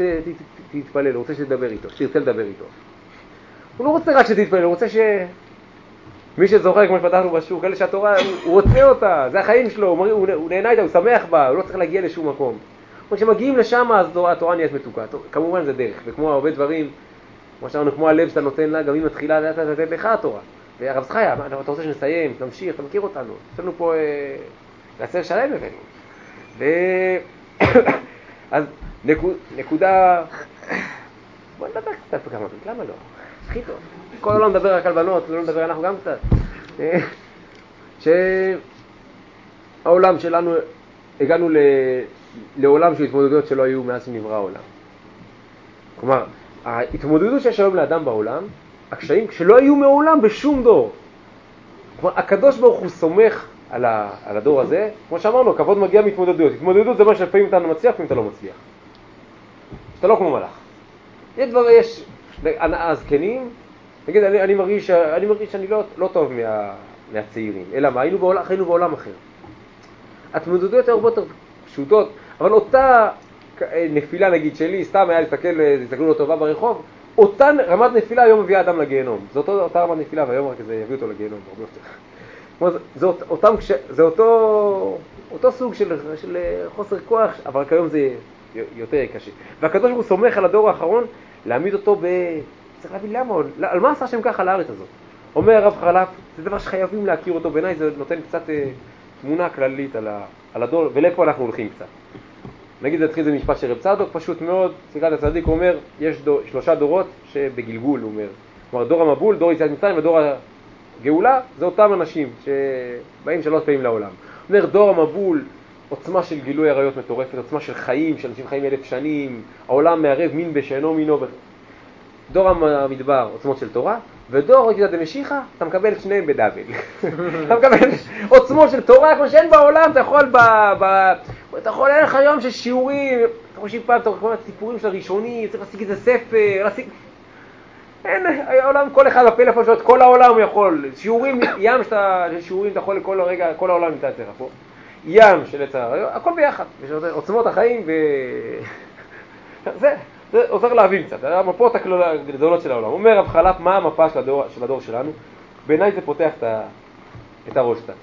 [SPEAKER 4] שתתפלל, הוא רוצה שתדבר איתו, שתרצה לדבר איתו. הוא לא רוצה רק שתתפלל, הוא רוצה מי שזוכר, כמו שפתחנו בשיעור, כאלה שהתורה, הוא רוצה אותה, זה החיים שלו, הוא נהנה איתה, הוא שמח בה, הוא לא צריך להגיע לשום מקום. כשמגיעים לשם, אז התורה נהיית מתוקה. כמובן זה דרך, וכמו הרבה דברים, כמו שאמרנו, כמו הלב שאתה נותן לה, גם היא מתחילה לתת לך התורה. והרב זכיה, אתה רוצה שנסיים, תמשיך, אתה מכיר אותנו. יש לנו פה לעצב שלם הבאנו. אז נקודה... בוא נדבר קצת בכמה דברים, למה לא? הכי טוב. כל העולם מדבר רק על בנות, לא נדבר אנחנו גם קצת. שהעולם שלנו, הגענו לעולם של התמודדויות שלא היו מאז שנברא העולם. כלומר, ההתמודדות שיש היום לאדם בעולם, הקשיים שלא היו מעולם בשום דור. כלומר, הקדוש ברוך הוא סומך על הדור הזה, כמו שאמרנו, הכבוד מגיע מהתמודדויות. התמודדות זה מה שלפעמים אתה מצליח, לפעמים אתה לא מצליח. אתה לא כמו מלאך. יש דברים, יש הנאה זקנים, נגיד, אני מרגיש שאני לא טוב מהצעירים, אלא מה? חיינו בעולם אחר. התמודדויות הרבה יותר פשוטות, אבל אותה נפילה נגיד שלי, סתם היה להסתכלו לו טובה ברחוב, אותה רמת נפילה היום מביאה אדם לגיהנום. זה אותה רמת נפילה, והיום רק זה יביא אותו לגיהנום הרבה יותר. זה אותו סוג של חוסר כוח, אבל כיום זה יותר קשה. והקדוש ברוך הוא סומך על הדור האחרון להעמיד אותו צריך להבין למה, על מה עשה שם ככה לארץ הזאת. אומר הרב חלף, זה דבר שחייבים להכיר אותו, בעיניי זה נותן קצת תמונה כללית על הדור, ולאיפה אנחנו הולכים קצת. נגיד להתחיל זה משפט של רב צדוק, פשוט מאוד, סיקת הצדיק אומר, יש 3 דורות שבגלגול, הוא אומר. כלומר, דור המבול, דור יציאת מצרים ודור הגאולה, זה אותם אנשים שבאים 3 פעמים לעולם. הוא אומר, דור המבול, עוצמה של גילוי עריות מטורפת, עוצמה של חיים, שאנשים חיים 1000 שנים, העולם מערב מין בשאינו מינו. דור המדבר, עוצמות של תורה, ודור יציאת המשיחה, אתה מקבל את שניהם בדאבל. אתה מקבל עוצמות של תורה, כמו שאין בעולם, אתה יכול לך היום של שיעורים, אתה חושב פעם, אתה יכול סיפורים של הראשונים, צריך להשיג איזה ספר, אין, העולם, כל אחד בפלאפון שלו, את כל העולם הוא יכול, שיעורים, ים של שיעורים, אתה יכול לכל רגע, כל העולם נמצא אצלך פה, ים של עצר, הכל ביחד, עוצמות החיים זה עוזר להבין קצת, המפות הגדולות של העולם. אומר רב חלף, מה המפה של הדור שלנו? בעיניי זה פותח את הראש קצת.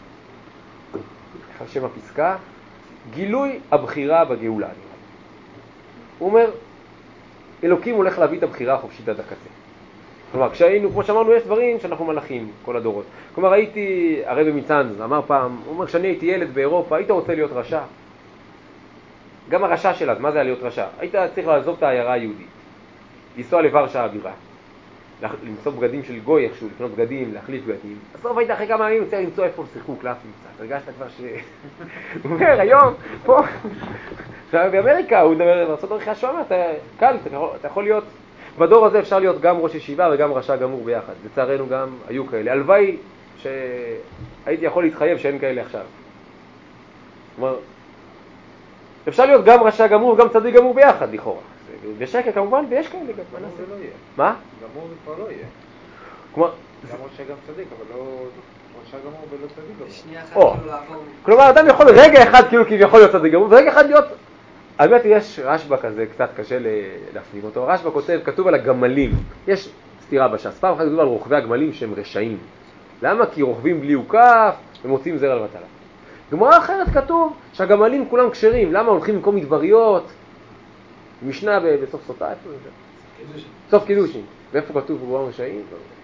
[SPEAKER 4] שם הפסקה, גילוי הבחירה בגאולה. הוא אומר, אלוקים הולך להביא את הבחירה החופשית עד הקצה. כלומר, כשהיינו, כמו שאמרנו, יש דברים שאנחנו מלאכים, כל הדורות. כלומר, הייתי, הרבי מצאנז אמר פעם, הוא אומר, כשאני הייתי ילד באירופה, היית רוצה להיות רשע. גם הרשע שלה, מה זה היה להיות רשע? היית צריך לעזוב את העיירה היהודית, לנסוע לוורשה הבירה, למצוא בגדים של גוי איכשהו, לקנות בגדים, להחליף בגדים. בסוף היית אחרי כמה ימים צריך למצוא איפה שיחקו קלפים קצת. הרגשת כבר הוא אומר, היום, פה, באמריקה, הוא מדבר בארצות הברית השומע, קל, אתה יכול להיות, בדור הזה אפשר להיות גם ראש ישיבה וגם רשע גמור ביחד. לצערנו גם היו כאלה. הלוואי שהייתי יכול להתחייב שאין כאלה עכשיו. כלומר, אפשר להיות גם רשע גמור וגם צדיק גמור ביחד, לכאורה. בשקל כמובן, ויש כאלה גם.
[SPEAKER 5] גמור זה לא יהיה.
[SPEAKER 4] מה?
[SPEAKER 5] גמור זה כבר לא יהיה.
[SPEAKER 4] כלומר,
[SPEAKER 5] גם רשע גם צדיק, אבל לא רשע גמור ולא צדיק גמור.
[SPEAKER 3] שנייה אחת
[SPEAKER 4] או,
[SPEAKER 3] כאילו לעבור.
[SPEAKER 4] כלומר, אדם יכול רגע אחד כאילו כביכול להיות צדיק גמור, ורגע אחד להיות... האמת, יש רשב"א כזה, קצת קשה להפנים אותו. רשב"א כתוב על הגמלים. יש סתירה בש"ס. פעם אחת כתוב על רוכבי הגמלים שהם רשעים. למה? כי רוכבים בלי עוקף ומוצאים זרע לבטלה. גמרא אחרת כתוב שהגמלים כולם כשרים. למה הולכים במקום מדבריות? משנה בסוף סוטה, איפה זה? סוף קידושין. ואיפה כתוב רובם רשעים?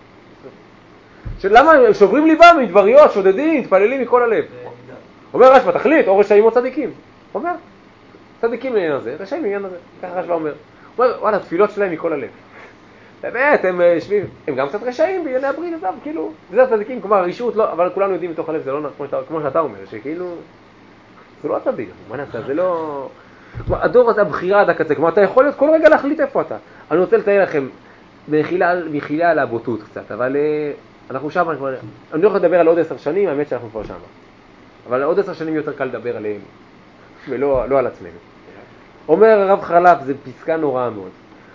[SPEAKER 4] למה הם שוברים ליבם מדבריות, שודדים, מתפללים מכל הלב? אומר רשב"א, תחליט, או רשעים או צדיקים. אומר, צדיקים לעניין הזה, רשעים לעניין הזה. ככה רשב"א אומר. הוא אומר, וואלה, תפילות שלהם מכל הלב. באמת, הם שווים, הם גם קצת רשעים בענייני הברית, כאילו, זה הצדיקים, כלומר, הרשעות לא, אבל כולנו יודעים מתוך הלב, זה לא כמו שאתה אומר, שכאילו, זה לא הצדיק, מה נעשה, זה לא... כלומר, הדור הזה, הבחירה עד הקצה, כלומר, אתה יכול להיות כל רגע להחליט איפה אתה. אני רוצה לתאר לכם, מחילה על הבוטות קצת, אבל אנחנו שם, אני לא יכול לדבר על עוד 10 שנים, האמת שאנחנו כבר שם. אבל עוד 10 שנים יותר קל לדבר עליהם, ולא על עצמנו. אומר הרב חלף, זה פסקה נוראה מאוד.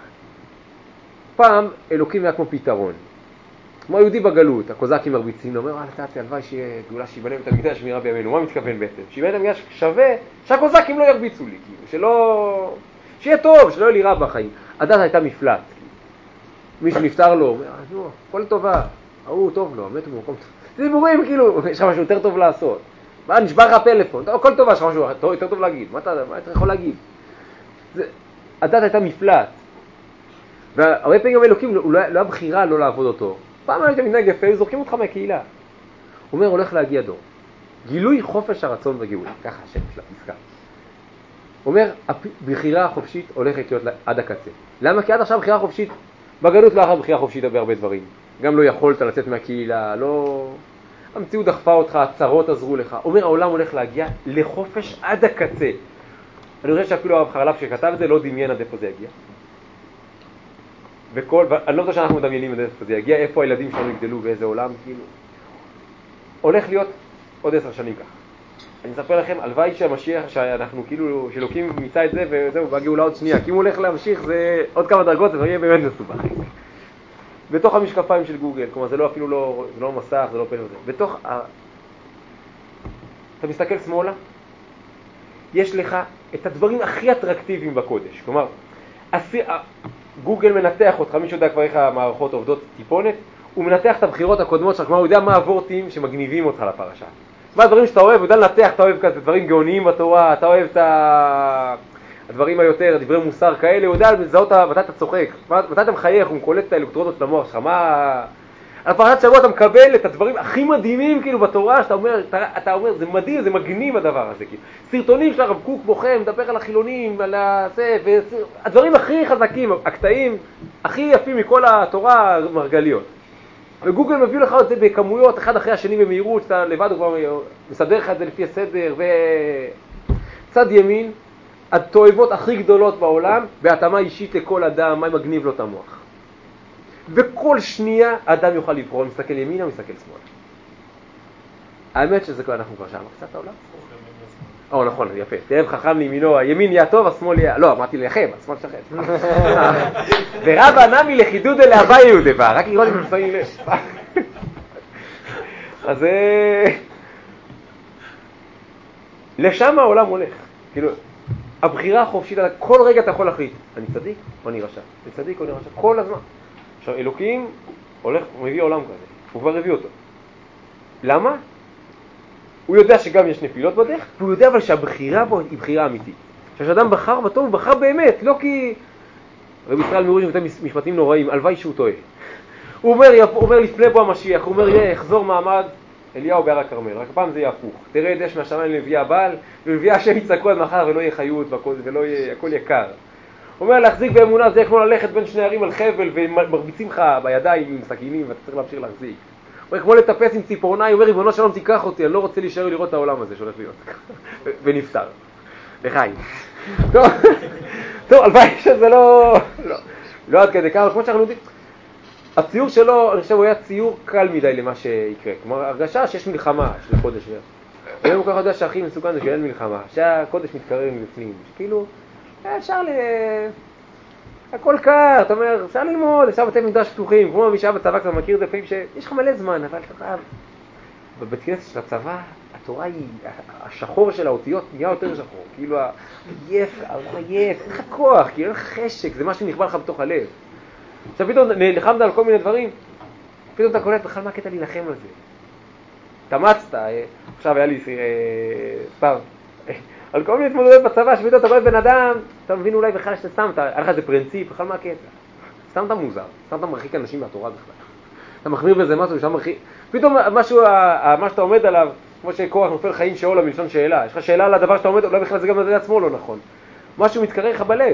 [SPEAKER 4] פעם אלוקים היה כמו פתרון. כמו היהודי בגלות, הקוזקים מרביצים, אומר, תעצי, הלוואי שיהיה גאולה שיבנה את המקדש מהרה בימינו. מה מתכוון בעצם? שיבנה את המקדש שווה, שהקוזקים לא ירביצו לי, כאילו, שיהיה טוב, שלא יהיה לי רע בחיים. הדת הייתה מפלט. מי שנפטר לו, אומר, נו, כל טובה. הוא טוב לו, מת הוא במקום טוב. זה דיבורים, כאילו, יש לך משהו יותר טוב לעשות. מה, נשבר לך הפלאפון, הכל טוב, יש לך משהו יותר טוב להגיד. מה אתה יכול להגיד? הדת הייתה מפלט. והרבה פעמים גם אלוקים, לא היה בחירה לא לעבוד אותו. פעם היית מתנהג יפה, זורקים אותך מהקהילה. הוא אומר, הולך להגיע דור. גילוי חופש הרצון והגאולה. ככה השם של הפסקה. הוא אומר, הבחירה החופשית הולכת להיות עד הקצה. למה? כי עד עכשיו בחירה חופשית, בגלות לא היה בחירה חופשית בהרבה דברים. גם לא יכולת לצאת מהקהילה, לא... המציאות דחפה אותך, הצרות עזרו לך. הוא אומר, העולם הולך להגיע לחופש עד הקצה. אני חושב שאפילו הרב חרל"פ שכתב את זה לא דמיין עד איפה זה יגיע. ואני לא יודע שאנחנו מדמיינים עד איפה זה יגיע, איפה הילדים שלנו יגדלו, באיזה עולם, כאילו. הולך להיות עוד 10 שנים ככה. אני אספר לכם, הלוואי שהמשיח, שאנחנו כאילו, שלוקים מיצה את זה, וזהו, בגאולה עוד שנייה. כי אם הוא הולך להמשיך, זה עוד כמה דרגות, זה יהיה באמת מסובך. בתוך המשקפיים של גוגל, כלומר, זה לא אפילו לא, זה לא מסך, זה לא פלא וזה. בתוך אתה מסתכל שמאלה, יש לך את הדברים הכי אטרקטיביים בקודש. כלומר, גוגל מנתח אותך, מי שיודע כבר איך המערכות עובדות טיפונת, הוא מנתח את הבחירות הקודמות שלך, כלומר, הוא יודע מה הוורטים שמגניבים אותך לפרשה. מה הדברים שאתה אוהב, הוא יודע לנתח, אתה אוהב כזה, דברים גאוניים בתורה, אתה אוהב את הדברים היותר, דברי מוסר כאלה, הוא יודע לזהות מתי אתה צוחק, מתי אתה מחייך, הוא מקולט את האלקטרונות של המוח שלך, מה... על פרשת שבוע אתה מקבל את הדברים הכי מדהימים כאילו בתורה, שאתה אומר, אתה אומר, זה מדהים, זה מגניב הדבר הזה, כאילו. סרטונים של הרב קוק בוכה, מדבר על החילונים, על זה, הדברים הכי חזקים, הקטעים הכי יפים מכל התורה מרגליות. וגוגל מביא לך את זה בכמויות, אחד אחרי השני במהירות, אתה לבד הוא כבר מסדר לך את זה לפי הסדר, וצד ימין, התועבות הכי גדולות בעולם, בהתאמה אישית לכל אדם, מה מגניב לו את המוח. וכל שנייה האדם יוכל לבחור, מסתכל ימינה, מסתכל שמאלה. האמת שזה כבר אנחנו כבר שם קצת העולם. נכון, יפה. תראה חכם לימינו, הימין יהיה טוב, השמאל יהיה... לא, אמרתי לכם, השמאל שכן. ורבא נמי לחידוד אלה הבא יהודה בא, רק לראות אם שמים לב. אז לשם העולם הולך. כאילו, הבחירה החופשית, כל רגע אתה יכול להחליט, אני צדיק או אני רשע? אני צדיק או אני רשע? כל הזמן. עכשיו, אלוקים הולך, הוא מביא עולם כזה, הוא כבר הביא אותו. למה? הוא יודע שגם יש נפילות בדרך, והוא יודע אבל שהבחירה בו היא בחירה אמיתית. כשאדם בחר בטוב, הוא בחר באמת, לא כי... רבי ישראל מרוז'ין מבטא משפטים נוראים, הלוואי שהוא טועה. הוא אומר לפני בו המשיח, הוא אומר, יחזור מעמד אליהו בהר הכרמל, רק פעם זה יהיה הפוך. תראה דש מהשמיים לנביאה הבעל, ולנביאה השם יצעקו עד מחר ולא יהיה חיות ולא יהיה, הכל יקר. הוא אומר, להחזיק באמונה זה כמו ללכת בין שני ערים על חבל ומרביצים לך בידיים עם סכינים ואתה צריך להמשיך להחזיק. הוא אומר, כמו לטפס עם ציפורניים, הוא אומר, ריבונו שלום תיקח אותי, אני לא רוצה להישאר לראות את העולם הזה שהולך להיות. ונפטר. לחיים. טוב, הלוואי שזה לא עד כדי כמה, כמו שאנחנו יודעים. הציור שלו, אני חושב, הוא היה ציור קל מדי למה שיקרה. כלומר, הרגשה שיש מלחמה של הקודש. היום הוא ככה יודע שהכי מסוכן זה שאין מלחמה, שהקודש מתקרר מבפנים, שכאילו, אפשר הכל קר, אתה אומר, אפשר ללמוד, אפשר בתי מקדש פתוחים, כמו מי שהיה בצבא כבר מכיר את זה, פעמים שיש לך מלא זמן, אבל אתה חייב. בבית כנסת של הצבא, התורה היא, השחור של האותיות נהיה יותר שחור, כאילו עייף, אין לך כוח, כאילו אין לך חשק, זה משהו נכבה לך בתוך הלב. עכשיו פתאום נלחמת על כל מיני דברים, פתאום אתה קולט, בכלל מה הקטע להילחם על זה? תמצת, עכשיו היה לי סתם, על כל מיני התמודדויות בצבא, שפתאום אתה קולט בן אדם, אתה מבין אולי בכלל שאתה סתם, היה לך איזה פרינציפ, בכלל מה הקטע? סתם אתה מוזר, סתם אתה מרחיק אנשים מהתורה בכלל. אתה מחמיר בזה משהו, שם מרחיק, פתאום משהו, מה שאתה עומד עליו, כמו שקורח נופל חיים שאולה מלשון שאלה, יש לך שאלה על הדבר שאתה עומד, אולי בכלל זה גם לדעת עצמו לא נכון. משהו מתקרר לך בלב.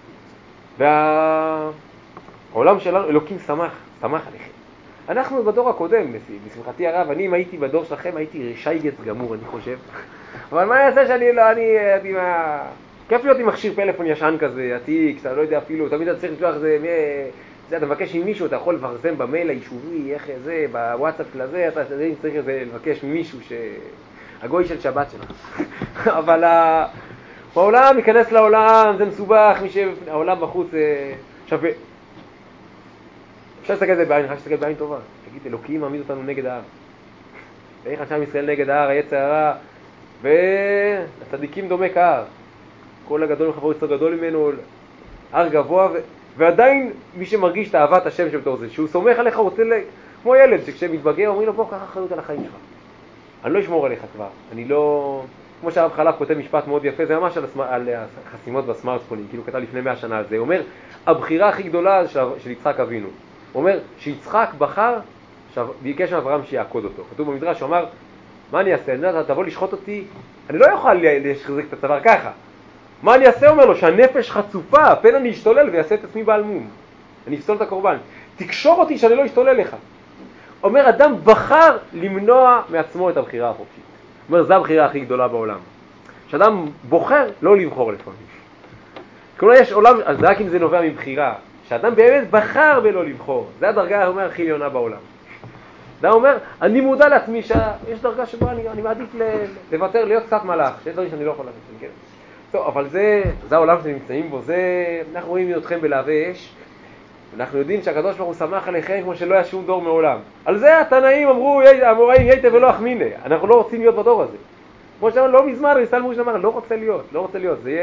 [SPEAKER 4] והעולם שלנו, אלוקים שמח עליכם. אנחנו בדור הקודם, בשמחתי הרב, אני אם הייתי בדור שלכם, הייתי שייגץ גמור, אני חושב. אבל מה יעשה שאני לא, אני כיף להיות עם מכשיר פלאפון ישן כזה, עתיק, אתה לא יודע אפילו, תמיד אתה צריך לשלוח זה, אתה מבקש עם מישהו, אתה יכול לפרסם במייל היישובי, איך זה, בוואטסאפ לזה, אתה צריך לבקש ממישהו הגוי של שבת שלך. אבל העולם, ייכנס לעולם, זה מסובך, העולם בחוץ, עכשיו, אפשר להסתכל על זה בעין, אפשר להסתכל בעין טובה. תגיד, אלוקים מעמיד אותנו נגד ההר. ואיך אנשי ישראל נגד ההר, היצר הרע, והצדיקים דומה כהר. כל הגדול מחברו יצר גדול ממנו, הר גבוה, ועדיין מי שמרגיש את אהבת השם שבתור זה, שהוא סומך עליך, כמו ילד שכשמתבגר אומרים לו, בוא, קח אחריות על החיים שלך. אני לא אשמור עליך כבר, אני לא... כמו שהרב חלב כותב משפט מאוד יפה, זה ממש על החסימות בסמארטפונים, כאילו כתב לפני 100 שנה על זה. הוא אומר, הבחירה הכי גדולה של יצחק אבינו. הוא אומר שיצחק בחר, ביקש מאברהם שיעקוד אותו. כתוב במדרש, הוא אמר, מה אני אעשה? אתה תבוא לשחוט אותי, אני לא יכול לשחזק את הצוואר ככה. מה אני אעשה? אומר לו, שהנפש חצופה, פן אני אשתולל ויעשה את עצמי בעל מום. אני אפסול את הקורבן. תקשור אותי שאני לא אשתולל לך. אומר, אדם בחר למנוע מעצמו את הבחירה החופשית. אומר, זו הבחירה הכי גדולה בעולם. שאדם בוחר לא לבחור לפעמים. כלומר, יש עולם, אז רק אם זה נובע מבחירה, שאדם באמת בחר בלא לבחור. זה הדרגה, אומר, הכי עליונה בעולם. אדם אומר, אני מודע לעצמי שיש דרגה שבה אני מעדיף לוותר, להיות קצת מלאך, שיש דברים שאני לא יכול לעשות. כן. טוב, אבל זה העולם שנמצאים בו, אנחנו רואים אתכם בלהבי אש, אנחנו יודעים שהקדוש ברוך הוא שמח עליכם כמו שלא היה שום דור מעולם. על זה התנאים אמרו, המוראים ייתה ולא אחמינה. אנחנו לא רוצים להיות בדור הזה. כמו שאמר, לא מזמן, ריסטל מוש אמר, לא רוצה להיות. זה יהיה...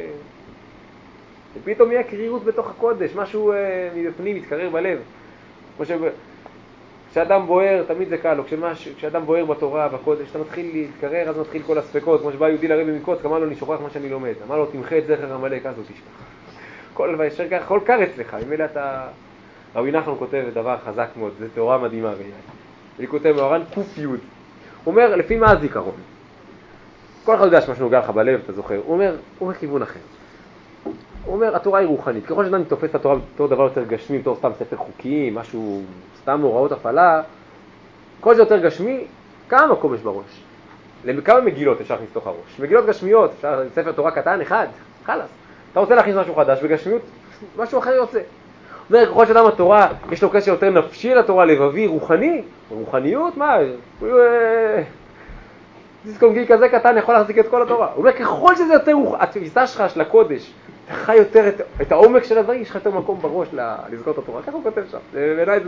[SPEAKER 4] פתאום יהיה קרירות בתוך הקודש, משהו מבפנים מתקרר בלב. כמו כשאדם בוער, תמיד זה קל לו, כשאדם בוער בתורה, בקודש, אתה מתחיל להתקרר, אז מתחיל כל הספקות. כמו שבא יהודי לרבי מקוץ, אמר לו, אני שוכח מה שאני לומד. אמר לו, תמחה את זכר עמלק, אז הוא תשכח. כל קר אצלך, ממילא רבי נחמן כותב דבר חזק מאוד, זה תורה מדהימה בעיניי. הוא כותב מאורן ק"י. הוא אומר, לפי מה הזיכרון? כל אחד יודע שמה שנוגע לך בלב, אתה זוכר. הוא אומר כיוון אחר. הוא אומר, התורה היא רוחנית. ככל שאדם תופס את התורה בתור דבר יותר גשמי, בתור סתם ספר חוקי, משהו, סתם הוראות הפעלה, כל זה יותר גשמי, כמה מקום יש בראש? לכמה מגילות אפשר להכניס תוך הראש? מגילות גשמיות, אפשר ספר תורה קטן, אחד, חלס. אתה רוצה להכניס משהו חדש בגשמיות, משהו אחר יוצא. אומר, ככל שאדם התורה, יש לו קשר יותר נפשי לתורה, לבבי, רוחני, רוחניות, מה? דיסקונגי כזה קטן יכול להחזיק את כל התורה. הוא אומר, ככל שזה יותר התפיסה שלך של הקודש, אתה חי יותר את העומק של הדברים, יש לך יותר מקום בראש לזכור את התורה. ככה הוא כותב שם. בעיניי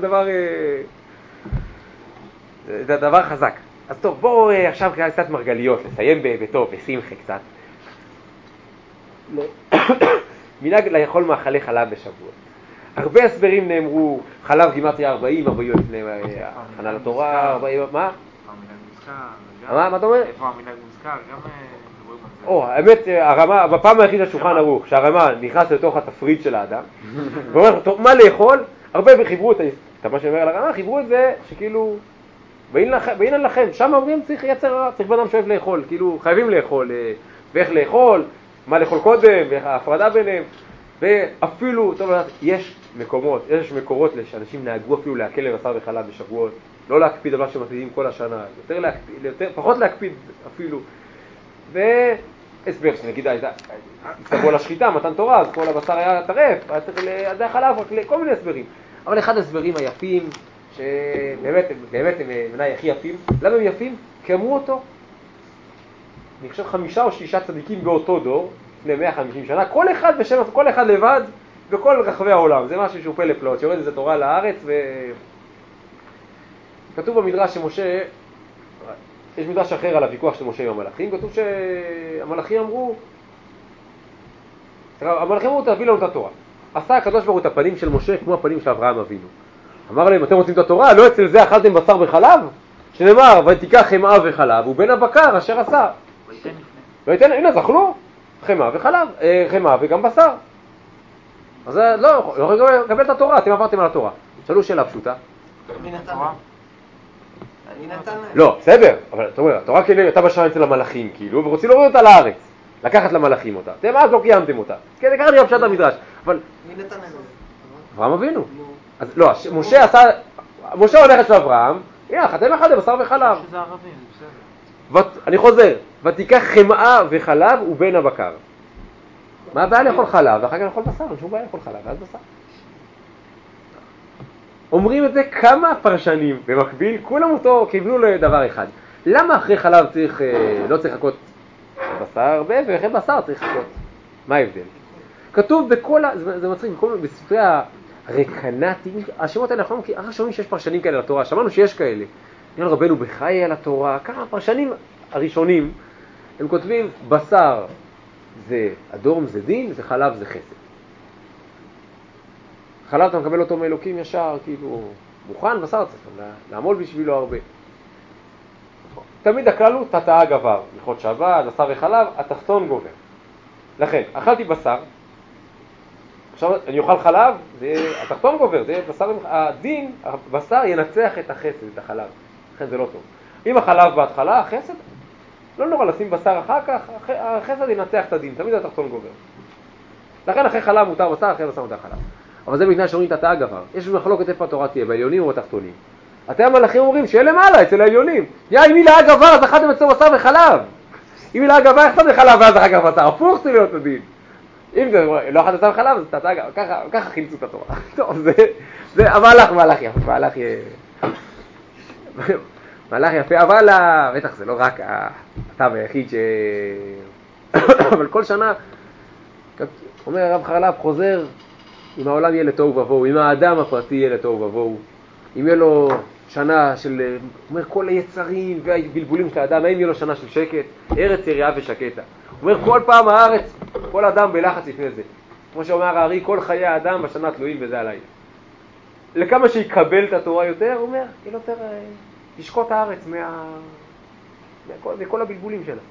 [SPEAKER 4] זה דבר חזק. אז טוב, בואו עכשיו קצת מרגליות, לסיים בטוב, בשמחה קצת. מנהג לאכול מאכלי חלב בשבוע. הרבה הסברים נאמרו, חלב גימטריה 40 לפני הכנה לתורה, 40, מה? מה אתה אומר?
[SPEAKER 5] איפה המנהג מוזכר? גם מדברים על זה.
[SPEAKER 4] האמת, הרמה, בפעם היחידה שולחן ערוך, שהרמה נכנס לתוך התפריט של האדם, ואומר, טוב, מה לאכול? הרבה חיברו את מה שאומר על הרמה, חיברו את זה שכאילו, בעניין לכם, שם אומרים צריך בנם שאוהב לאכול, כאילו חייבים לאכול, ואיך לאכול, מה לאכול קודם, ואיך ההפרדה ביניהם, ואפילו, טוב, יש מקורות שאנשים נהגו אפילו להקל לבשר וחלב בשבועות, לא להקפיד על מה שמקפידים כל השנה, פחות להקפיד אפילו. והסבר שנגיד, תבוא לשחיטה, מתן תורה, אז כל הבשר היה טרף, היה צריך לידי החלב, כל מיני הסברים. אבל אחד הסברים היפים, שבאמת הם בעיניי הכי יפים, למה הם יפים? כי אמרו אותו, אני חושב 5 או 6 צדיקים באותו דור, לפני 150 שנה, כל אחד לבד, בכל רחבי העולם. זה משהו שהוא פלא פלאות, שיורד איזה תורה לארץ, כתוב במדרש שמשה, יש מדרש אחר על הוויכוח של משה עם המלאכים, כתוב שהמלאכים אמרו, תביא לנו את התורה. עשה הקדוש ברוך הוא את הפנים של משה כמו הפנים של אברהם אבינו. אמר להם, אתם רוצים את התורה? לא אצל זה אכלתם בשר וחלב? שנאמר, ותיקח חמאה וחלב, ובין הבקר אשר עשה. ויתן, הנה, זכלו, חמאה וחלב, חמאה וגם בשר. אז לא יכולים לקבל את התורה, אתם עברתם על התורה. שאלו שאלה פשוטה. לא, בסדר, אבל אתה אומר, התורה כאילו הייתה בשעה אצל המלאכים, כאילו, ורוצים להוריד אותה לארץ, לקחת למלאכים אותה. אתם אז לא קיימתם אותה. כן, קראתי על פשט המדרש, אבל...
[SPEAKER 6] מי נתן את זה?
[SPEAKER 4] אברהם אבינו. אז לא, משה הולך אצל אברהם, הנה, חתם אחד לבשר וחלב.
[SPEAKER 5] שזה ערבים, בסדר.
[SPEAKER 4] אני חוזר, ותיקח חמאה וחלב ובין הבקר. מה הבעיה לאכול חלב, ואחר כך לאכול בשר, אין שום בעיה לאכול חלב, ואז בשר. אומרים את זה כמה פרשנים במקביל, כולם אותו כיוונו לדבר אחד. למה אחרי חלב לא צריך לחכות בשר הרבה, ואחרי בשר צריך לחכות? מה ההבדל? כתוב זה מצחיק, בספרי הרקנטים, השמות האלה, אנחנו שומעים שיש פרשנים כאלה לתורה, שמענו שיש כאלה. נראה רבנו בחיי על התורה, כמה הפרשנים הראשונים, הם כותבים בשר זה אדום זה דין, וחלב זה חסד. חלב אתה מקבל אותו מאלוקים ישר, כאילו, מוכן, בשר צריך לעמול בשבילו הרבה. תמיד הכלל הוא תתאה גבר, הלכות שבת, בשר וחלב, התחתון גובר. לכן, אכלתי בשר, עכשיו אני אוכל חלב, זה התחתון גובר, זה בשר, הדין, הבשר ינצח את החסד, את החלב. לכן זה לא טוב. אם החלב בהתחלה, החסד, לא נורא לשים בשר אחר כך, החסד ינצח את הדין, תמיד התחתון גובר. לכן אחרי חלב מותר בשר, אחרי בשר מותר חלב. אבל זה בגלל שאומרים תתאה גבר. יש מחלוקת איפה התורה תהיה, בעליונים או בתחתונים. אתם המלאכים אומרים שיהיה למעלה, אצל העליונים. אם היא לאה גבר, אז אכלתם אצלו בשר וחלב. אם היא לאה גבר, אכלתם בחלב, ואז אחר כך בשר. הפוך צריך להיות הדין. אם זה לא אכלתם בשר וחלב, אז תתאה גבר. ככה חילצו את התורה. טוב, זה מהלך יפה, מהלך יפה, אבל בטח זה לא רק הטעם היחיד אבל כל שנה, אומר הרב חרל"פ, חוזר, אם העולם יהיה לתוהו ובוהו, אם האדם הפרטי יהיה לתוהו ובוהו, אם יהיה לו שנה של, אומר, כל היצרים והבלבולים של האדם, האם יהיה לו שנה של שקט, ארץ יריעה ושקטה. אומר, כל פעם הארץ, כל אדם בלחץ לפני זה. כמו שאומר הארי, כל חיי האדם בשנה תלויים וזה עליי. לכמה שיקבל את התורה יותר, הוא אומר, יהיה לו יותר, תשקוט הארץ מכל הבלבולים שלה.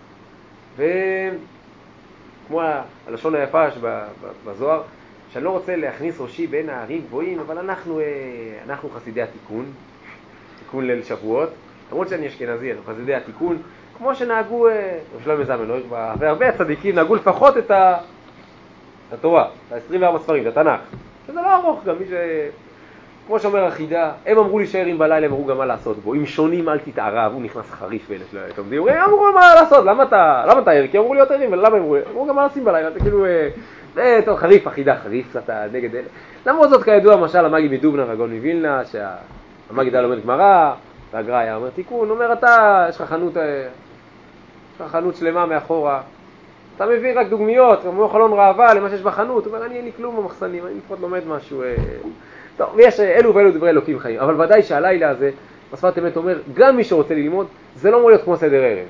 [SPEAKER 4] וכמו הלשון היפה בזוהר, שאני לא רוצה להכניס ראשי בין הערים גבוהים, אבל אנחנו חסידי התיקון, תיקון ליל שבועות, למרות שאני אשכנזי, אנחנו חסידי התיקון, כמו שנהגו, שלמה זלמן אוירבך, והרבה צדיקים נהגו לפחות את התורה, את 24 ספרים, את התנ"ך, שזה לא ארוך גם, כמו שאומר החידה, הם אמרו לי שערים בלילה, הם אמרו גם מה לעשות בו, אם שונים אל תתערב, הוא נכנס חריף ואלה שלו, הם אמרו מה לעשות, למה אתה ער? כי אמרו לי יותר ערים, ולמה אמרו גם מה לעשים בלילה, זה כאילו, זה טוב, חריף, החידה חריף, אתה נגד אלה. למרות זאת כידוע, למשל, המגיד מדובנה והגאון מווילנה, שהמגיד היה לומד גמרא, והגר"א היה אומר תיקון, אומר אתה, יש לך חנות שלמה מאחורה, אתה מביא רק דוגמיות, כמו חלון ראווה למה שיש בחנות, הוא אומר, אין לי כלום במחסנים, אני לפחות לומד משהו. טוב, ויש אלו ואלו דברי אלוקים חיים, אבל ודאי שהלילה הזה, השפת אמת אומר, גם מי שרוצה ללמוד, זה לא אמור להיות כמו סדר ערב.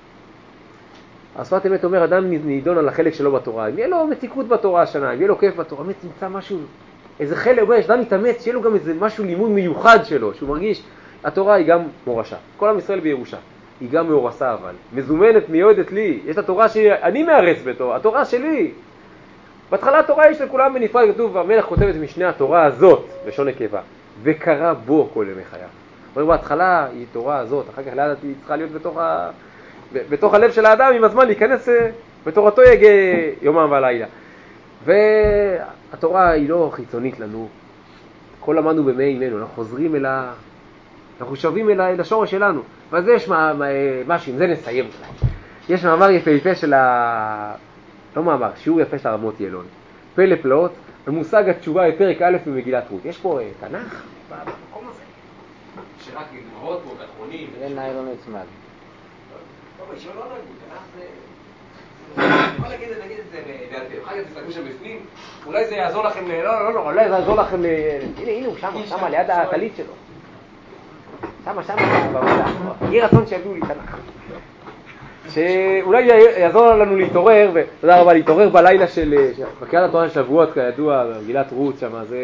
[SPEAKER 4] השפת אמת אומר, אדם נידון על החלק שלו בתורה, אם יהיה לו מתיקות בתורה השנה, אם יהיה לו כיף בתורה, באמת נמצא משהו, איזה חלק, יש אדם מתאמץ, שיהיה לו גם איזה משהו לימוד מיוחד שלו, שהוא מרגיש, התורה היא גם מורשה, כל עם ישראל בירושה, היא גם מאורסה אבל, מזומנת, מיועדת לי, יש התורה שאני מארץ בתורה, התורה שלי. בהתחלה התורה יש לכולם בנפרד, כתוב, המלך כותב את משנה התורה הזאת, לשון נקבה, וקרא בו כל ימי חייו. אומרים, בהתחלה היא תורה הזאת, אחר כך ליד היא צריכה להיות בתוך הלב של האדם, עם הזמן להיכנס, בתורתו יגיע יומם והלילה. והתורה היא לא חיצונית לנו, כל למדנו במי אימנו, אנחנו חוזרים אנחנו שווים אל השורש שלנו. ואז יש משהו, עם זה נסיים. יש מאמר יפה של לא מאמר, שיעור יפה של הרמות ילון. פלא פלאות, המושג התשובה בפרק א' במגילת רות. יש פה תנ"ך במקום הזה, שרק גמרות פה, גחרונים.
[SPEAKER 3] זה ניילון נצמד.
[SPEAKER 4] טוב, שלא נגעו, תנ"ך זה... יכול להגיד את זה בעל פה, אחר כך תסתכלו שם בפנים, אולי זה יעזור לכם אולי זה יעזור לכם הנה הוא שמה, ליד הטלית שלו. שמה, בבדה. יהיה רצון שיביאו לי תנ"ך. שאולי יעזור לנו להתעורר, ותודה רבה, להתעורר בלילה של בקריאת התורה של שבועות, כידוע, במגילת רות שם, זה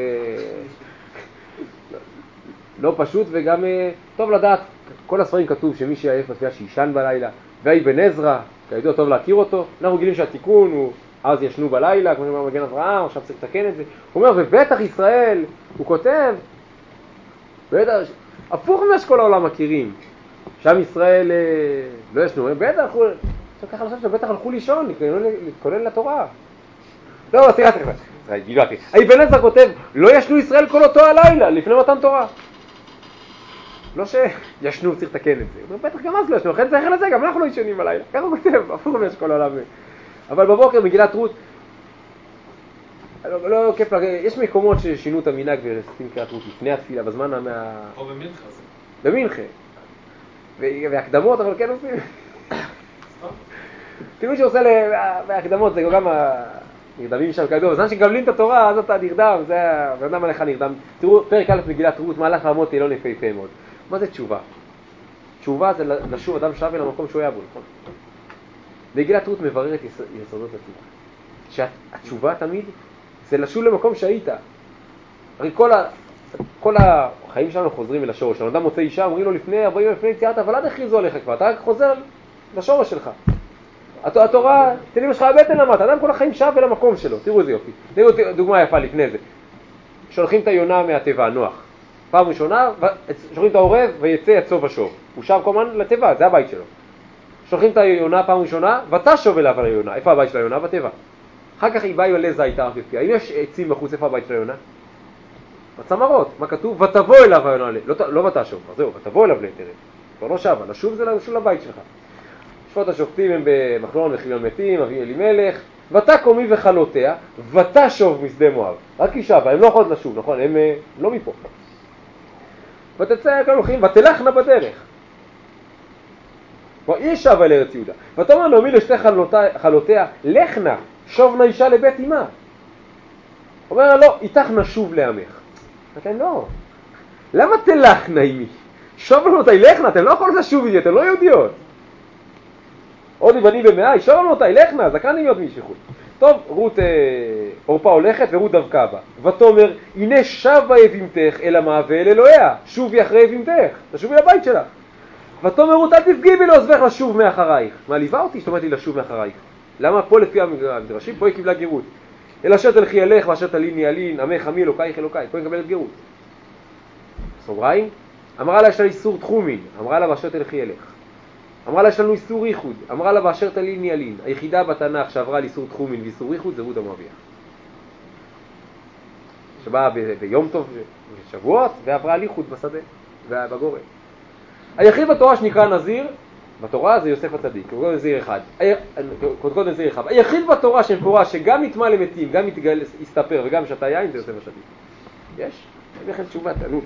[SPEAKER 4] לא פשוט, וגם טוב לדעת, כל הספרים כתוב שמי שעייף בתפילה שישן בלילה, ואבן עזרא, כידוע טוב להכיר אותו, אנחנו גילים שהתיקון הוא, אז ישנו בלילה, כמו שאומר מגן אברהם, עכשיו צריך לתקן את זה, הוא אומר, בבטח ישראל, הוא כותב, הפוך ממה שכל העולם מכירים, שם ישראל לא ישנו, בטח, עכשיו ככה לחשוב שבטח הלכו לישון, להתכונן לתורה. לא, סליחה, גילותי. אבן עזרא כותב, לא ישנו ישראל כל אותו הלילה, לפני מתן תורה. לא שישנו, צריך לתקן את זה. בטח גם אז לא ישנו, אחרי צריך לזה, גם אנחנו לא ישנים בלילה. ככה הוא כותב, הפוך ממה שכל העולם. אבל בבוקר מגילת רות, לא כיף להגיד, יש מקומות ששינו את המנהג ועושים קריאת רות לפני התפילה, בזמן
[SPEAKER 1] או במנחה
[SPEAKER 4] זה.
[SPEAKER 1] זה.
[SPEAKER 4] במנחה. והקדמות, אבל כן עושים. כאילו שעושה בהקדמות, זה גם הנרדמים שם כדור. בזמן שגבלים את התורה, אז אתה נרדם, זה האדם עליך נרדם. תראו, פרק א' מגילת רות, מהלך רמות ילון יפהפה מאוד. מה זה תשובה? תשובה זה לשוב אדם שב אל המקום שהוא היה בו, נכון? מגילת רות מבררת יסודות התשובה. שהתשובה תמיד זה לשוב למקום שהיית. הרי כל החיים שלנו חוזרים אל השורש. כשאדם מוצא אישה, אומרים לו לפני 40 לפני יציאת הוולד הכריזו עליך כבר, אתה רק חוזר לשורש שלך. התורה, תראי שלך הבטן למטה, אדם כל החיים שב אל המקום שלו, תראו איזה יופי. תראו דוגמה יפה לפני זה. שולחים את היונה מהטבע, נוח. פעם ראשונה, שולחים את העורב ויצא יצוא ושוב. הוא שב כל הזמן לטבע, זה הבית שלו. שולחים את היונה פעם ראשונה, ותשוב אליו על היונה. איפה הבית של היונה? בטבע. אחר כך היא באה מלא זית ערף בפיה. אם יש עצים בחוץ, איפה הבית של היונה? בצמרות. מה כתוב? ותבוא אליו היונה. לא ותשוב, זהו, ותבוא אליו ליתרת. כבר לא שבה, לשוב זה לשוב לבית שלך. שפוט השופטים הם במחלון וחיליון מתים, אבי אלימלך, ותקומי וחלותיה, ותשוב משדה מואב. רק היא שבה, הם לא יכולות לשוב, נכון? הם לא מפה. ותצא כאן הולכים, ותלכנה בדרך. היא שבה אל ארץ יהודה. ותאמר נעמי לשתי חלותיה, לכנה, שובנה אישה לבית אמה. אומר לה, לא, איתך נשוב לעמך. אתם לא. למה תלכנה עמי? שובנה אותי, לכנה, אתם לא יכולים לשוב איתי, אתם לא יהודיות. עוד יווני במאי, שובנה אותי, לכנה, זקן להיות מישכות. טוב, רות אורפה הולכת ורות דווקא בה. ותאמר, הנה שבה אבימתך אל עמה ואל אלוהיה, שובי אחרי אבימתך, תשובי לבית שלך. ותאמר רות, אל תפגעי בי לעוזבך לשוב מאחרייך. מה ליווה אותי? זאת אומרת לי לשוב מאחרייך. למה פה לפי המדרשים? פה היא קיבלה גרות. אל אשר תלכי אלך ואשר תליני ילין, עמך עמי אלוקייך אלוקי. פה היא מקבלת גרות. סוגריים, אמרה לה יש לה איסור תחומין, אמרה לה ואשר תלכי אלך. אמרה לה יש לנו איסור ייחוד, אמרה לה ואשר תליני ילין. היחידה בתנ"ך שעברה על איסור תחומין ואיסור ייחוד זה רות המואביה. שבאה ביום טוב שבועות ועברה על ייחוד בשדה ובגורן. היחיד בתורה שנקרא נזיר, בתורה זה יוסף הצדיק, קודם נזיר אחד. קודם נזיר אחד. היחיד בתורה שמפורש שגם נטמע למתים, גם יסתפר וגם שתה יין זה יוסף הצדיק. יש? אני לכם תשובה, תענו.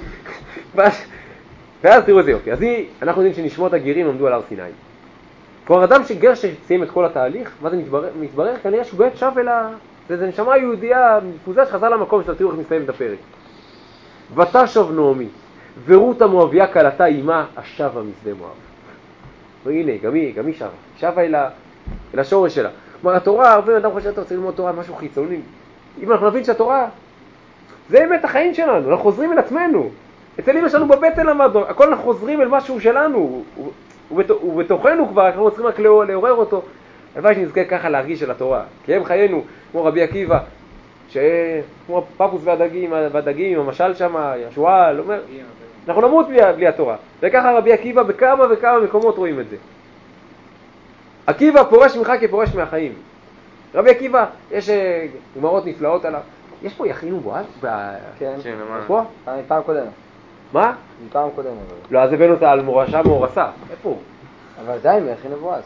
[SPEAKER 4] ואז תראו איזה יופי. אז אנחנו יודעים שנשמות הגירים עמדו על הר סיני. כלומר, אדם שגר שסיים את כל התהליך, מה זה מתברר? כנראה שהוא באמת שב זה נשמה יהודייה מפוזה שחזר למקום שלה, תראו איך מסיים את הפרק. ותשוב נעמי, ורות המואביה כלתה אימה, השבה משדה מואב. והנה, גם היא שבה אל השורש שלה. כלומר, התורה, הרבה אדם חושב שאתה רוצה ללמוד תורה, משהו חיצוני. אם אנחנו נבין שהתורה, זה באמת החיים שלנו, אנחנו חוזרים אל עצמנו. אצל אמא שלנו בבטן למדנו, הכל אנחנו חוזרים אל משהו שלנו, הוא בתוכנו כבר, אנחנו צריכים רק לעורר אותו. הלוואי שנזכה ככה להרגיש של התורה, כי הם חיינו, כמו רבי עקיבא, כמו פפוס והדגים, המשל שם, השועל, אומר, אנחנו נמות בלי התורה. וככה רבי עקיבא בכמה וכמה מקומות רואים את זה. עקיבא פורש ממך כפורש מהחיים. רבי עקיבא, יש גמרות נפלאות עליו. יש פה יכין ובועז?
[SPEAKER 3] כן,
[SPEAKER 4] פה?
[SPEAKER 3] פעם קודמת.
[SPEAKER 4] מה?
[SPEAKER 3] פעם קודמת.
[SPEAKER 4] לא, אז הבאנו אותה על מורשה מאורסה. איפה הוא?
[SPEAKER 3] אבל די, יכין ובועז.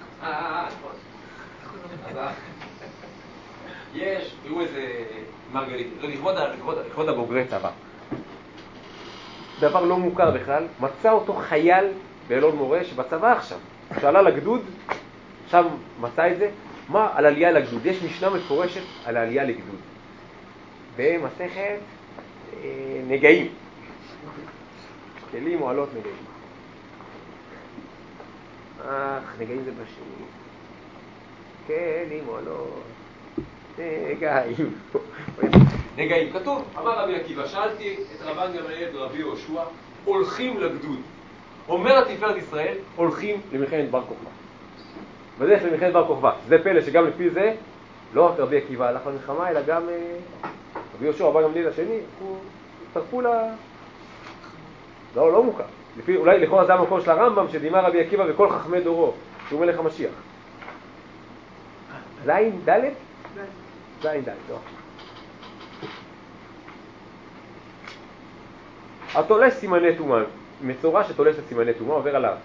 [SPEAKER 4] יש, תראו איזה מרגלית, לכבוד הבוגרי צבא. דבר לא מוכר בכלל, מצא אותו חייל באלון מורה שבצבא עכשיו. שעלה לגדוד, שם מצא את זה, מה? על עלייה לגדוד. יש משנה מפורשת על העלייה לגדוד. במסכת נגעים. כלים מועלות נגעים. נגעים זה בשני. כלים מועלות. נגעים. כתוב, אמר רבי עקיבא, שאלתי את רבן גמליאל ורבי יהושע, הולכים לגדוד. אומר התפארת ישראל, הולכים למלחמת בר כוכבא. בדרך למלחמת בר כוכבא. זה פלא שגם לפי זה, לא רק רבי עקיבא הלך למלחמה, אלא גם רבי יהושע, רבן גמליאל השני, הוא הצטרפו לא מוכר. אולי לכל זה המקום של הרמב"ם שדימה רבי עקיבא וכל חכמי דורו, שהוא מלך המשיח. זין ד'? זין ד', לא. התולש סימני תומה, מצורע שתולש את סימני תומה, עובר עליו.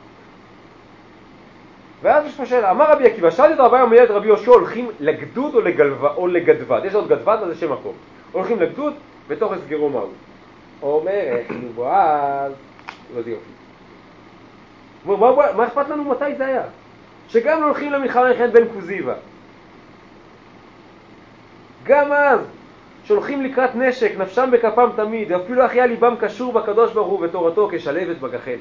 [SPEAKER 4] ואז יש פה שאלה, אמר רבי עקיבא, שאלתי את רבי גמליאל את רבי יהושע, הולכים לגדוד או לגדבד? יש עוד גדבד, מה זה שם מקום? הולכים לגדוד, בתוך הסגרו מהו. אומר, בועז, וזה יופי. מה אכפת לנו מתי זה היה? שגם הולכים למלחמה מלחמת בן כוזיבא. גם אז, שהולכים לקראת נשק, נפשם בכפם תמיד, אפילו אחיה ליבם קשור בקדוש ברוך הוא ותורתו כשלבת בגחלת.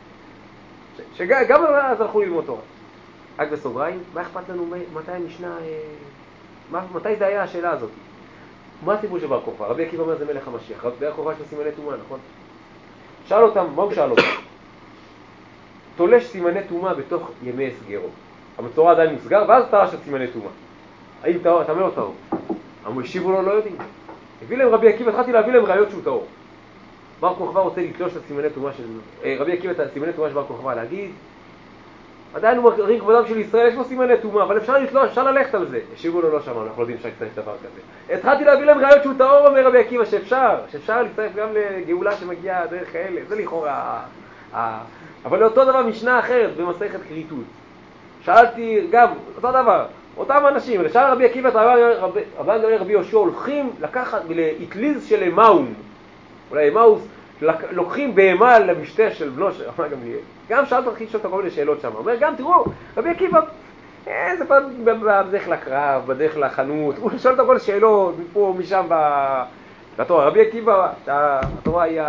[SPEAKER 4] שגם אז הלכו ללמוד תורה. רק בסוגריים, מה אכפת לנו מתי המשנה, מתי זה היה השאלה הזאת? מה הסיפור של בר כוכבא? רבי עקיבא אומר זה מלך המשיח, רבי כוכבא יש לו סימני טומאה, נכון? שאל אותם, מה הוא שאל אותם? תולש סימני טומאה בתוך ימי הסגרו. המצורע עדיין נסגר, ואז תרש את סימני טומאה. האם טהור? אתה אומר לו טהור. אבל השיבו לו, לא יודעים. הביא להם רבי עקיבא, התחלתי להביא להם ראיות שהוא טהור. בר כוכבא רוצה לתלוש את סימני טומאה של... רבי עקיבא את הסימני טומאה של בר כוכבא להגיד, עדיין הוא מראים כבודם של ישראל, יש לו סימני טומאה, אבל אפשר לתלוש, אפשר ללכת על זה. השיבו לו, לא שמענו, אנחנו לא יודעים שצריך דבר כזה. התחלתי להביא להם ראיות שהוא טהור, אומר רבי עקיבא, שאפשר להצטרף גם לגאולה שמגיעה דרך כאלה, זה לכאורה. אבל לאותו דבר משנה אחרת במסכת כריתות. שאלתי גם, אותו דבר, אותם אנשים, שאל רבי עקיבא, רבי יהושע, הולכים לקחת לאטליז של אמאום, אולי אמאוס, לוקחים בהמה למשתה של בנו של רבן גמליאל. גם שאלת אותך לשאול כל מיני שאלות שם. אומר, גם תראו, רבי עקיבא, זה בדרך לקרב, בדרך לחנות, הוא שואל את כל שאלות, מפה, משם בתורה. רבי עקיבא, התורה היא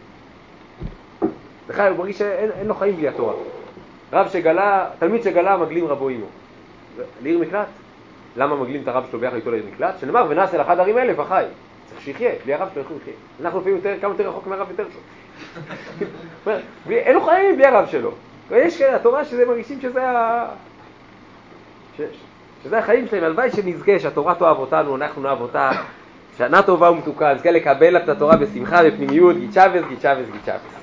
[SPEAKER 4] לך, הוא מרגיש שאין לו חיים בלי התורה. תלמיד שגלה מגלים רבו אימו. לעיר מקלט? למה מגלים את הרב שלו ביחד איתו לעיר מקלט? שנאמר, ונעשה לאחד ערים אלף, אחי. צריך שיחיה, בלי הרב שלו, איך הוא יחיה? אנחנו לפעמים כמה יותר רחוק מהרב יותר טוב. אין לו חיים בלי הרב שלו. ויש התורה שזה מרגישים שזה החיים שלהם. הלוואי שנזכה שהתורה תאהב אותנו, אנחנו נאהב אותה, שנה טובה ומתוקה, נזכה לקבל את התורה בשמחה, בפנימיות, גיצ'אבס.